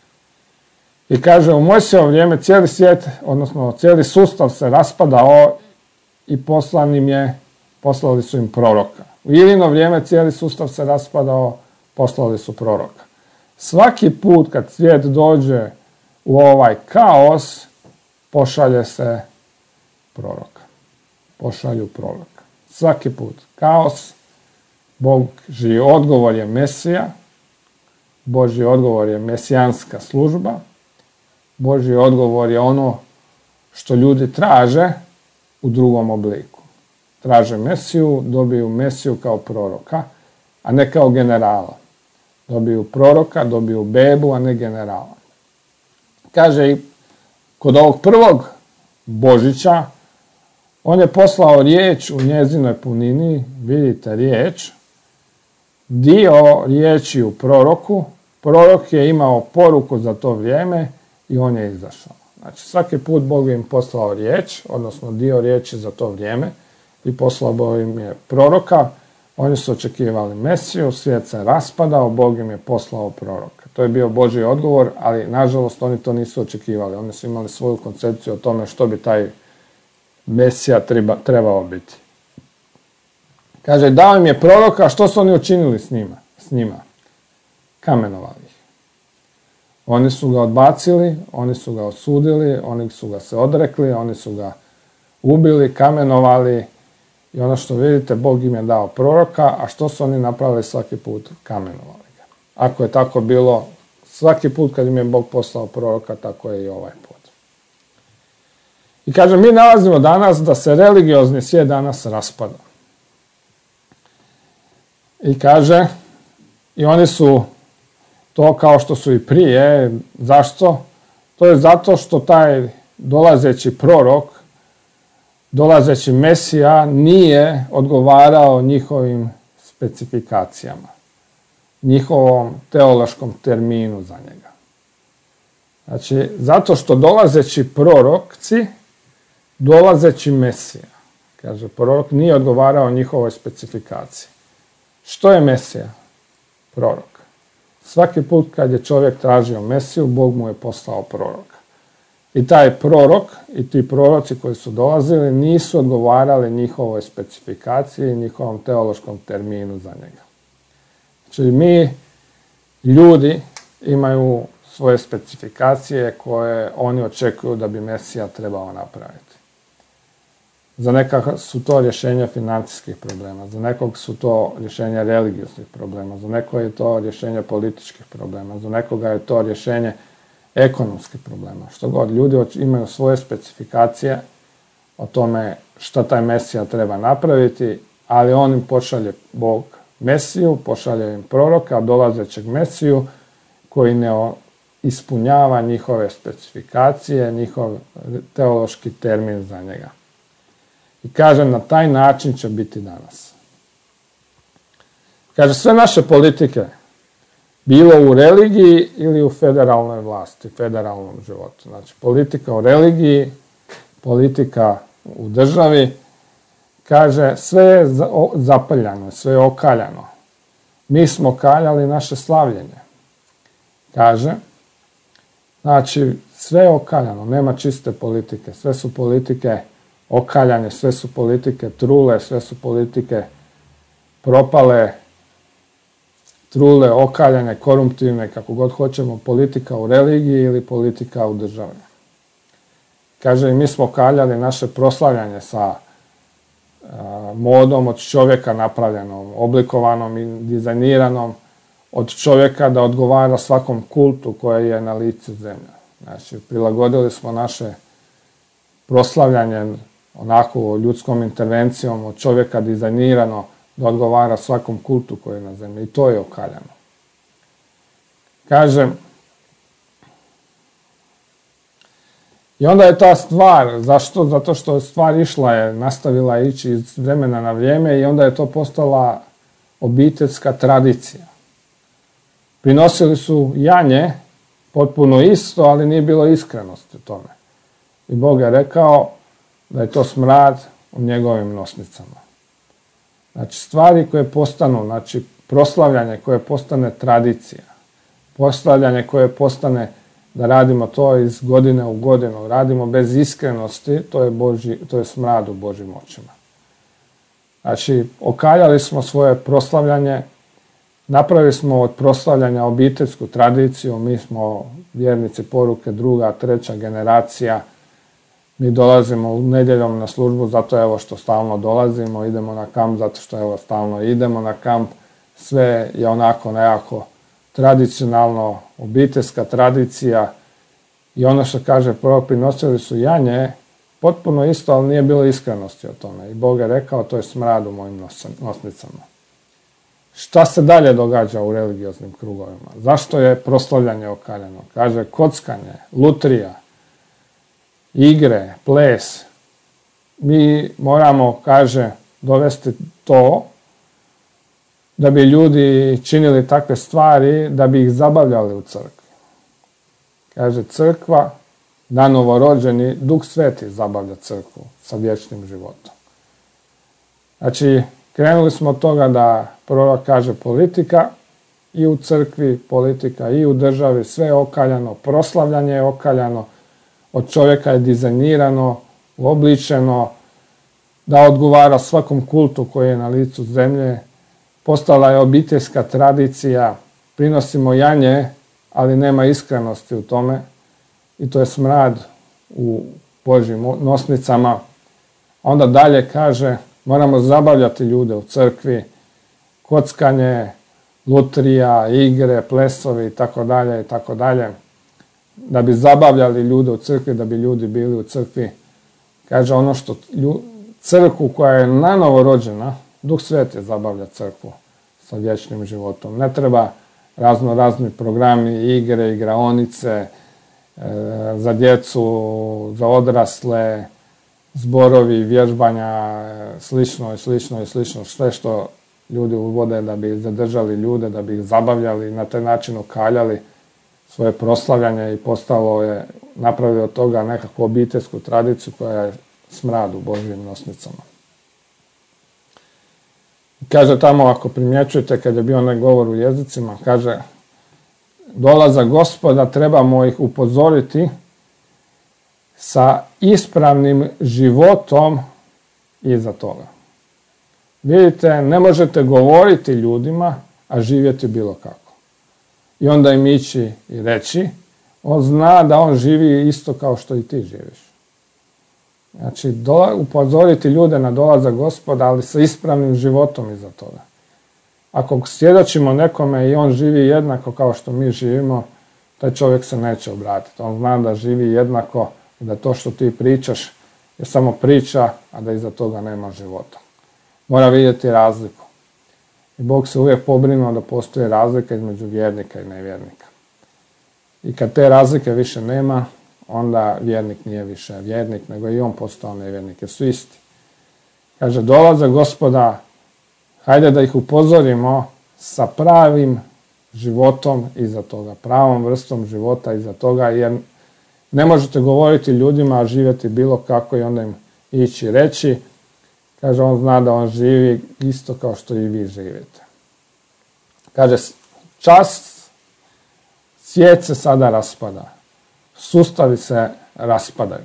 I kaže, u Mojsijevo vrijeme cijeli svijet, odnosno cijeli sustav se raspadao i poslali su im proroka. U Ilino vrijeme cijeli sustav se raspadao, poslali su proroka. Svaki put kad svijet dođe u ovaj kaos, pošalje se proroka. Pošalju proroka. Svaki put. Kaos, Božji odgovor je Mesija, Božji odgovor je mesijanska služba, Božji odgovor je ono što ljudi traže u drugom obliku. Traže Mesiju, dobiju Mesiju kao proroka, a ne kao generala. Dobiju proroka, dobiju bebu, a ne generala. Kaže i kod ovog prvog Božića, on je poslao riječ u njezinoj punini, vidite riječ, dio riječi u proroku, prorok je imao poruku za to vrijeme i on je izašao. Znači svaki put Bog im poslao riječ, odnosno dio riječi za to vrijeme i poslao im je proroka, oni su očekivali Mesiju, svijet se raspadao, Bog im je poslao proroka. To je bio Božji odgovor, ali nažalost oni to nisu očekivali. Oni su imali svoju koncepciju o tome što bi taj Mesija trebao biti. Kaže, dao im je proroka, što su oni učinili s njima? Kamenovali ih. Oni su ga odbacili, oni su ga osudili, oni su ga se odrekli, oni su ga ubili, kamenovali. I ono što vidite, Bog im je dao proroka, a što su oni napravili svaki put? Kamenovali ga. Ako je tako bilo, svaki put kad im je Bog poslao proroka, tako je i ovaj put. I kaže, mi nalazimo danas da se religiozni svijet danas raspada. I kaže, i oni su to kao što su i prije. Zašto? To je zato što taj dolazeći prorok, dolazeći Mesija nije odgovarao njihovim specifikacijama, njihovom teološkom terminu za njega. Znači, zato što dolazeći prorokci, dolazeći Mesija, kaže, prorok nije odgovarao njihovoj specifikaciji. Što je Mesija? Prorok. Svaki put kad je čovjek tražio Mesiju, Bog mu je poslao proroka. I taj prorok i ti proroci koji su dolazili nisu odgovarali njihovoj specifikaciji i njihovom teološkom terminu za njega. Znači mi, ljudi, imaju svoje specifikacije koje oni očekuju da bi Mesija trebao napraviti. Za nekog su to rješenja financijskih problema, za nekog su to rješenja religioznih problema, za nekog je to rješenje političkih problema, za nekoga je to rješenje ekonomskih problema. Što god, ljudi imaju svoje specifikacije o tome šta taj Mesija treba napraviti, ali on im pošalje Bog Mesiju, pošalje im proroka, dolazećeg Mesiju, koji ne ispunjava njihove specifikacije, njihov teološki termin za njega. I kaže, na taj način će biti danas. Kaže, sve naše politike, bilo u religiji ili u federalnoj vlasti, federalnom životu. Znači, politika u religiji, politika u državi, kaže, sve je zapaljano, sve je okaljano. Mi smo kaljali naše slavljenje. Kaže, znači, sve je okaljano, nema čiste politike, sve su politike okaljane, sve su politike trule, sve su politike propale, trule, okaljane, korumptivne, kako god hoćemo, politika u religiji ili politika u državi. Kaže, i mi smo kaljali naše proslavljanje sa modom od čovjeka napravljenom, oblikovanom i dizajniranom, od čovjeka da odgovara svakom kultu koji je na licu zemlje. Znači, prilagodili smo naše proslavljanje onako ljudskom intervencijom od čovjeka dizajnirano da odgovara svakom kultu koji je na zemlji. I to je okaljano. Kaže, I onda je ta stvar, zašto? Zato što stvar išla je, nastavila ići iz vremena na vrijeme i onda je to postala obiteljska tradicija. Prinosili su janje, potpuno isto, ali nije bilo iskrenosti u tome. I Bog je rekao da je to smrad u njegovim nosnicama. Znači, stvari koje postanu, znači, proslavljanje koje postane tradicija, proslavljanje koje postane da radimo to iz godine u godinu, radimo bez iskrenosti, to je smrad u Božjim očima. Znači, okaljali smo svoje proslavljanje, napravili smo od proslavljanja obiteljsku tradiciju, mi smo vjernici poruke, druga, treća generacija, mi dolazimo u nedjeljom na službu, zato evo što stalno dolazimo, idemo na kamp, zato što evo stalno idemo na kamp, sve je onako nekako tradicionalno, obiteljska tradicija i ono što kaže prorok, prinosili su janje, potpuno isto, ali nije bilo iskrenosti o tome. I Bog je rekao, to je smrad u mojim nosnicama. Šta se dalje događa u religioznim krugovima? Zašto je proslavljanje okaljeno? Kaže, kockanje, lutrija, igre, ples. Mi moramo, kaže, dovesti to da bi ljudi činili takve stvari, da bi ih zabavljali u crkvi. Kaže, crkva, na novorođeni, Duh Sveti zabavlja crkvu sa vječnim životom. Znači, krenuli smo od toga da prorok kaže politika i u crkvi, politika i u državi, sve je okaljano, proslavljanje je okaljano, od čovjeka je dizajnirano, uobličeno, da odgovara svakom kultu koji je na licu zemlje. Postala je obiteljska tradicija, prinosimo janje, ali nema iskrenosti u tome i to je smrad u Božjim nosnicama. Onda dalje kaže, moramo zabavljati ljude u crkvi, kockanje, lutrija, igre, plesovi itd., da bi zabavljali ljude u crkvi, da bi ljudi bili u crkvi. Kaže ono što crkvu koja je nanovo rođena, Duh Sveti zabavlja crkvu sa vječnim životom. Ne treba razni programi, igre, igraonice, za djecu, za odrasle, zborovi, vježbanja, slično, sve što ljudi uvode da bi zadržali ljude, da bi ih zabavljali, na taj način okaljali svoje proslavljanje i postalo je, napravio od toga nekakvu obiteljsku tradiciju koja je smrad u Božjim nosnicama. Kaže tamo, ako primjećujete, kad je bio onaj govor u jezicima, kaže, dolazak Gospoda trebamo ih upozoriti sa ispravnim životom iza toga. Vidite, ne možete govoriti ljudima, a živjeti bilo kako. I onda im ići i reći, on zna da on živi isto kao što i ti živiš. Znači, upozoriti ljude na dolazak Gospoda, ali sa ispravnim životom iza toga. Ako svjedočimo nekome i on živi jednako kao što mi živimo, taj čovjek se neće obratiti. On zna da živi jednako i da to što ti pričaš je samo priča, a da iza toga nema života. Mora vidjeti razliku. I Bog se uvijek pobrinuo da postoji razlika između vjernika i nevjernika. I kad te razlike više nema, onda vjernik nije više vjernik, nego i on postao nevjernik, jer su isti. Kaže, dolazak Gospoda, hajde da ih upozorimo sa pravim životom iza toga, pravom vrstom života iza toga, jer ne možete govoriti ljudima, a živjeti bilo kako i onda im ići reći. Kaže, on zna da on živi isto kao što i vi živite. Kaže, čas, svijet se sada raspada. Sustavi se raspadaju.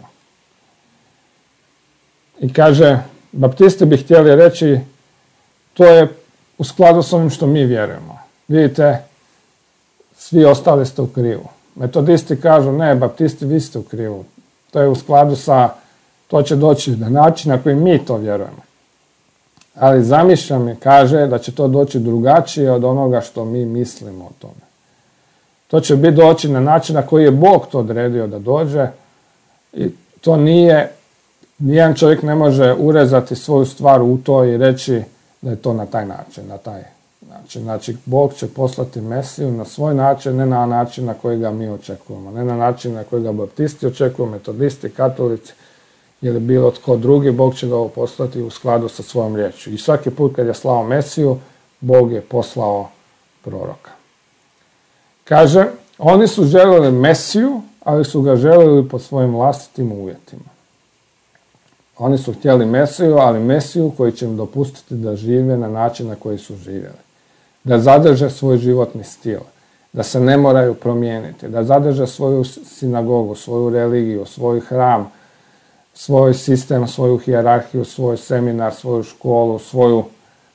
I kaže, baptisti bi htjeli reći, to je u skladu s onim što mi vjerujemo. Vidite, svi ostali ste u krivu. Metodisti kažu, ne, baptisti, vi ste u krivu. To je u skladu sa, to će doći na način na koji mi to vjerujemo. Ali zamišljam mi, kaže, da će to doći drugačije od onoga što mi mislimo o tome. To će doći na način na koji je Bog to odredio da dođe i to nije, nijedan čovjek ne može urezati svoju stvar u to i reći da je to na taj način, Znači, Bog će poslati Mesiju na svoj način, ne na način na koji ga mi očekujemo, ne na način na koji ga baptisti očekuju, metodisti, katolici ili bilo tko drugi. Bog će ga poslati u skladu sa svojom riječju. I svaki put kad je slao Mesiju, Bog je poslao proroka. Kaže, oni su željeli Mesiju, ali su ga željeli po svojim vlastitim uvjetima. Oni su htjeli Mesiju, ali Mesiju koji će im dopustiti da žive na način na koji su živjeli. Da zadrže svoj životni stil, da se ne moraju promijeniti, da zadrže svoju sinagogu, svoju religiju, svoj hram, svoj sistem, svoju hijerarhiju, svoj seminar, svoju školu, svoju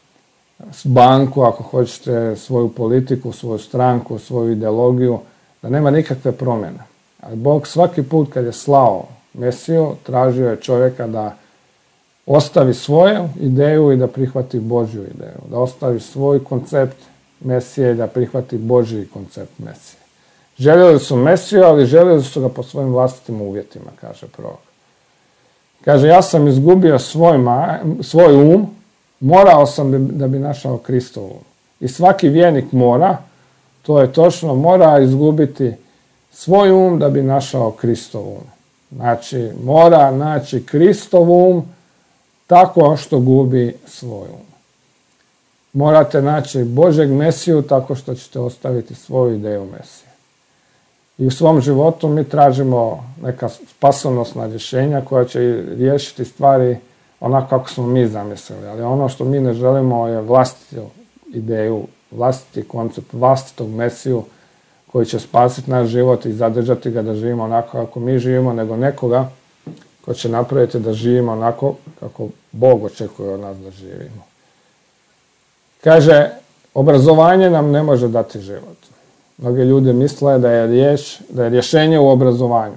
banku, ako hoćete, svoju politiku, svoju stranku, svoju ideologiju, da nema nikakve promjene. Ali Bog svaki put kad je slao Mesiju, tražio je čovjeka da ostavi svoju ideju i da prihvati Božju ideju. Da ostavi svoj koncept Mesije i da prihvati Božji koncept Mesije. Željeli su Mesiju, ali željeli su ga po svojim vlastitim uvjetima, kaže prorok. Kaže, ja sam izgubio svoj um, morao sam da bi našao Kristov um. I svaki vjernik mora, to je točno, mora izgubiti svoj um da bi našao Kristov um. Znači, mora naći Kristov um tako što gubi svoj um. Morate naći Božeg Mesiju tako što ćete ostaviti svoju ideju Mesije. I u svom životu mi tražimo neka spasonosna rješenja koja će riješiti stvari onako kako smo mi zamislili. Ali ono što mi ne želimo je vlastitu ideju, vlastiti koncept, vlastitog Mesiju koji će spasiti naš život i zadržati ga da živimo onako kako mi živimo, nego nekoga ko će napraviti da živimo onako kako Bog očekuje od nas da živimo. Kaže, obrazovanje nam ne može dati život. Mnogi ljudi misle da je rješenje u obrazovanju.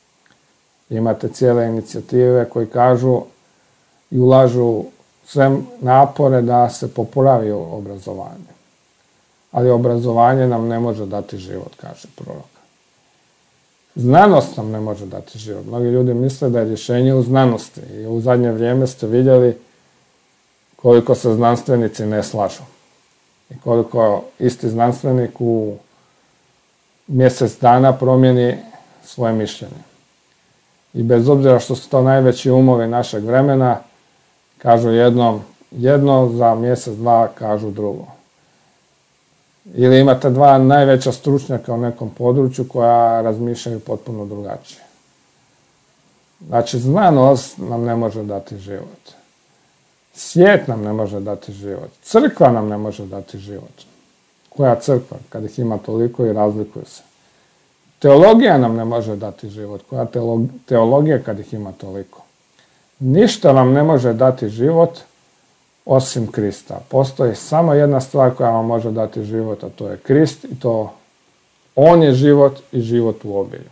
Imate cijele inicijative koji kažu i ulažu sve napore da se popravi obrazovanje. Ali obrazovanje nam ne može dati život, kaže prorok. Znanost nam ne može dati život. Mnogi ljudi misle da je rješenje u znanosti. I u zadnje vrijeme ste vidjeli koliko se znanstvenici ne slažu. I koliko isti znanstvenik u mjesec dana promijeni svoje mišljenje. I bez obzira što su to najveći umovi našeg vremena, kažu jedno, za mjesec, dva kažu drugo. Ili imate dva najveća stručnjaka u nekom području koja razmišljaju potpuno drugačije. Znači, znanost nam ne može dati život. Svijet nam ne može dati život. Crkva nam ne može dati život. Koja crkva? Kad ih ima toliko i razlikuju se. Teologija nam ne može dati život. Koja teologija kad ih ima toliko? Ništa nam ne može dati život osim Krista. Postoji samo jedna stvar koja vam može dati život, a to je Krist i to on je život i život u obilju.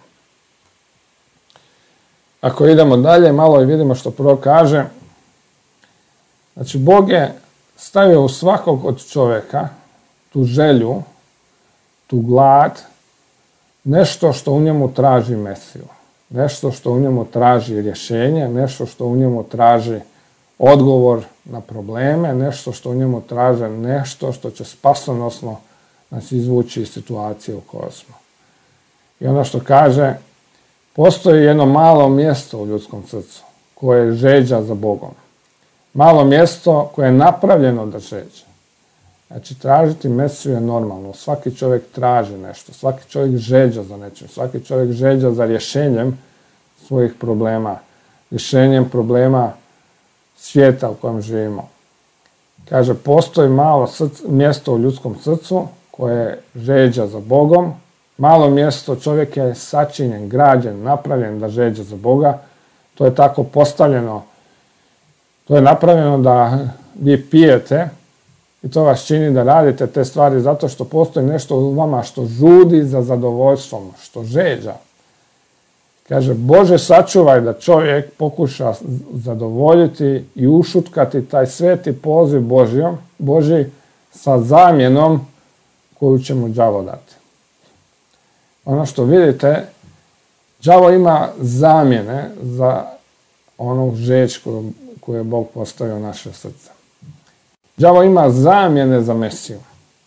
Ako idemo dalje, malo i vidimo što prorok kaže. Znači, Bog je stavio u svakog od čovjeka tu želju, tu glad, nešto što u njemu traži Mesiju. Nešto što u njemu traži rješenje, nešto što u njemu traži odgovor na probleme, nešto što u njemu traže, nešto što će spasonosno nas izvući iz situacije u kojoj smo. I ono što kaže, postoji jedno malo mjesto u ljudskom srcu koje žeđa za Bogom. Malo mjesto koje je napravljeno da žeđa. Znači, tražiti Mesiju je normalno. Svaki čovjek traži nešto, svaki čovjek žeđa za nečim, svaki čovjek žeđa za rješenjem svojih problema, rješenjem problema svijeta u kojem živimo. Kaže, postoji malo mjesto u ljudskom srcu koje žeđa za Bogom. Malo mjesto, čovjek je sačinjen, građen, napravljen da žeđa za Boga. To je tako postavljeno. To je napravljeno da vi pijete i to vas čini da radite te stvari zato što postoji nešto u vama što žudi za zadovoljstvom, što žeđa. Kaže, Bože, sačuvaj da čovjek pokuša zadovoljiti i ušutkati taj sveti poziv Božji sa zamjenom koju će mu đavo dati. Ono što vidite, đavo ima zamjene za onu žeđ koju je Bog postavio u naše srce. đavo ima zamjene za Mesiju.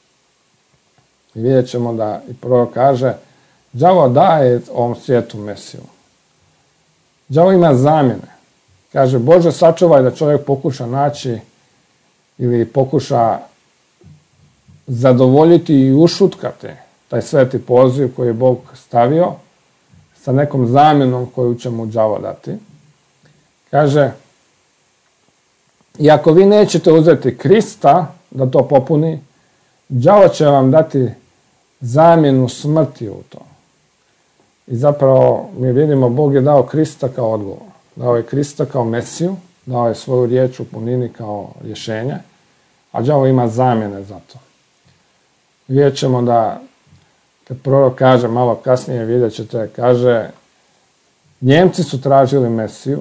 I vidjet ćemo da i prorok kaže, đavo daje ovom svijetu Mesiju. Đavo ima zamjene. Kaže, Bože, sačuvaj da čovjek pokuša naći ili pokuša zadovoljiti i ušutkati taj sveti poziv koji je Bog stavio sa nekom zamjenom koju će mu đavo dati. Kaže, i ako vi nećete uzeti Krista da to popuni, đavo će vam dati zamjenu smrti u to. I zapravo mi vidimo, Bog je dao Krista kao odgovor. Dao je Krista kao Mesiju, dao je svoju riječ u punini kao rješenje, a đavo ima zamjene za to. Vidjet ćemo da, kad prorok kaže, malo kasnije vidjet ćete, kaže, Njemci su tražili Mesiju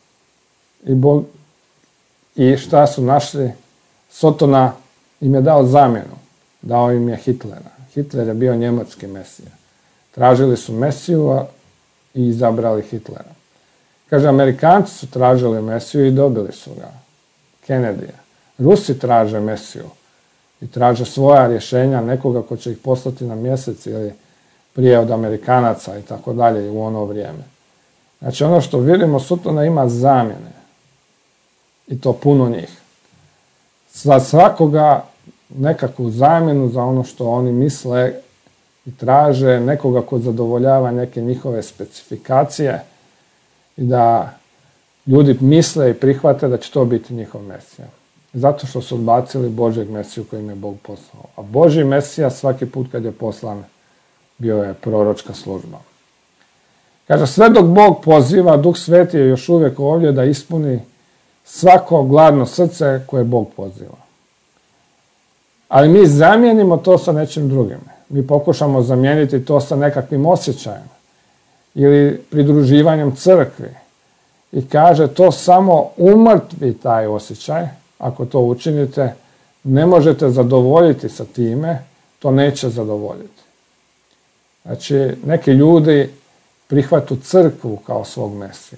i šta su našli? Sotona im je dao zamjenu. Dao im je Hitlera. Hitler je bio njemački Mesija. Tražili su Mesiju i izabrali Hitlera. Kaže, Amerikanci su tražili Mesiju i dobili su ga. Kennedyja. Rusi traže Mesiju i traže svoja rješenja, nekoga ko će ih poslati na mjesec ili prije od Amerikanaca i tako dalje u ono vrijeme. Znači ono što vidimo, Sotona ima zamjene. I to puno njih. Za svakoga nekakvu zamjenu za ono što oni misle i traže, nekoga ko zadovoljava neke njihove specifikacije i da ljudi misle i prihvate da će to biti njihov Mesija. Zato što su odbacili Božjeg Mesiju koji im je Bog poslao. A Božji Mesija svaki put kad je poslan bio je proročka služba. Kaže, sve dok Bog poziva, Duh Sveti je još uvijek ovdje da ispuni svako gladno srce koje Bog poziva. Ali mi zamijenimo to sa nečim drugim. Mi pokušamo zamijeniti to sa nekakvim osjećajem ili pridruživanjem crkvi. I kaže, to samo umrtvi taj osjećaj. Ako to učinite, ne možete zadovoljiti sa time, to neće zadovoljiti. Znači, neki ljudi prihvatu crkvu kao svog Mesiju.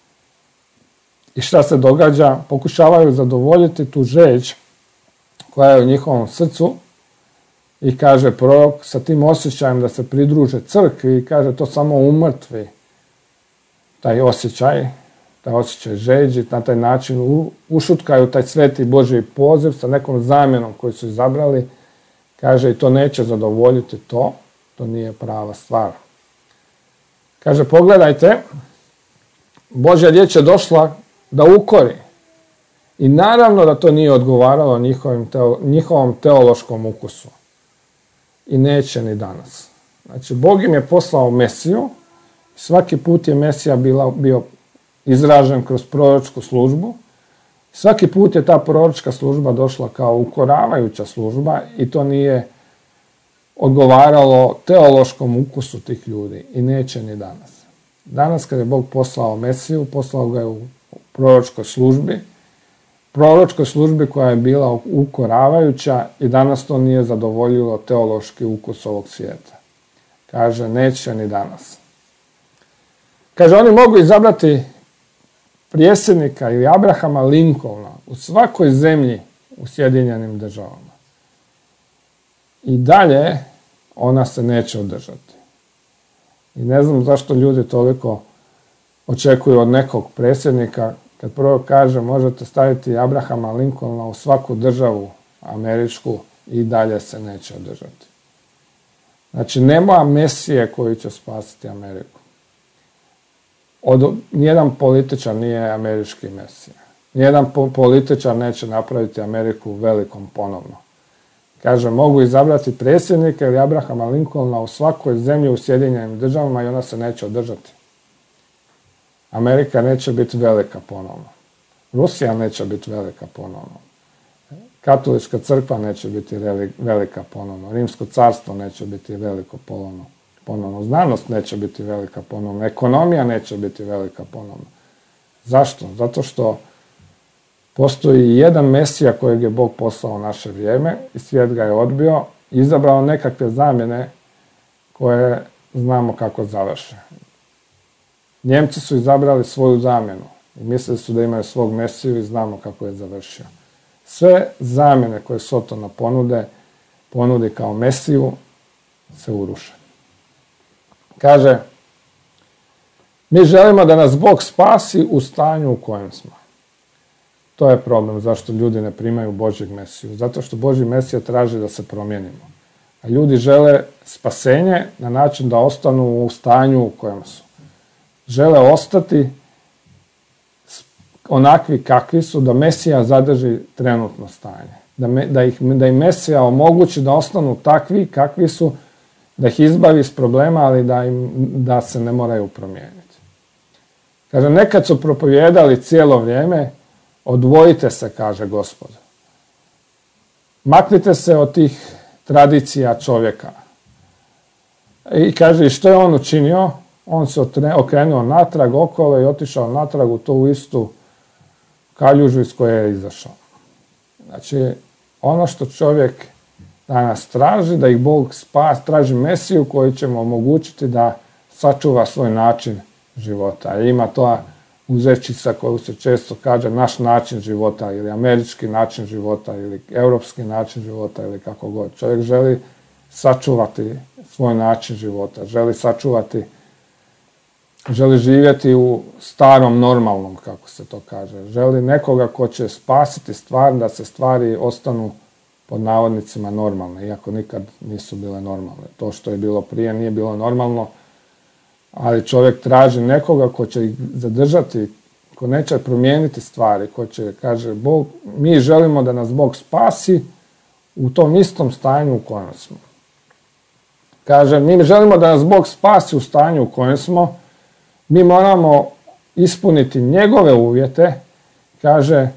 I šta se događa? Pokušavaju zadovoljiti tu žeđ koja je u njihovom srcu i kaže prorok sa tim osjećajem da se pridruže crkvi i kaže to samo umrtvi taj osjećaj žeđi, na taj način ušutkaju taj sveti Božji poziv sa nekom zamjenom koju su izabrali, kaže i to neće zadovoljiti to nije prava stvar. Kaže, pogledajte, Božja riječ je došla da ukori. I naravno da to nije odgovaralo njihovom teološkom ukusu. I neće ni danas. Znači, Bog im je poslao Mesiju, svaki put je Mesija bio izražen kroz proročku službu. Svaki put je ta proročka služba došla kao ukoravajuća služba i to nije odgovaralo teološkom ukusu tih ljudi i neće ni danas. Danas kad je Bog poslao Mesiju, poslao ga je u proročkoj službi koja je bila ukoravajuća i danas to nije zadovoljilo teološki ukus ovog svijeta. Kaže, neće ni danas. Kaže, oni mogu izabrati predsjednika ili Abrahama Lincolna u svakoj zemlji u Sjedinjenim Državama. I dalje ona se neće održati. I ne znam zašto ljudi toliko očekuju od nekog predsjednika, kad prvo kaže možete staviti Abrahama Lincolna u svaku državu američku i dalje se neće održati. Znači, nema Mesije koji će spasiti Ameriku. Nijedan političar nije američki Mesija. Nijedan političar neće napraviti Ameriku velikom ponovno. Kaže, mogu izabrati predsjednika ili Abrahama Lincolna u svakoj zemlji u Sjedinjenim Državama i ona se neće održati. Amerika neće biti velika ponovno. Rusija neće biti velika ponovno. Katolička crkva neće biti velika ponovno. Rimsko carstvo neće biti veliko ponovno. Znanost neće biti velika ponovno. Ekonomija neće biti velika ponovno. Zašto? Zato što postoji jedan Mesija kojeg je Bog poslao u naše vrijeme i svijet ga je odbio i izabrao nekakve zamjene koje znamo kako završe. Njemci su izabrali svoju zamjenu i mislili su da imaju svog Mesiju i znamo kako je završio. sve zamjene koje Sotona ponudi kao Mesiju, se uruše. Kaže, mi želimo da nas Bog spasi u stanju u kojem smo. To je problem zašto ljudi ne primaju Božjeg Mesiju. Zato što Božji Mesija traži da se promijenimo. A ljudi žele spasenje na način da ostanu u stanju u kojem su. Žele ostati onakvi kakvi su, da Mesija zadrži trenutno stanje. Da im Mesija omogući da ostanu takvi kakvi su, da ih izbavi iz problema, ali da se ne moraju promijeniti. Kaže, nekad su propovijedali cijelo vrijeme, odvojite se, kaže Gospod. Maknite se od tih tradicija čovjeka. I kaže, i što je on učinio? On se okrenuo natrag okolo i otišao natrag u tu istu kaljužu iz koje je izašao. Znači, ono što čovjek danas traži, da ih Bog traži Mesiju koji će mu omogućiti da sačuva svoj način života. I ima to uzrečica koju se često kaže naš način života ili američki način života ili europski način života ili kako god. Čovjek želi sačuvati svoj način života, želi živjeti u starom normalnom, kako se to kaže. Želi nekoga ko će spasiti stvar, da se stvari ostanu pod navodnicima normalne, iako nikad nisu bile normalne. To što je bilo prije nije bilo normalno, ali čovjek traži nekoga ko će ih zadržati, ko neće promijeniti stvari, ko će, kaže, Bog, mi želimo da nas Bog spasi u tom istom stanju u kojem smo. Kaže, mi želimo da nas Bog spasi u stanju u kojem smo, mi moramo ispuniti njegove uvjete, kaže,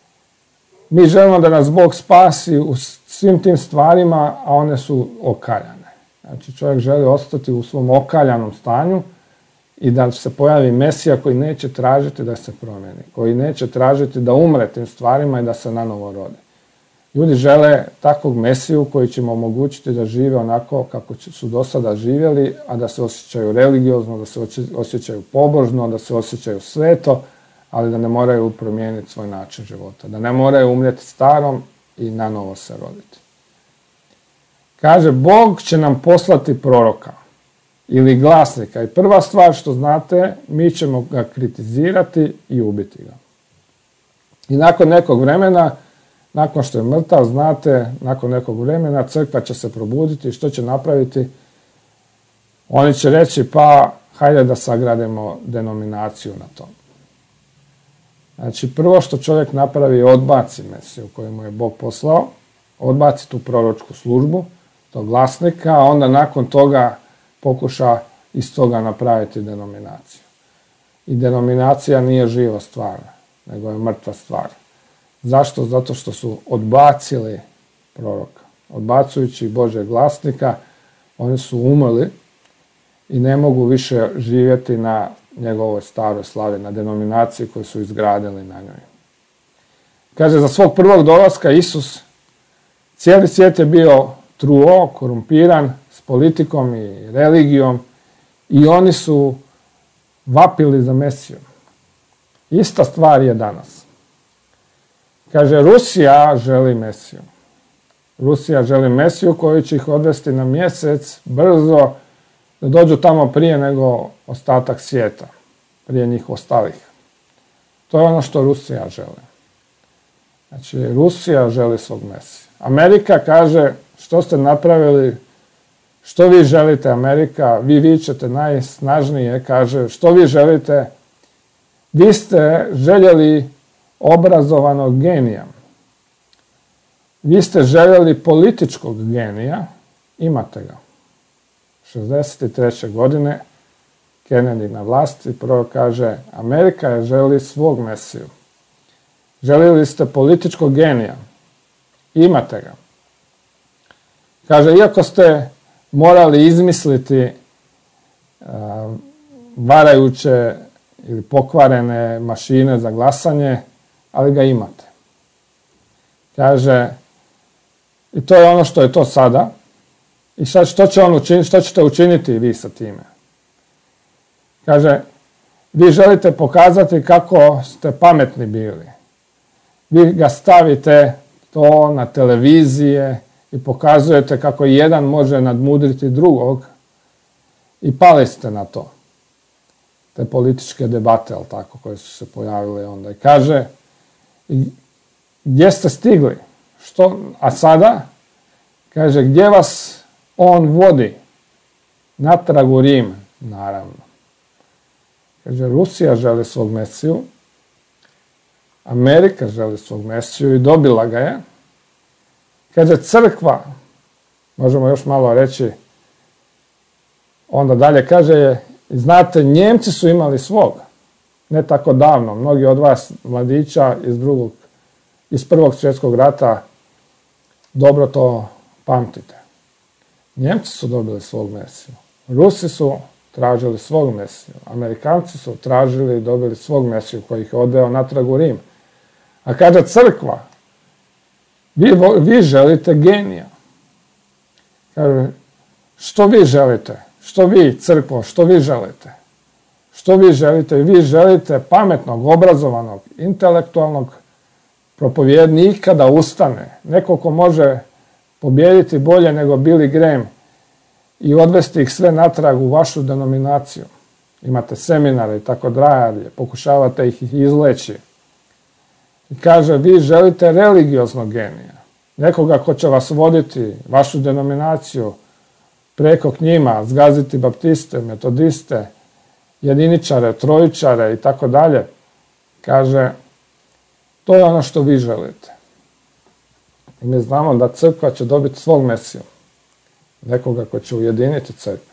mi želimo da nas Bog spasi u svim tim stvarima, a one su okaljane. Znači, čovjek želi ostati u svom okaljanom stanju i da se pojavi Mesija koji neće tražiti da se promijeni, koji neće tražiti da umre tim stvarima i da se nanovo rodi. Ljudi žele takvog Mesiju koji će im omogućiti da žive onako kako su do sada živjeli, a da se osjećaju religiozno, da se osjećaju pobožno, da se osjećaju sveto, ali da ne moraju promijeniti svoj način života, da ne moraju umrijeti starom i nanovo se roditi. Kaže, Bog će nam poslati proroka ili glasnika i prva stvar što znate, mi ćemo ga kritizirati i ubiti ga. I nakon nekog vremena, nakon što je mrtav, znate, nakon nekog vremena crkva će se probuditi i što će napraviti? Oni će reći, pa hajde da sagradimo denominaciju na tom. Znači, prvo što čovjek napravi, odbaci Mesiju koju mu je Bog poslao, odbaci tu proročku službu, tog glasnika, a onda nakon toga pokuša iz toga napraviti denominaciju. I denominacija nije živa stvar, nego je mrtva stvar. Zašto? Zato što su odbacili proroka. Odbacujući Božjeg glasnika, oni su umrli i ne mogu više živjeti na njegovoj staroj slavi, na denominaciji koju su izgradili na njoj. Kaže, za svog prvog dolaska Isus, cijeli svijet je bio truo, korumpiran s politikom i religijom i oni su vapili za Mesijom. Ista stvar je danas. Kaže, Rusija želi Mesiju. Rusija želi Mesiju koju će ih odvesti na mjesec brzo, da dođu tamo prije nego ostatak svijeta, prije njih ostalih. To je ono što Rusija želi. Znači, Rusija želi svog Mesija. Amerika kaže, što ste napravili, što vi želite Amerika, vi vičete najsnažnije, kaže, što vi želite, vi ste željeli obrazovanog genija. Vi ste željeli političkog genija, imate ga. 63. godine, Kennedy na vlasti, prvo kaže, Amerika je želi svog Mesiju. Željeli ste političkog genija, imate ga. Kaže, iako ste morali izmisliti varajuće ili pokvarene mašine za glasanje, ali ga imate. Kaže, i to je ono što je to sada. I sad što će on učiniti, što ćete učiniti vi sa time? Kaže, vi želite pokazati kako ste pametni bili. Vi ga stavite to na televizije i pokazujete kako jedan može nadmudriti drugog i pali ste na to. Te političke debate, ali tako, koje su se pojavile onda. I kaže, gdje ste stigli? A sada, kaže, gdje vas on vodi? Natrag u Rim, naravno. Kaže, Rusija želi svog Mesiju, Amerika želi svog Mesiju i dobila ga je. Kaže, crkva, možemo još malo reći, onda dalje kaže, znate, Njemci su imali svog, ne tako davno. Mnogi od vas, mladića iz Prvog svjetskog rata, dobro to pamtite. Njemci su dobili svog Mesiju. Rusi su tražili svog Mesiju. Amerikanci su tražili i dobili svog Mesiju koji ih je odveo natrag u Rim. A kaže crkva, vi želite genija. Kaže, što vi želite? Što vi, crkvo, što vi želite? Što vi želite? Vi želite pametnog, obrazovanog, intelektualnog propovjednika da ustane. Neko ko može pobijediti bolje nego Billy Graham i odvesti ih sve natrag u vašu denominaciju. Imate seminare i tako dalje, pokušavate ih izleći. I kaže, vi želite religioznog genija. Nekoga ko će vas voditi, vašu denominaciju, preko k njima, zgaziti baptiste, metodiste, jediničare, trojičare i tako dalje. Kaže, to je ono što vi želite. I mi znamo da crkva će dobiti svog Mesiju. Nekoga ko će ujediniti crkve.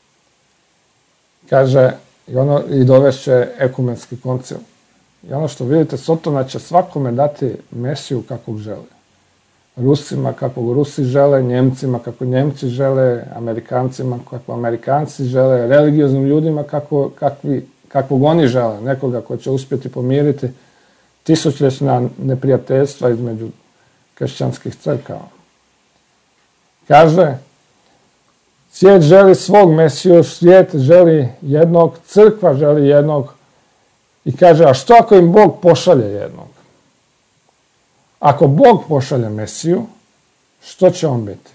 Kaže, i dovešće ekumenski koncil. I ono što vidite, Sotona će svakome dati Mesiju kakvog žele. Rusima kakvog Rusi žele, Njemcima kako Njemci žele, Amerikancima kako Amerikanci žele, religioznim ljudima kakvog oni žele. Nekoga ko će uspjeti pomiriti tisućljećna neprijateljstva između kršćanskih crkava. Kaže, svijet želi svog Mesiju, svijet želi jednog, crkva želi jednog. I kaže, a što ako im Bog pošalje jednog? Ako Bog pošalje Mesiju, što će on biti?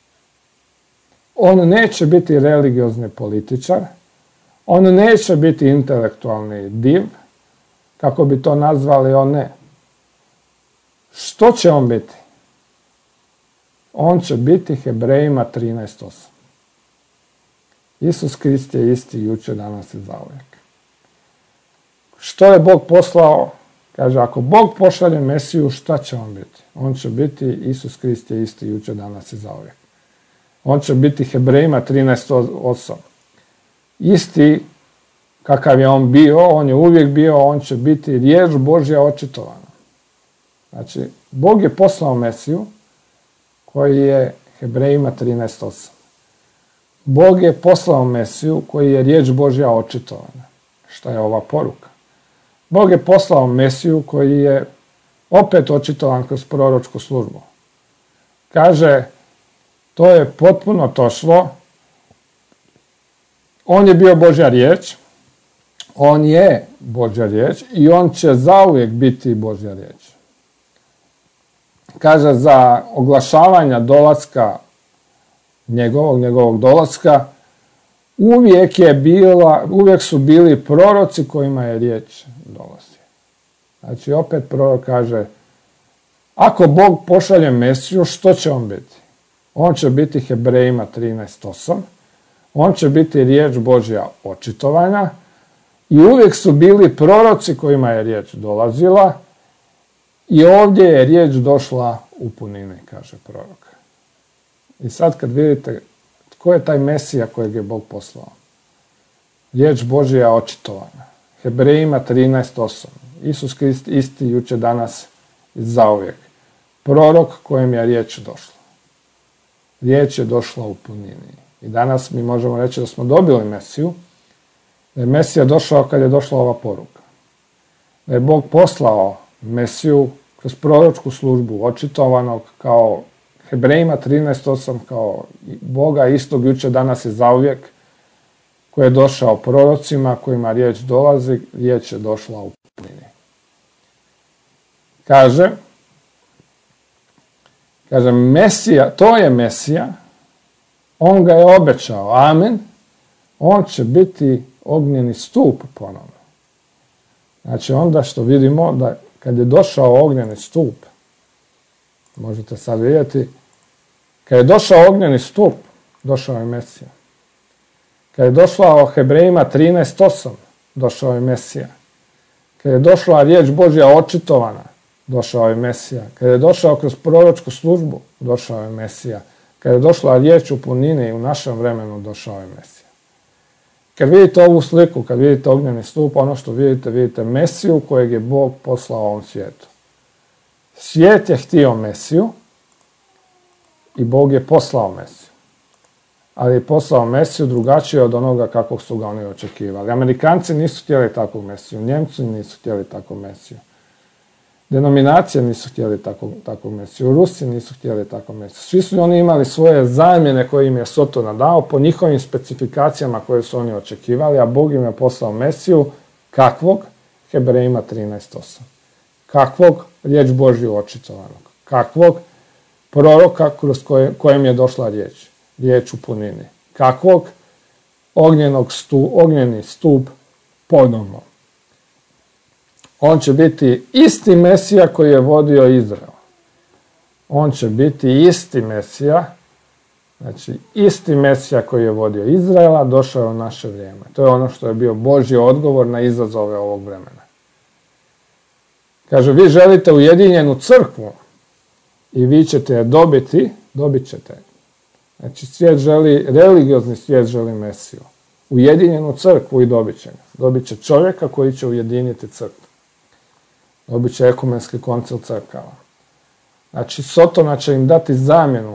On neće biti religiozni političar, on neće biti intelektualni div, kako bi to nazvali, on ne. Što će on biti? On će biti Hebrejima 13:8. Isus Krist je isti jučer, danas i zauvijek. Što je Bog poslao? Kaže, ako Bog pošalje Mesiju, šta će on biti? On će biti, Isus Krist je isti jučer, danas i zauvijek. On će biti Hebrejima 13:8. Isti kakav je on bio, on je uvijek bio, on će biti riječ Božja očitovana. Znači, Bog je poslao Mesiju, koji je Hebrejima 13:8. Bog je poslao Mesiju, koji je riječ Božja očitovana. Šta je ova poruka? Bog je poslao Mesiju koji je opet očitovan kroz proročku službu. Kaže, to je potpuno točno. On je bio Božja riječ, on je Božja riječ i on će zauvijek biti Božja riječ. Kaže, za oglašavanja dolaska njegovog dolaska, uvijek su bili proroci kojima je riječ dolazi. Znači, opet prorok kaže, ako Bog pošalje Mesiju, što će on biti? On će biti Hebrejima 13:8, on će biti riječ Božja očitovanja i uvijek su bili proroci kojima je riječ dolazila i ovdje je riječ došla u punini, kaže prorok. I sad kad vidite tko je taj Mesija kojeg je Bog poslao? Riječ Božja očitovana. Hebrejima 13:8. Isus Krist isti jučer, danas i zauvijek. Prorok kojem je riječ došla. Riječ je došla u punini. I danas mi možemo reći da smo dobili Mesiju, da je Mesija došao kad je došla ova poruka. Da je Bog poslao Mesiju kroz proročku službu očitovanog kao Hebrejima 13:8, kao Boga istog jučer, danas i zauvijek, koji je došao prorocima kojima riječ dolazi, riječ je došla u punini. Kaže, Kaže, Mesija, to je Mesija, on ga je obećao, amen, on će biti ognjeni stup ponovno. Znači onda što vidimo da kad je došao ognjeni stup, možete sad vidjeti, kad je došao ognjeni stup, došao je Mesija. Kad je došla Hebrejima 13:8, došao je Mesija. Kad je došla riječ Božja očitovana, došao je Mesija. Kad je došao kroz proročku službu, došao je Mesija. Kad je došla riječ u punini i u našem vremenu, došao je Mesija. Kad vidite ovu sliku, kad vidite ognjeni stup, ono što vidite, vidite Mesiju kojeg je Bog poslao ovom svijetu. Svijet je htio Mesiju i Bog je poslao Mesiju. Ali je poslao Mesiju drugačije od onoga kakvog su ga oni očekivali. Amerikanci nisu htjeli takvu Mesiju, Njemci nisu htjeli takvu Mesiju. Denominacije nisu htjeli takvu Mesiju, Rusi nisu htjeli takvu Mesiju. Svi su oni imali svoje zamjene koje im je Sotona dao po njihovim specifikacijama koje su oni očekivali, a Bog im je poslao Mesiju kakvog? Hebrejima 13:8. Kakvog? Riječ Božju očitovanog. Kakvog? Proroka kroz kojem je došla riječ. Riječ u punini. Kakvog? Ognjeni stup ponovno. On će biti isti Mesija koji je vodio Izrael. On će biti isti Mesija, znači isti Mesija koji je vodio Izraela, došao je u naše vrijeme. To je ono što je bio Božji odgovor na izazove ovog vremena. Kaže, vi želite ujedinjenu crkvu i vi ćete je dobit ćete. Znači religiozni svijet želi Mesiju. Ujedinjenu crkvu i dobit će ga. Dobit će čovjeka koji će ujediniti crkvu. Dobit će ekumenski koncil crkava. Znači, Sotona će im dati zamjenu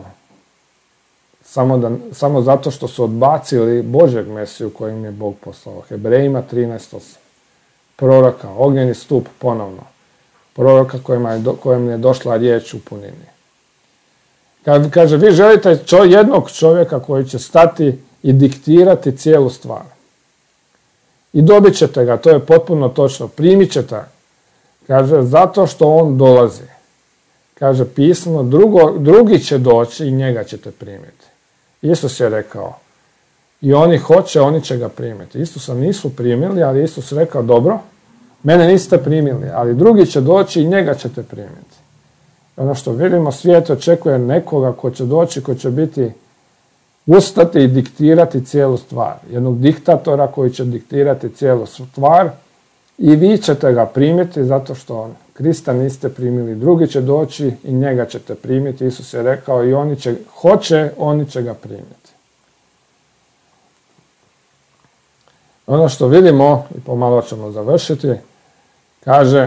samo zato što su odbacili Božjeg Mesiju kojim je Bog poslao. Hebrejima 13:8. Proroka, ognjeni stup ponovno. Proroka kojem je došla riječ u punini. Kad kaže, vi želite jednog čovjeka koji će stati i diktirati cijelu stvar. I dobit ćete ga, to je potpuno točno, primit ćete. Kaže, zato što on dolazi. Kaže pismo, drugi će doći i njega ćete primiti. Isus je rekao, i oni hoće, oni će ga primiti. Isusa nisu primili, ali Isus rekao, dobro, mene niste primili, ali drugi će doći i njega ćete primiti. Ono što vidimo, svijet očekuje nekoga ko će doći, ko će ustati i diktirati cijelu stvar. Jednog diktatora koji će diktirati cijelu stvar i vi ćete ga primiti zato što Krista niste primili. Drugi će doći i njega ćete primiti. Isus je rekao i oni će ga primiti. Ono što vidimo, i pomalo ćemo završiti, kaže,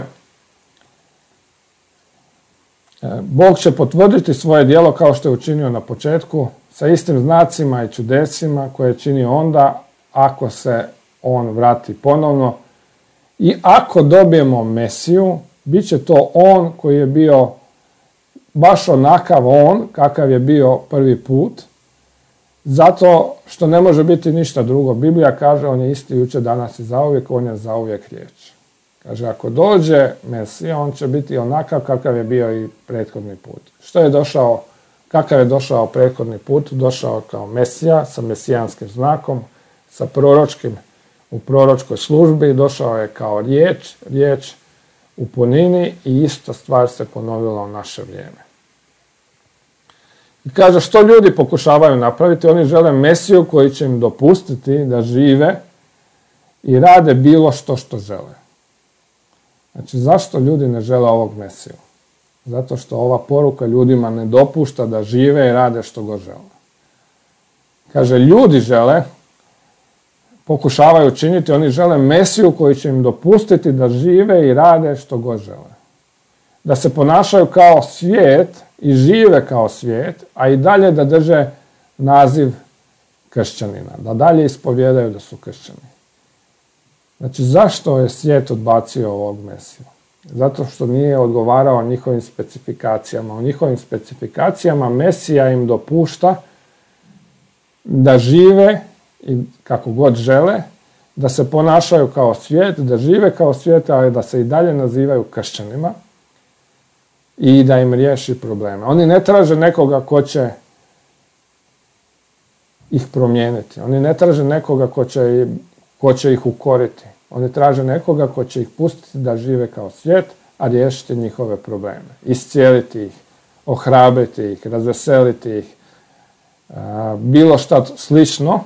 Bog će potvrditi svoje djelo kao što je učinio na početku, sa istim znacima i čudesima koje je činio onda, ako se on vrati ponovno. I ako dobijemo Mesiju, bit će to on koji je bio baš onakav on, kakav je bio prvi put, zato što ne može biti ništa drugo. Biblija kaže, on je isti jučer, danas i zauvijek, on je zauvijek riječ. Kaže, ako dođe Mesija, on će biti onakav kakav je bio i prethodni put. Kakav je došao prethodni put? Došao kao Mesija, sa mesijanskim znakom, sa u proročkoj službi, došao je kao riječ u punini i ista stvar se ponovila u naše vrijeme. I kaže, što ljudi pokušavaju napraviti? Oni žele Mesiju koji će im dopustiti da žive i rade bilo što žele. Znači, zašto ljudi ne žele ovog Mesiju? Zato što ova poruka ljudima ne dopušta da žive i rade što god žele. Kaže, ljudi pokušavaju činiti, oni žele Mesiju koji će im dopustiti da žive i rade što god žele. Da se ponašaju kao svijet i žive kao svijet, a i dalje da drže naziv kršćanina, da dalje ispovjedaju da su kršćani. Znači, zašto je svijet odbacio ovog Mesiju? Zato što nije odgovarao njihovim specifikacijama. U njihovim specifikacijama Mesija im dopušta da žive i kako god žele, da se ponašaju kao svijet, da žive kao svijet, ali da se i dalje nazivaju kršćanima. i da im riješi probleme. Oni ne traže nekoga ko će ih promijeniti. Oni ne traže nekoga ko će ih ukoriti. Oni traže nekoga ko će ih pustiti da žive kao svijet, a riješiti njihove probleme. Iscijeliti ih, ohrabriti ih, razveseliti ih, bilo šta slično,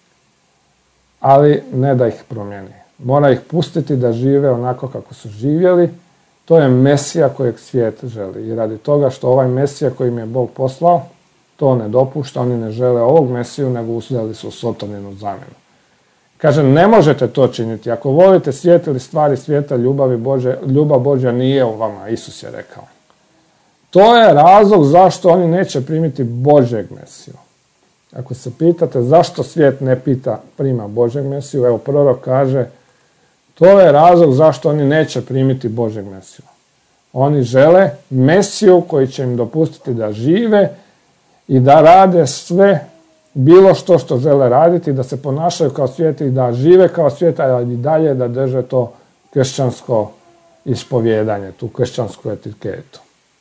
ali ne da ih promijeni. Mora ih pustiti da žive onako kako su živjeli. To je Mesija kojeg svijet želi. I radi toga što ovaj Mesija koji im je Bog poslao, to ne dopušta, oni ne žele ovog Mesiju, nego uzeli su Sotoninu zamjenu. Kaže, ne možete to činiti. Ako volite svijet ili stvari svijeta, ljubav Božja nije u vama, Isus je rekao. To je razlog zašto oni neće primiti Božjeg Mesiju. Ako se pitate zašto svijet ne prima Božjeg Mesiju, evo prorok kaže, to je razlog zašto oni neće primiti Božjeg Mesiju. Oni žele Mesiju koji će im dopustiti da žive i da rade sve, bilo što žele raditi, da se ponašaju kao svijet i da žive kao svijet, a i dalje da drže to kršćansko ispovjedanje, tu kršćansku etiketu.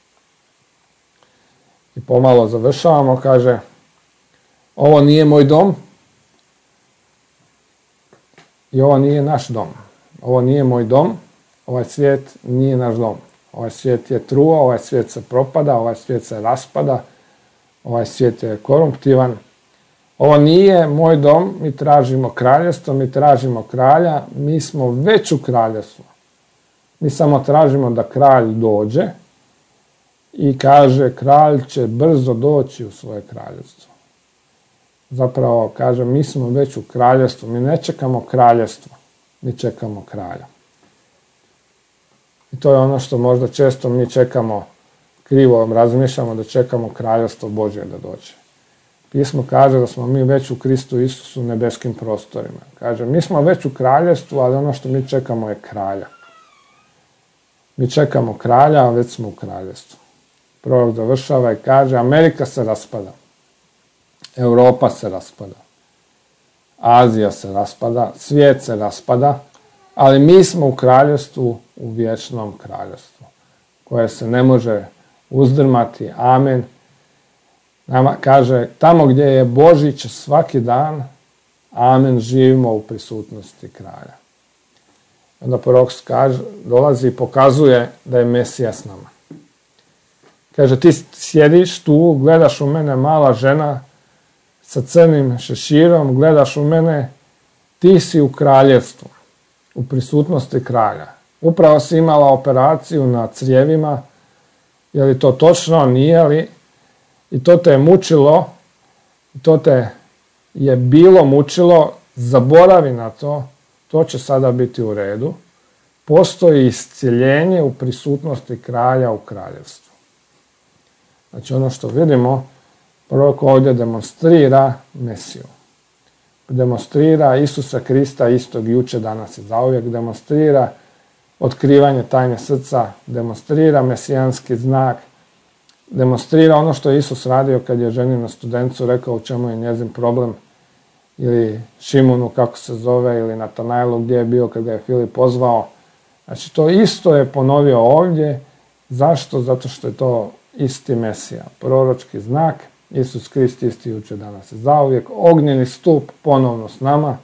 I pomalo završavamo, kaže, ovo nije moj dom i ovo nije naš dom. Ovo nije moj dom, ovaj svijet nije naš dom. Ovaj svijet je truo, ovaj svijet se propada, ovaj svijet se raspada, ovaj svijet je korumptivan. Ovo nije moj dom, mi tražimo kraljevstvo, mi tražimo kralja, mi smo već u kraljevstvu. Mi samo tražimo da kralj dođe i kaže, kralj će brzo doći u svoje kraljevstvo. Zapravo, kaže, mi smo već u kraljevstvu, mi ne čekamo kraljevstvo, mi čekamo kralja. I to je ono što možda često mi čekamo, krivo razmišljamo da čekamo kraljevstvo Božje da dođe. Pismo kaže da smo mi već u Kristu Isusu u nebeskim prostorima. Kaže, mi smo već u kraljevstvu, ali ono što mi čekamo je kralja. Mi čekamo kralja, a već smo u kraljevstvu. Prorok završava i kaže, Amerika se raspada, Europa se raspada, Azija se raspada, svijet se raspada, ali mi smo u kraljevstvu, u vječnom kraljevstvu, koje se ne može uzdrmati. Amen. Nama kaže, tamo gdje je Božić svaki dan, amen, živimo u prisutnosti kralja. Onda prorok dolazi i pokazuje da je Mesija s nama. Kaže, ti sjediš tu, gledaš u mene, mala žena sa crnim šeširom, gledaš u mene, ti si u kraljevstvu, u prisutnosti kralja. Upravo si imala operaciju na crijevima, je li to točno, nije li? I to te je mučilo, to te je bilo mučilo, zaboravi na to, to će sada biti u redu. Postoji iscjeljenje u prisutnosti kralja u kraljevstvu. Znači ono što vidimo, prorok ovdje demonstrira Mesiju. Demonstrira Isusa Krista istog jučer, danas i zauvijek, demonstrira otkrivanje tajne srca, demonstrira mesijanski znak, demonstrira ono što je Isus radio kad je ženi na Studencu rekao u čemu je njezin problem, ili Šimunu kako se zove, ili Natanailu gdje je bio kad ga je Filip pozvao. Znači to isto je ponovio ovdje. Zašto? Zato što je to isti Mesija, proročki znak, Isus Krist isti jučer, danas i zauvijek, ognjeni stup ponovno s nama,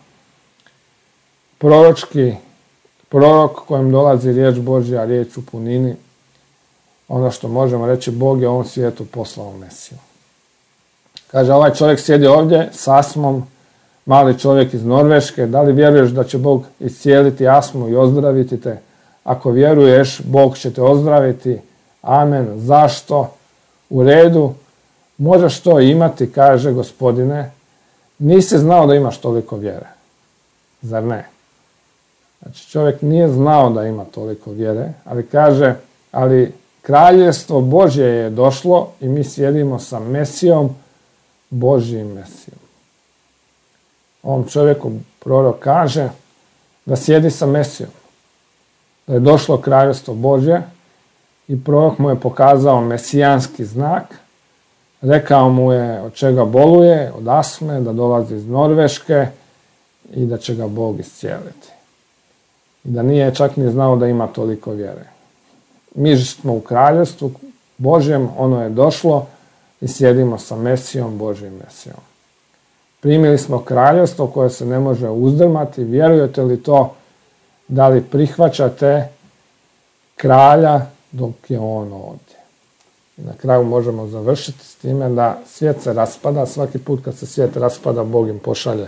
prorok kojem dolazi riječ Božja, riječ u punini. Ono što možemo reći, Bog je ovom svijetu poslao Mesiju. Kaže, ovaj čovjek sjedi ovdje s astmom, mali čovjek iz Norveške, da li vjeruješ da će Bog iscijeliti astmu i ozdraviti te? Ako vjeruješ, Bog će te ozdraviti. Amen. Zašto? U redu. Možeš to imati, kaže Gospodine. Nisi znao da imaš toliko vjere. Zar ne? Znači čovjek nije znao da ima toliko vjere, ali kaže, ali kraljevstvo Božje je došlo i mi sjedimo sa Mesijom, Božjim Mesijom. Ovom čovjeku prorok kaže da sjedi sa Mesijom, da je došlo kraljevstvo Božje i prorok mu je pokazao mesijanski znak, rekao mu je od čega boluje, od astme, da dolazi iz Norveške i da će ga Bog iscijeliti. I da nije čak ni znao da ima toliko vjere. Mi smo u kraljevstvu Božjem, ono je došlo i sjedimo sa Mesijom, Božjim Mesijom. Primili smo kraljevstvo koje se ne može uzdrmati. Vjerujete li to? Da li prihvaćate kralja dok je on ovdje? I na kraju možemo završiti s time da svijet se raspada. Svaki put kad se svijet raspada, Bog im pošalje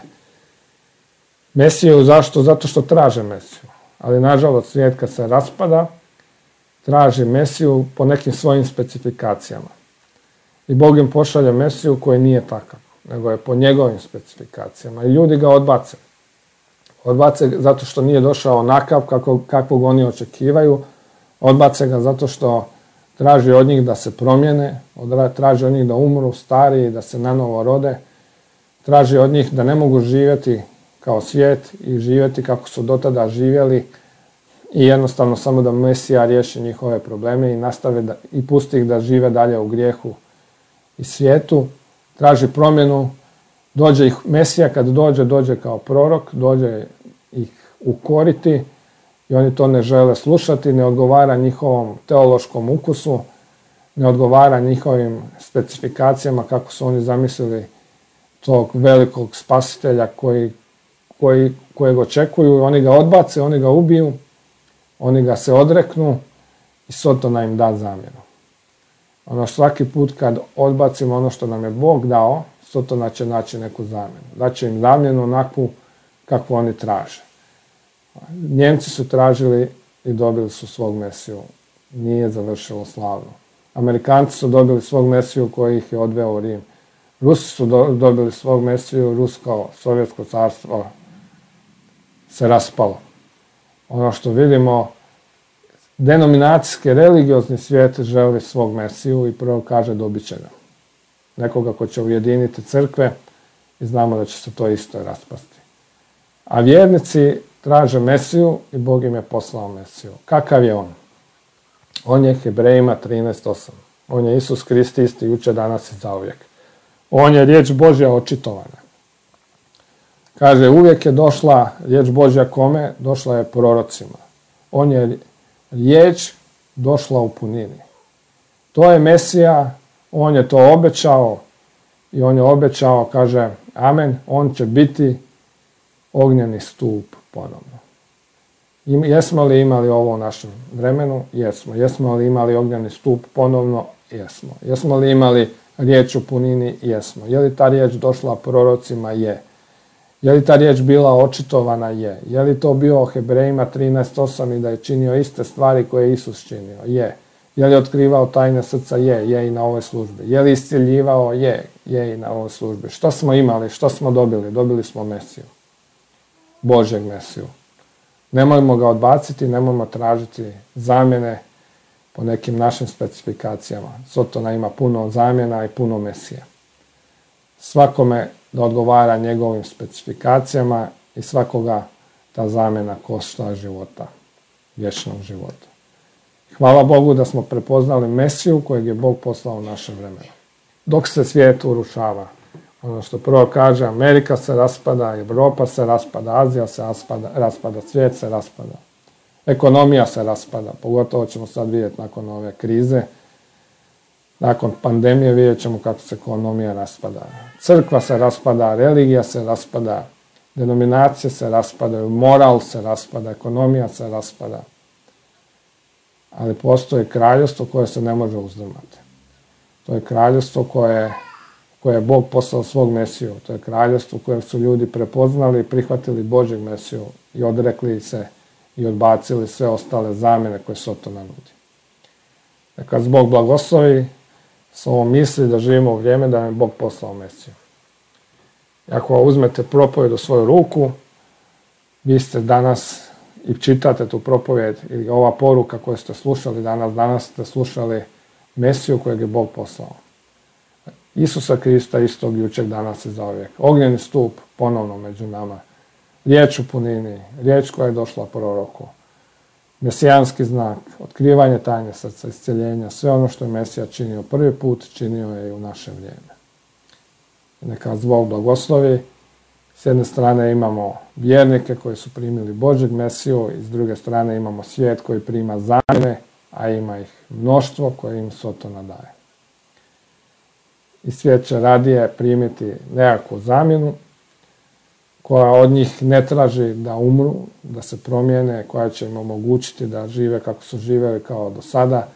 Mesiju. Zašto? Zato što traže Mesiju. Ali nažalost svijet kad se raspada, traži Mesiju po nekim svojim specifikacijama. I Bog im pošalje Mesiju koji nije takav, nego je po njegovim specifikacijama. I ljudi ga odbace. Odbace zato što nije došao onakav kakvog oni očekivaju. Odbace ga zato što traži od njih da se promijene, traži od njih da umru stari, da se nanovo rode. Traži od njih da ne mogu živjeti kao svijet i živjeti kako su do tada živjeli i jednostavno samo da Mesija riješi njihove probleme i nastave i pusti ih da žive dalje u grijehu i svijetu. Traži promjenu, dođe ih Mesija, kad dođe kao prorok, dođe ih ukoriti i oni to ne žele slušati, ne odgovara njihovom teološkom ukusu, ne odgovara njihovim specifikacijama kako su oni zamislili tog velikog spasitelja kojeg očekuju. Oni ga odbace, oni ga ubiju, oni ga se odreknu i Sotona im da zamjenu. Svaki put kad odbacimo ono što nam je Bog dao, Sotona će naći neku zamjenu. Daće im zamjenu onakvu kakvu oni traže. Njemci su tražili i dobili su svog Mesiju. Nije završilo slavno. Amerikanci su dobili svog Mesiju koji ih je odveo u Rim. Rusi su dobili svog Mesiju, Rusko, Sovjetsko carstvo se raspalo. Ono što vidimo, denominacijski, religiozni svijet želi svog Mesiju i prvo kaže dobit će ga. Nekoga ko će ujediniti crkve i znamo da će se to isto raspasti. A vjernici traže Mesiju i Bog im je poslao Mesiju. Kakav je on? On je Hebrejima 13:8. On je Isus Krist isti jučer, danas i zauvijek. On je riječ Božja očitovana. Kaže, uvijek je došla riječ Božja kome? Došla je prorocima. On je riječ došla u punini. To je Mesija, on je to obećao i on je obećao, kaže, amen, on će biti ognjeni stup ponovno. Jesmo li imali ovo u našem vremenu? Jesmo. Jesmo li imali ognjeni stup ponovno? Jesmo. Jesmo li imali riječ u punini? Jesmo. Je li ta riječ došla prorocima? Je. Je li ta riječ bila očitovana? Je. Je li to bio Hebrejima 13:8 i da je činio iste stvari koje je Isus činio? Je. Je li otkrivao tajne srca? Je. Je i na ovoj službi. Je li iscijeljivao? Je. Je i na ovoj službi. Što smo imali? Što smo dobili? Dobili smo Mesiju. Božjeg Mesiju. Nemojmo ga odbaciti, nemojmo tražiti zamjene po nekim našim specifikacijama. Sotona ima puno zamjena i puno Mesija. Svakome da odgovara njegovim specifikacijama i svakoga ta zamjena košta života, vječnog života. Hvala Bogu da smo prepoznali Mesiju kojeg je Bog poslao u naše vremena. Dok se svijet urušava, ono što prvo kaže, Amerika se raspada, Europa se raspada, Azija se raspada, svijet se raspada. Ekonomija se raspada, pogotovo ćemo sad vidjeti nakon ove krize. Nakon pandemije vidjet ćemo kako se ekonomija raspada. Crkva se raspada, religija se raspada, denominacije se raspadaju, moral se raspada, ekonomija se raspada. Ali postoji kraljevstvo koje se ne može uzdrmati. To je kraljevstvo koje je Bog poslao svog Mesiju. To je kraljevstvo koje su ljudi prepoznali i prihvatili Božjeg Mesiju i odrekli se i odbacili sve ostale zamjene koje Sotona nudi. Neka Bog blagoslovi s ovom misli da živimo u vrijeme da nam je Bog poslao Mesiju. Ako uzmete propovjed u svoju ruku, vi ste danas i čitate tu propovjed ili ova poruka koju ste slušali danas ste slušali Mesiju kojeg je Bog poslao. Isusa Krista istog jučer, danas i zauvijek. Ognjeni stup ponovno među nama. Riječ u punini, riječ koja je došla proroku. Mesijanski znak, otkrivanje tajne srca, isceljenja, sve ono što je Mesija činio prvi put, činio je i u naše vrijeme. Neka vas Bog blagoslovi. S jedne strane imamo vjernike koji su primili Božjeg Mesiju i s druge strane imamo svijet koji prima zamjene, a ima ih mnoštvo koje im Sotona daje. I svijet će radije primiti nekakvu zamjenu koja od njih ne traži da umru, da se promijene, koja će im omogućiti da žive kako su živjeli kao do sada,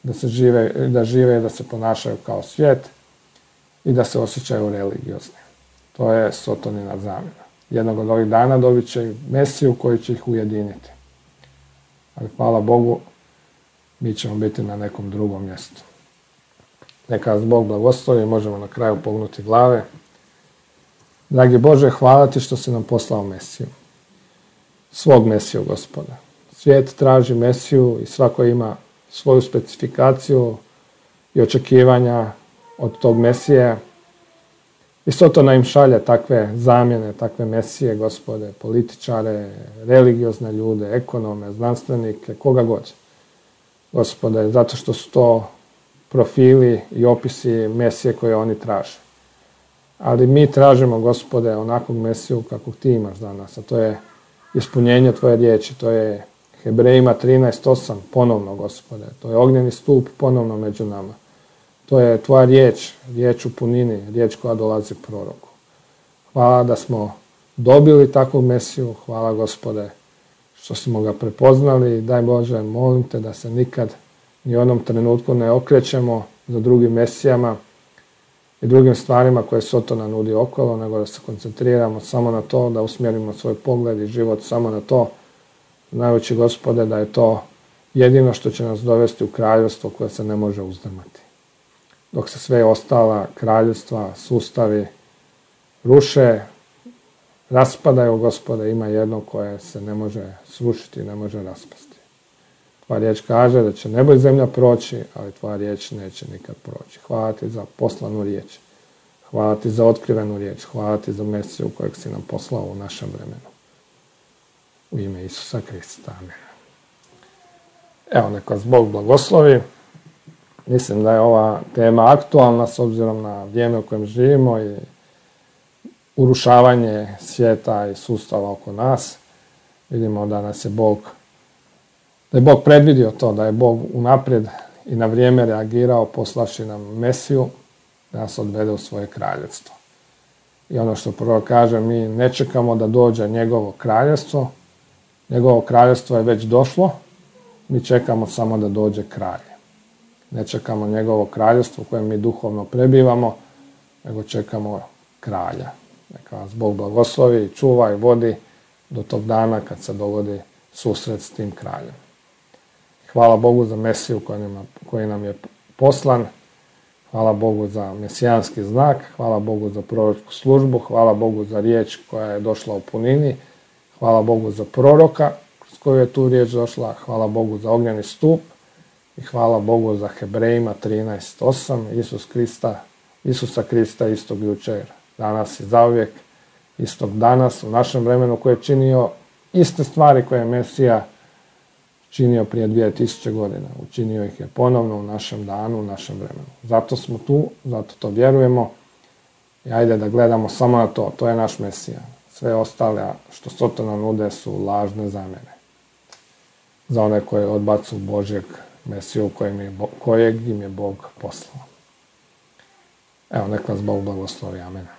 da žive i da se ponašaju kao svijet i da se osjećaju religiozni. To je Sotonina zamjena. Jednog od ovih dana dobit će Mesiju koji će ih ujediniti. Ali hvala Bogu, mi ćemo biti na nekom drugom mjestu. Neka vas Bog blagoslovi, možemo na kraju pognuti glave. Dragi Bože, hvala ti što si nam poslao Mesiju. Svog Mesiju, Gospode. Svijet traži Mesiju i svako ima svoju specifikaciju i očekivanja od tog Mesije. I Sotona im šalje takve zamjene, takve Mesije, Gospode, političare, religiozne ljude, ekonome, znanstvenike, koga god. Gospode, zato što su to profili i opisi Mesije koje oni traže. Ali mi tražimo, Gospode, onakvog Mesiju kakvog ti imaš za nas, a to je ispunjenje tvoje riječi, to je Hebrejima 13:8 ponovno, Gospode, to je ognjeni stup ponovno među nama. To je tvoja riječ u punini, riječ koja dolazi proroku. Hvala da smo dobili takvu Mesiju, hvala Gospode što smo ga prepoznali i daj Bože, molim te da se nikad ni u onom trenutku ne okrećemo za drugim Mesijama i drugim stvarima koje Sotona nudi okolo, nego da se koncentriramo samo na to, da usmjerimo svoj pogled i život samo na to, znajući, Gospode, da je to jedino što će nas dovesti u kraljevstvo koje se ne može uzdrmati. Dok se sve ostala kraljevstva, sustavi ruše, raspadaju, Gospode, ima jedno koje se ne može srušiti, ne može raspasti. Tvoja riječ kaže da će nebo i zemlja proći, ali tvoja riječ neće nikad proći. Hvala ti za poslanu riječ. Hvala ti za otkrivenu riječ. Hvala ti za Mesiju kojeg si nam poslao u našem vremenu. U ime Isusa Krista. Amen. Evo, neka vas Bog blagoslovi. Mislim da je ova tema aktualna s obzirom na vrijeme u kojem živimo i urušavanje svijeta i sustava oko nas. Vidimo da nas je Bog predvidio to, da je Bog unaprijed i na vrijeme reagirao poslavši nam Mesiju da nas odvede u svoje kraljevstvo. I ono što prvo kaže, mi ne čekamo da dođe njegovo kraljevstvo. Njegovo kraljevstvo je već došlo, mi čekamo samo da dođe kralj. Ne čekamo njegovo kraljevstvo u kojem mi duhovno prebivamo, nego čekamo kralja. Neka vas Bog blagoslovi i čuva i vodi do tog dana kad se dogodi susret s tim kraljem. Hvala Bogu za Mesiju koji nam je poslan. Hvala Bogu za mesijanski znak. Hvala Bogu za proročku službu. Hvala Bogu za riječ koja je došla u punini. Hvala Bogu za proroka s koju je tu riječ došla. Hvala Bogu za ognjeni stup. I hvala Bogu za Hebrejima 13:8. Isusa Krista istog jučer, danas i zauvijek. Istog danas u našem vremenu koji je činio iste stvari koje je Mesija činio prije 2000 godina. Učinio ih je ponovno u našem danu, u našem vremenu. Zato smo tu, zato to vjerujemo. I ajde da gledamo samo na to. To je naš Mesija. Sve ostale što Sotona nude su lažne zamjene. Za one koje odbacu Božjeg Mesiju kojeg im je Bog poslao. Evo, nek vas Bog blagoslovi. Amen.